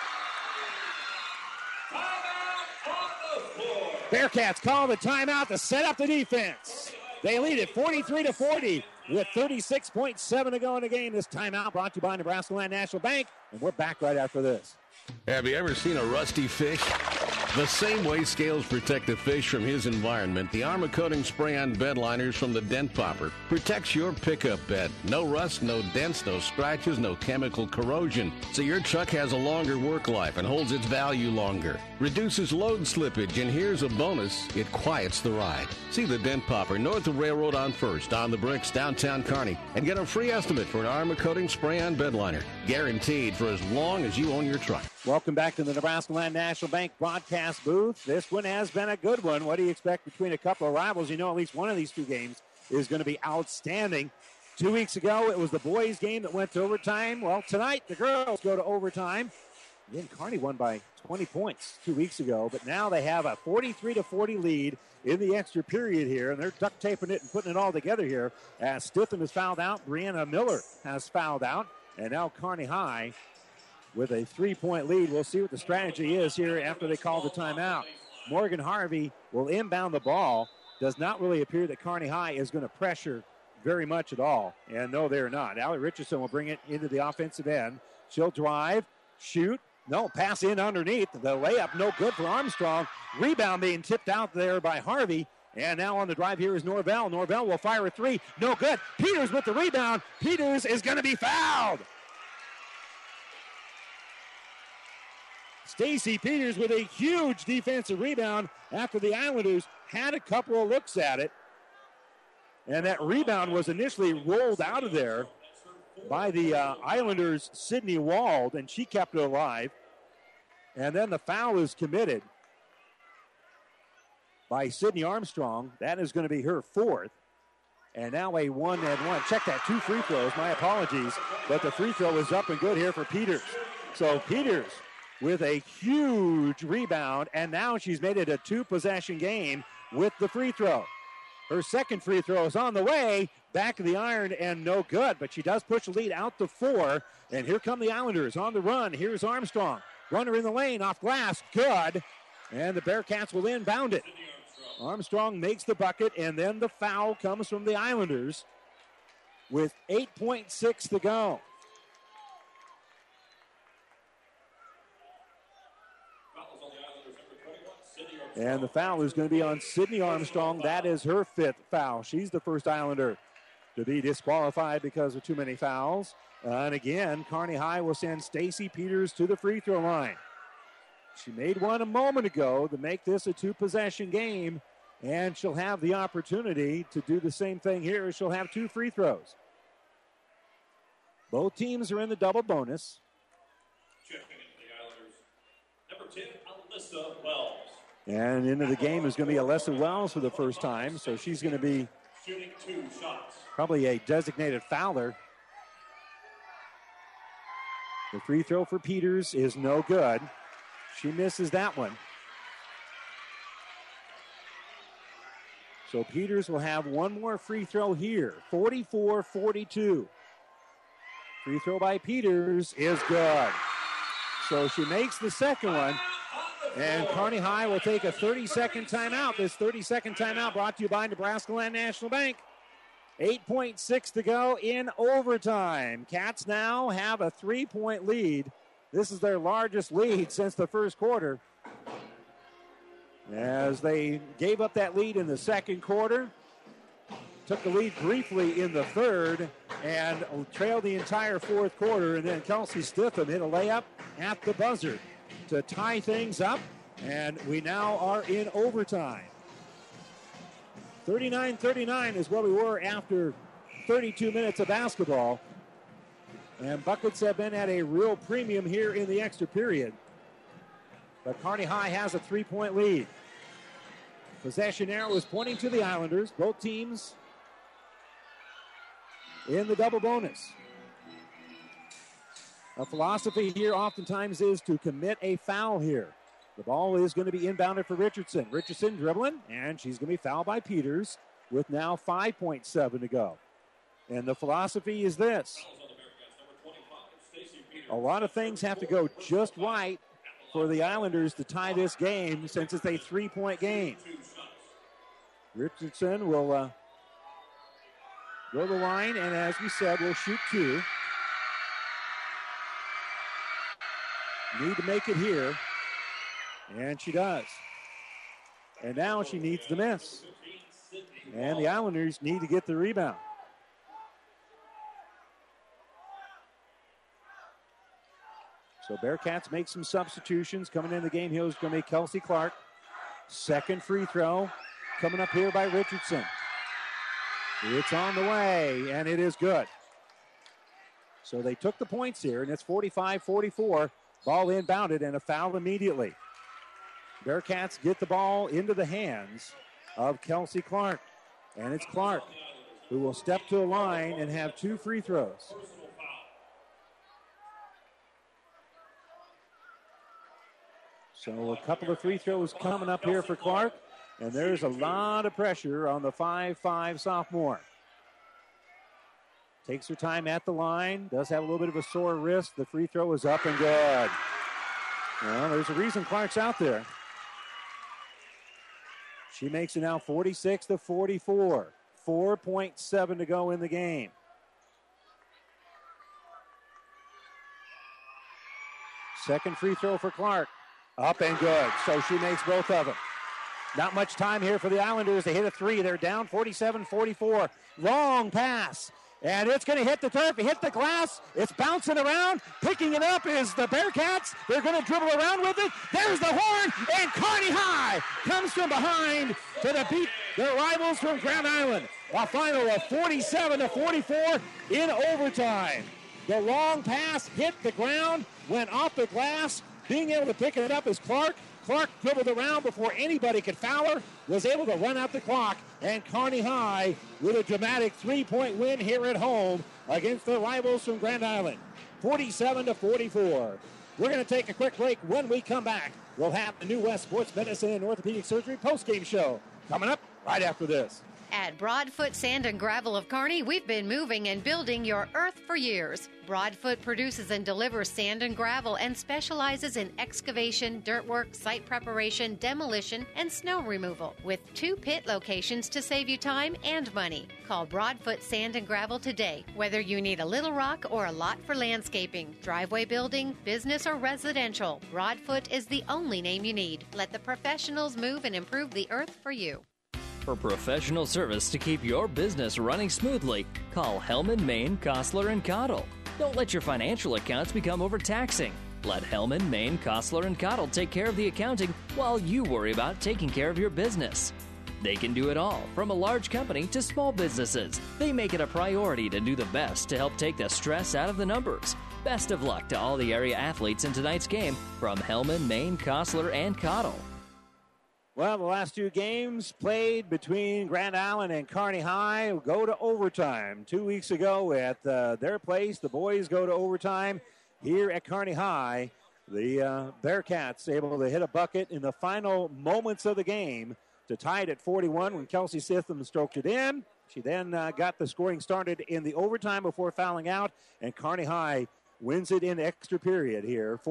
Bearcats call the timeout to set up the defense. They lead it 43-40 with 36.7 to go in the game. This timeout brought to you by Nebraska Land National Bank, and we're back right after this. Have you ever seen a rusty fish? The same way scales protect the fish from his environment, the Armor Coating Spray-On bed liners from the Dent Popper protects your pickup bed. No rust, no dents, no scratches, no chemical corrosion. So your truck has a longer work life and holds its value longer. Reduces load slippage, and here's a bonus, it quiets the ride. See the Dent Popper north of Railroad on First, on the Bricks, downtown Kearney, and get a free estimate for an Armor Coating Spray-On bed liner. Guaranteed for as long as you own your truck. Welcome back to the Nebraska Land National Bank broadcast booth. This one has been a good one. What do you expect between a couple of rivals? You know at least one of these two games is going to be outstanding. 2 weeks ago, it was the boys' game that went to overtime. Well, tonight, the girls go to overtime. Again, Kearney won by 20 points 2 weeks ago, but now they have a 43-40 lead in the extra period here, and they're duct taping it and putting it all together here as Stitham has fouled out. Brianna Miller has fouled out, and now Kearney High with a 3-point lead. We'll see what the strategy is here after they call the timeout. Morgan Harvey will inbound the ball. Does not really appear that Kearney High is going to pressure very much at all. And no, they're not. Allie Richardson will bring it into the offensive end. She'll drive, shoot. No, pass in underneath. The layup no good for Armstrong. Rebound being tipped out there by Harvey. And now on the drive here is Norvell. Norvell will fire a three. No good. Peters with the rebound. Peters is going to be fouled. Stacy Peters with a huge defensive rebound after the Islanders had a couple of looks at it. And that rebound was initially rolled out of there by the Islanders' Sydney Wald, and she kept it alive. And then the foul is committed by Sydney Armstrong. That is going to be her fourth. And now a 1-and-1. Check that, 2 free throws. My apologies. But the free throw is up and good here for Peters. So Peters with a huge rebound, and now she's made it a 2-possession game with the free throw. Her second free throw is on the way, back of the iron, and no good, but she does push the lead out to 4, and here come the Islanders on the run. Here's Armstrong. Runner in the lane, off glass, good, and the Bearcats will inbound it. Armstrong makes the bucket, and then the foul comes from the Islanders with 8.6 to go. And the foul is going to be on Sydney Armstrong. That is her 5th foul. She's the first Islander to be disqualified because of too many fouls. And again, Kearney High will send Stacy Peters to the free throw line. She made one a moment ago to make this a 2-possession game, and she'll have the opportunity to do the same thing here. She'll have 2 free throws. Both teams are in the double bonus. Checking into the Islanders, number 10, Alyssa Wells. And into the game is going to be Alyssa Wells for the first time, so she's going to be shooting 2 shots. Probably a designated fouler. The free throw for Peters is no good. She misses that one. So Peters will have one more free throw here. 44-42. Free throw by Peters is good. So she makes the second one. And Kearney High will take a 30-second timeout. This 30-second timeout brought to you by Nebraska Land National Bank. 8.6 to go in overtime. Cats now have a 3-point lead. This is their largest lead since the first quarter. As they gave up that lead in the second quarter, took the lead briefly in the third, and trailed the entire fourth quarter. And then Kelsey Stitham hit a layup at the buzzer to tie things up. And we now are in overtime. 39-39 is where we were after 32 minutes of basketball. And buckets have been at a real premium here in the extra period. But Kearney High has a 3-point lead. Possession arrow is pointing to the Islanders. Both teams in the double bonus. A philosophy here oftentimes is to commit a foul here. The ball is going to be inbounded for Richardson. Richardson dribbling, and she's going to be fouled by Peters with now 5.7 to go. And the philosophy is this. A lot of things have to go just right for the Islanders to tie this game since it's a 3-point game. Richardson will go to the line, and as we said, will shoot 2. Need to make it here. And she does. And now she needs to miss. And the Islanders need to get the rebound. So Bearcats make some substitutions. Coming in the game here is going to be Kelsey Clark. Second free throw coming up here by Richardson. It's on the way, and it is good. So they took the points here, and it's 45-44. Ball inbounded and a foul immediately. Bearcats get the ball into the hands of Kelsey Clark. And it's Clark who will step to the line and have 2 free throws. So a couple of free throws coming up here for Clark. And there's a lot of pressure on the 5'5" sophomore. Takes her time at the line. Does have a little bit of a sore wrist. The free throw is up and good. Well, there's a reason Clark's out there. She makes it now 46-44. 4.7 to go in the game. Second free throw for Clark. Up and good. So she makes both of them. Not much time here for the Islanders. They hit a 3. They're down 47-44. Long pass. And it's going to hit the turf. It hit the glass. It's bouncing around. Picking it up is the Bearcats. They're going to dribble around with it. There's the horn. And Kearney High comes from behind to defeat their rivals from Grand Island. A final of 47-44 in overtime. The long pass hit the ground, went off the glass. Being able to pick it up is Clark. Clark dribbled around before anybody could foul her, was able to run out the clock, and Kearney High with a dramatic 3-point win here at home against their rivals from Grand Island, 47-44. We're going to take a quick break. When we come back, we'll have the New West Sports Medicine and Orthopedic Surgery postgame show coming up right after this. At Broadfoot Sand and Gravel of Kearney, we've been moving and building your earth for years. Broadfoot produces and delivers sand and gravel and specializes in excavation, dirt work, site preparation, demolition, and snow removal, with 2 pit locations to save you time and money. Call Broadfoot Sand and Gravel today, whether you need a little rock or a lot for landscaping, driveway building, business, or residential. Broadfoot is the only name you need. Let the professionals move and improve the earth for you. For professional service to keep your business running smoothly, call Hellman, Maine, Kostler & Cottle. Don't let your financial accounts become overtaxing. Let Hellman, Maine, Kostler & Cottle take care of the accounting while you worry about taking care of your business. They can do it all, from a large company to small businesses. They make it a priority to do the best to help take the stress out of the numbers. Best of luck to all the area athletes in tonight's game from Hellman, Maine, Kostler & Cottle. Well, the last 2 games played between Grand Island and Kearney High go to overtime. 2 weeks ago at their place, the boys go to overtime. Here at Kearney High, the Bearcats able to hit a bucket in the final moments of the game to tie it at 41 when Kelsey Stitham stroked it in. She then got the scoring started in the overtime before fouling out, and Kearney High wins it in extra period here,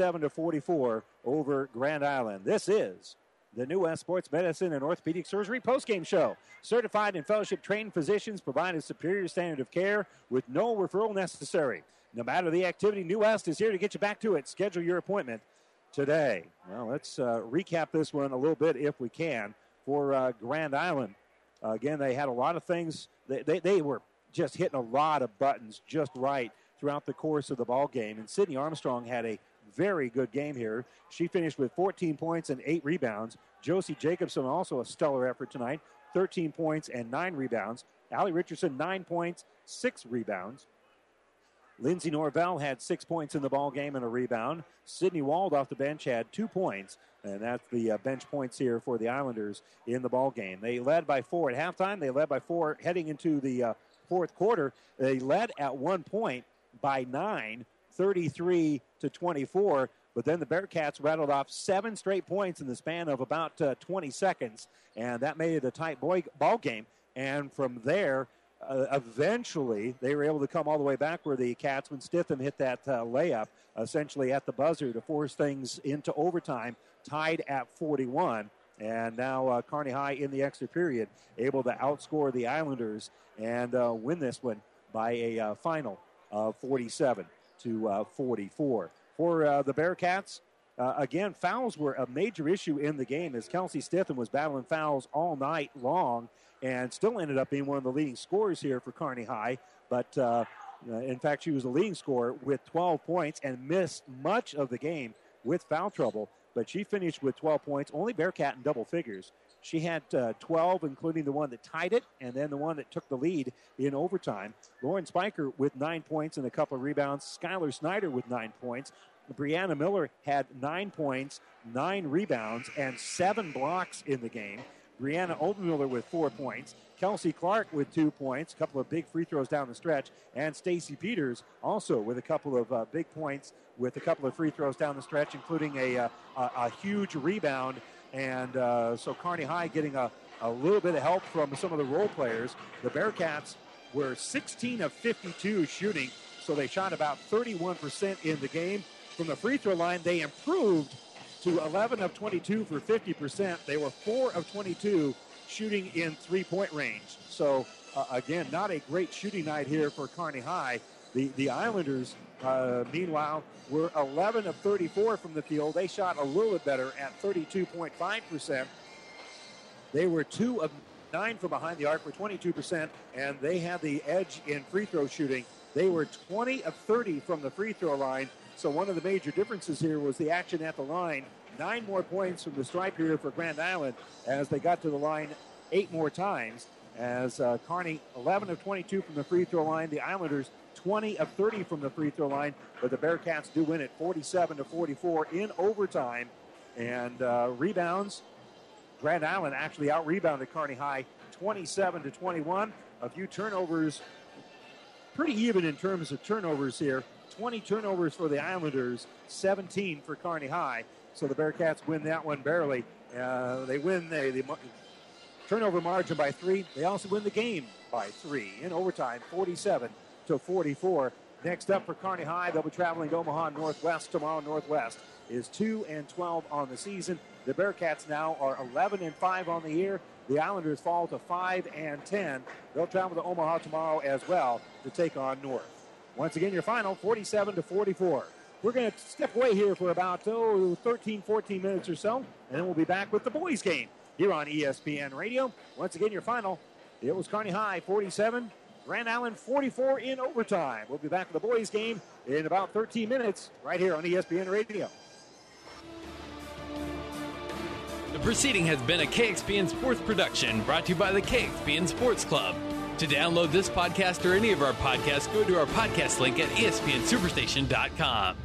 47-44 over Grand Island. This is the New West Sports Medicine and Orthopedic Surgery postgame show. Certified and fellowship-trained physicians provide a superior standard of care with no referral necessary. No matter the activity, New West is here to get you back to it. Schedule your appointment today. Well, let's recap this one a little bit if we can for Grand Island. Again, they had a lot of things. They were just hitting a lot of buttons just right throughout the course of the ball game. And Sydney Armstrong had a very good game here. She finished with 14 points and 8 rebounds. Josie Jacobson, also a stellar effort tonight, 13 points and 9 rebounds. Allie Richardson, 9 points, 6 rebounds. Lindsay Norvell had 6 points in the ball game and a rebound. Sydney Wald off the bench had 2 points, and that's the bench points here for the Islanders in the ball game. They led by 4 at halftime. They led by 4 heading into the fourth quarter. They led at 1 point by 9, 33-24. But then the Bearcats rattled off 7 straight points in the span of about 20 seconds, and that made it a tight ball game. And from there, eventually, they were able to come all the way back where the Cats, when Stitham hit that layup, essentially at the buzzer to force things into overtime, tied at 41. And now Kearney High in the extra period able to outscore the Islanders and win this one by a final of 47-44. For the Bearcats, again, fouls were a major issue in the game as Kelsey Stitham was battling fouls all night long and still ended up being one of the leading scorers here for Kearney High. But, in fact, she was the leading scorer with 12 points and missed much of the game with foul trouble. But she finished with 12 points, only Bearcat in double figures. She had 12, including the one that tied it, and then the one that took the lead in overtime. Lauren Spiker with 9 points and a couple of rebounds. Skylar Snyder with 9 points. Brianna Miller had 9 points, 9 rebounds, and 7 blocks in the game. Brianna Oldenmiller with 4 points. Kelsey Clark with 2 points, a couple of big free throws down the stretch. And Stacy Peters also with a couple of big points with a couple of free throws down the stretch, including a huge rebound. And so Kearney High getting a little bit of help from some of the role players. The Bearcats were 16 of 52 shooting, so they shot about 31% in the game. From the free throw line, they improved to 11 of 22 for 50%. They were 4 of 22 shooting in three-point range. So, again, not a great shooting night here for Kearney High. The Islanders, meanwhile, were 11 of 34 from the field. They shot a little bit better at 32.5%. They were 2 of 9 from behind the arc for 22%, and they had the edge in free throw shooting. They were 20 of 30 from the free throw line. So one of the major differences here was the action at the line. 9 more points from the stripe here for Grand Island as they got to the line 8 more times. As Kearney 11 of 22 from the free throw line. The Islanders 20 of 30 from the free throw line. But the Bearcats do win it 47-44 in overtime. And rebounds, Grand Island actually out-rebounded Kearney High 27-21. A few turnovers, pretty even in terms of turnovers here. 20 turnovers for the Islanders, 17 for Kearney High. So the Bearcats win that one barely. They win the turnover margin by 3. They also win the game by 3 in overtime, 47-44. Next up for Kearney High, they'll be traveling to Omaha Northwest tomorrow. Northwest is 2-12 on the season. The Bearcats now are 11-5 on the year. The Islanders fall to 5-10. They'll travel to Omaha tomorrow as well to take on North. Once again, your final, 47-44. We're going to step away here for about 13, 14 minutes or so, and then we'll be back with the boys' game here on ESPN Radio. Once again, your final, it was Kearney High 47, Grand Island 44 in overtime. We'll be back with the boys' game in about 13 minutes right here on ESPN Radio. The proceeding has been a KXPN Sports production brought to you by the KXPN Sports Club. To download this podcast or any of our podcasts, go to our podcast link at ESPNSuperstation.com.